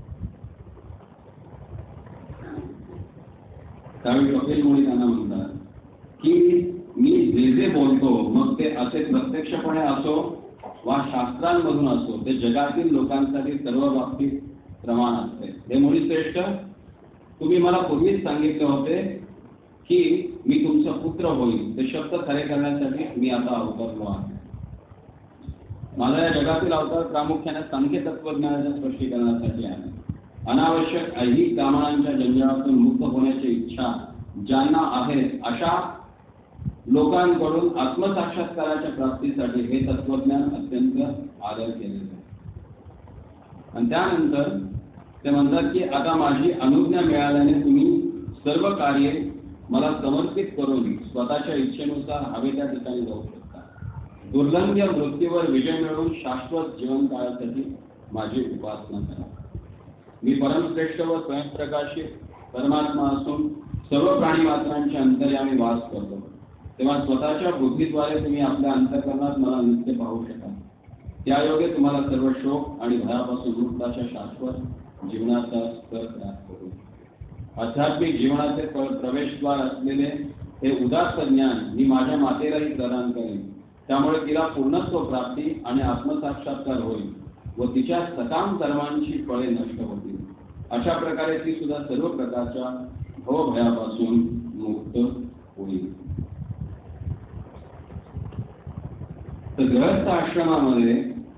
त्यावेळी कपिल मुनी त्यांना म्हणतात की मी जे जे बोलतो मग ते असे प्रत्यक्षपणे असो वा शास्त्रांमधून असो ते जगातील लोकांसाठी सर्व बाबतीत प्रमाण असते। हे मुनी श्रेष्ठ, तुम्ही मला पूर्वीच सांगितले होते की मी तुमचा पुत्र होईल। ते शब्द खरे करण्यासाठी मी आता अवतरलो आहे। माझा या जगातील अवतार प्रामुख्याने सांख्य तत्वज्ञानाच्या स्पष्टीकरणासाठी आहे। अनावश्यक ऐहिक कामनांच्या जंजाळातून मुक्त होण्याची इच्छा ज्यांना आहे अशा लोकांकडून आत्मसाक्षात्काराच्या प्राप्तीसाठी हे तत्वज्ञान अत्यंत आदर केले जाते। आणि त्यानंतर ते म्हणतात की आता माझी अनुज्ञा मिळाल्याने तुम्ही सर्व कार्ये मला समर्पित करून स्वतःच्या इच्छेनुसार हवे त्या ठिकाणी जाऊ शकता। दुर्लंघ्य मृत्यूवर विजय मिळवून शाश्वत जीवन काळासाठी माझी उपासना करा। मी परमश्रेष्ठ व स्वयंप्रकाशित परमात्मा असून सर्व प्राणी मात्रांच्या अंतर्यामी वास करतो। तेव्हा स्वतःच्या बुद्धीद्वारे तुम्ही आपल्या अंतःकरणात मला नित्य पाहू शकाल। त्यायोगे तुम्हाला सर्व शोक आणि भयापासून मुक्ताच्या शाश्वत जीवनाचा स्तर प्राप्त होईल। आध्यात्मिक जीवनाचे प्रवेशद्वार असलेले हे उदात्त ज्ञान मी माझ्या मातेलाही प्रदान करेन। त्यामुळे तिला पूर्णत्व प्राप्ती आणि आत्मसाक्षात्कार होईल व तिच्या सकाम कर्मांची फळे नष्ट होतील। अशा प्रकारे ती सुद्धा सर्व प्रकारच्या भवभयापासून मुक्त होईल। तर गृहस्थ आश्रमामध्ये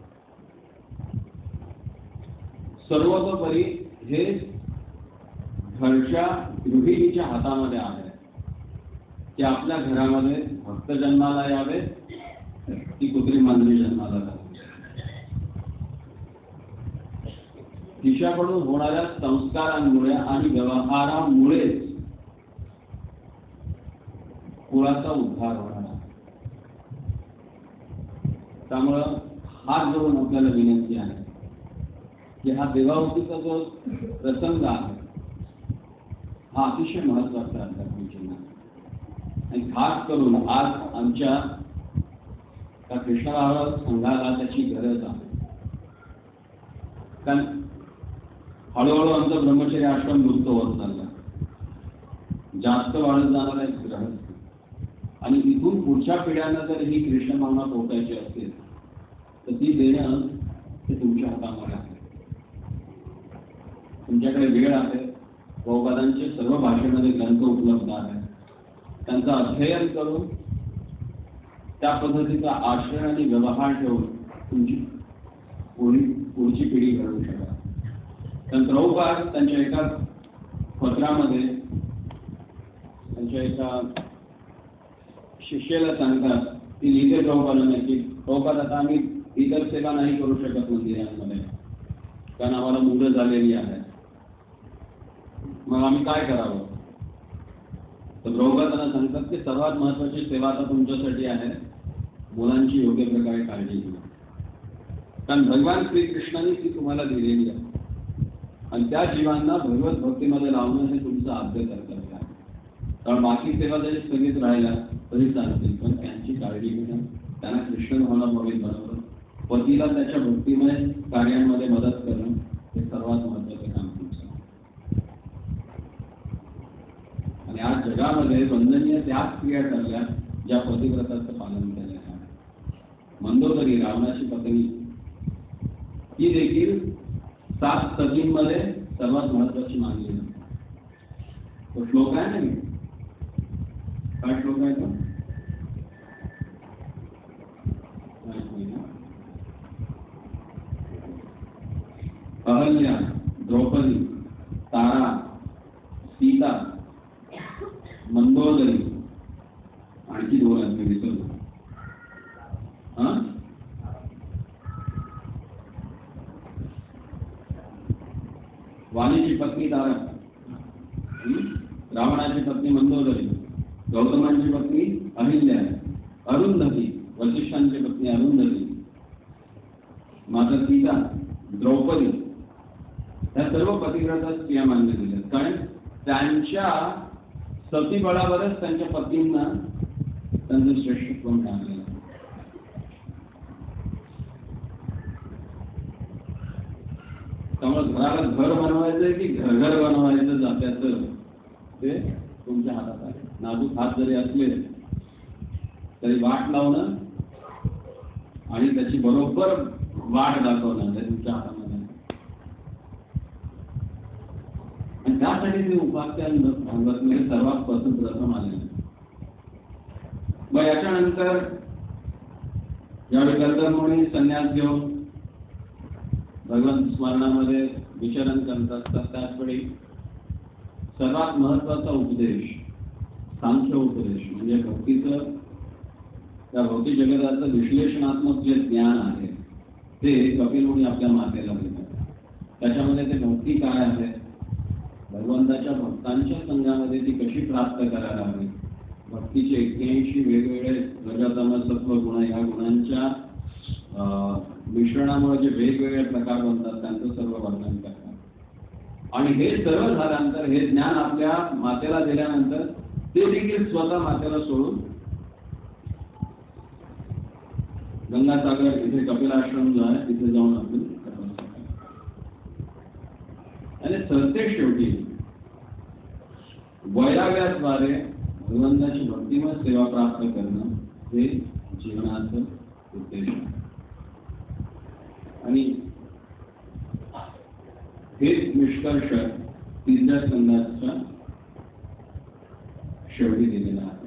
सर्वतोपरी हे घरच्या गृहिणीच्या हातामध्ये आहे की आपल्या घरामध्ये भक्त जन्माला यावे की कुत्री मांजरी जन्माला यावे। तिच्याकडून होणाऱ्या संस्कारांमुळे आणि व्यवहारामुळेच कुळाचा उद्धार होणार आहे। त्यामुळं हात जोडून आपल्याला विनंती आहे की हा देवाहुतीचा जो प्रसंग आहे हा अतिशय महत्वाचा आहे जीवनात। आणि खास करून आज आमच्या त्या कृष्णराव संघाला त्याची गरज आहे। कारण हळूहळू आमचा ब्रह्मचर्य आश्रम लुप्त होत चालला, जास्त वाढत जाणार आहे ग्रहस्थ। आणि इथून पुढच्या पिढ्यांना जर ही कृष्ण भावना पोहोचायची असेल तर ती देणं ते तुमच्या हातामध्ये आहे। तुमच्याकडे वेळ आहे, गौपादांचे सर्व भाषेमध्ये ग्रंथ उपलब्ध आहे, त्यांचं अध्ययन करून त्या पद्धतीचा आश्रय आणि व्यवहार ठेवून तुमची पुढी पुढची पिढी घडवू शका। तर प्रभुपाद त्यांच्या एका पत्रामध्ये त्यांच्या एका शिष्याला सांगतात ती लिहिते प्रभुपादांना की प्रभुपाद आता आम्ही इतर सेवा नाही करू शकत मंदिरांमध्ये, कारण आम्हाला मुलं झालेली आहे, मग आम्ही काय करावं। तर प्रभुपाद त्यांना सांगतात की सर्वात महत्वाची सेवा आता तुमच्यासाठी आहे मुलांची योग्य प्रकारे काळजी घेणं। कारण भगवान श्रीकृष्णाने ती तुम्हाला दिलेली आहे आणि त्या जीवांना भगवत भक्तीमध्ये लावणं हे तुमचं आद्य कर्तव्य आहे। कारण बाकी सेवा जरी स्थगित राहिल्या तरी चालतील, पण त्यांची काळजी घेणं, त्यांना कृष्ण भावना भावित बनवणं, पतीला त्याच्या भक्तिमय कार्यांमध्ये मदत करणं हे सर्वात महत्वाचं काम तुमचं। आणि आज जगामध्ये वंदनीय त्याच क्रिया ठरल्या ज्या पतिव्रताचं पालन केलं आहे। मंदोदरी रावणाची पत्नी ही देखील सात सतींमध्ये सर्वात महत्वाची मानली जाते। तो श्लोक आहे ना, काय श्लोक आहे तो? अहल्या, द्रौपदी, तारा, सीता, मंदोदरी, आणखी दोन आहेत मी विसरलो। हा वाणीची पत्नी तारा, गौतमांची पत्नी अहिल्या, अरुंधती वसिष्ठांची पत्नी अरुंधती, माता सीता, द्रौपदी, या सर्व पतिव्रता स्त्रिया मानल्या गेल्या. कारण त्यांच्या सतीबळावरच त्यांच्या पत्नींना त्यांचं श्रेष्ठत्व मिळालेलं. त्यामुळे घराला घर बनवायचं की घरघर बनवायचं जात्याचं ते तुमच्या हातात आहे. नाजूक हात जरी असले तरी वाट लावणं आणि त्याची बरोबर वाट दाखवणं हे तुमच्या हातामध्ये आहे. आणि त्यासाठी ते उपाख्यान भागवतमध्ये सर्वात प्रथम आले. मग याच्यानंतर ज्यावेळी कर्दमुनी संन्यास घेऊन भगवंत स्मरणामध्ये विचरण करत असतात त्याचवेळी सर्वात महत्वाचा उपदेश सांख्य उपदेश म्हणजे भक्तीचं, त्या भौतिक जगताचं विश्लेषणात्मक जे ज्ञान आहे ते कपिल मुनी आपल्या मातेला देतात. त्याच्यामध्ये ते भक्ती काय आहे, भगवंताच्या भक्तांच्या संघामध्ये ती कशी प्राप्त करायला हवी, भक्तीचे एक्क्याऐंशी वेगवेगळे रजतम सत्व गुण या गुणांच्या मिश्रणामुळे जे वेगवेगळे प्रकार बनतात त्यांचं सर्व वर्णन करतात. आणि हे सर्व झाल्यानंतर हे ज्ञान आपल्या मातेला दिल्यानंतर ते देखील स्वतः मातेला सोडून गंगासागर इथे कपिलाश्रम जो आहे तिथे जाऊन आपण आणि सरते शेवटी वैराग्याद्वारे भगवंताची भक्तिमय सेवा प्राप्त करणं हे जीवनाचं उद्देश आहे. आणि हेच निष्कर्ष तिसऱ्या स्कंदाच्या शेवटी दिलेला आहे.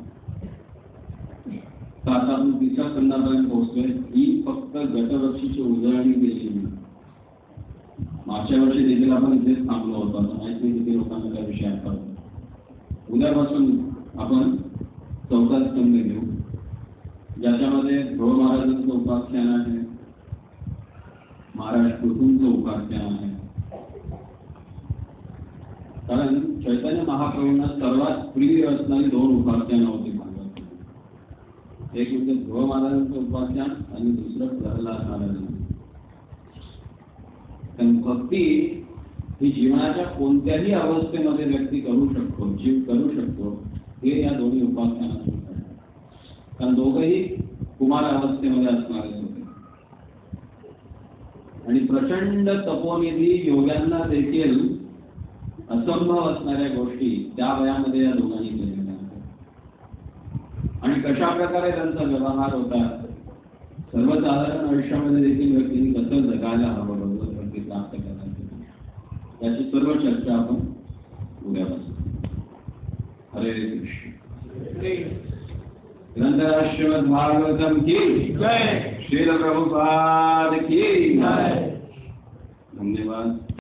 तर आता आपण तिसऱ्या स्कंदापर्यंत पोहोचतोय. ही फक्त गतवर्षीची उजळणी केली. मागच्या वर्षी देखील आपण इथेच थांबलो होतो. आता माहित नाही किती लोकांना त्या विषय आठवतो. उद्यापासून आपण चौथा स्कंद घेऊ ज्याच्यामध्ये ध्रुव महाराजांचं उपाख्यान आहे, महाराज पृथूंचं उपाख्यान आहे. कारण चैतन्य महाप्रभूंना सर्वात प्रिय असणारी दोन उपाख्यानं होती भागवत. एक म्हणजे ध्रुव महाराजांचं उपाख्यान आणि दुसरं प्रल्हाद महाराजांचं. कारण भक्ती ही जीवनाच्या कोणत्याही अवस्थेमध्ये व्यक्ती करू शकतो, जीव करू शकतो, हे या दोन्ही उपाख्यानातून कळतं. कारण दोघंही कुमार अवस्थेमध्ये असणारे होते आणि प्रचंड तपोनिधी योग्यांना देखील असंभव असणाऱ्या गोष्टी त्या वयामध्ये या दोघांनी केलेल्या आहेत. आणि कशा प्रकारे त्यांचा व्यवहार होता, सर्वसाधारण आयुष्यामध्ये देखील व्यक्तीने कसं जगायला हवं भगवत प्राप्त करायचं याची सर्व चर्चा आपण उद्यापासून. हरे कृष्ण. ग्रंथ श्रीमद् भागवतम की जय, श्रील प्रभुपाद की जय. धन्यवाद.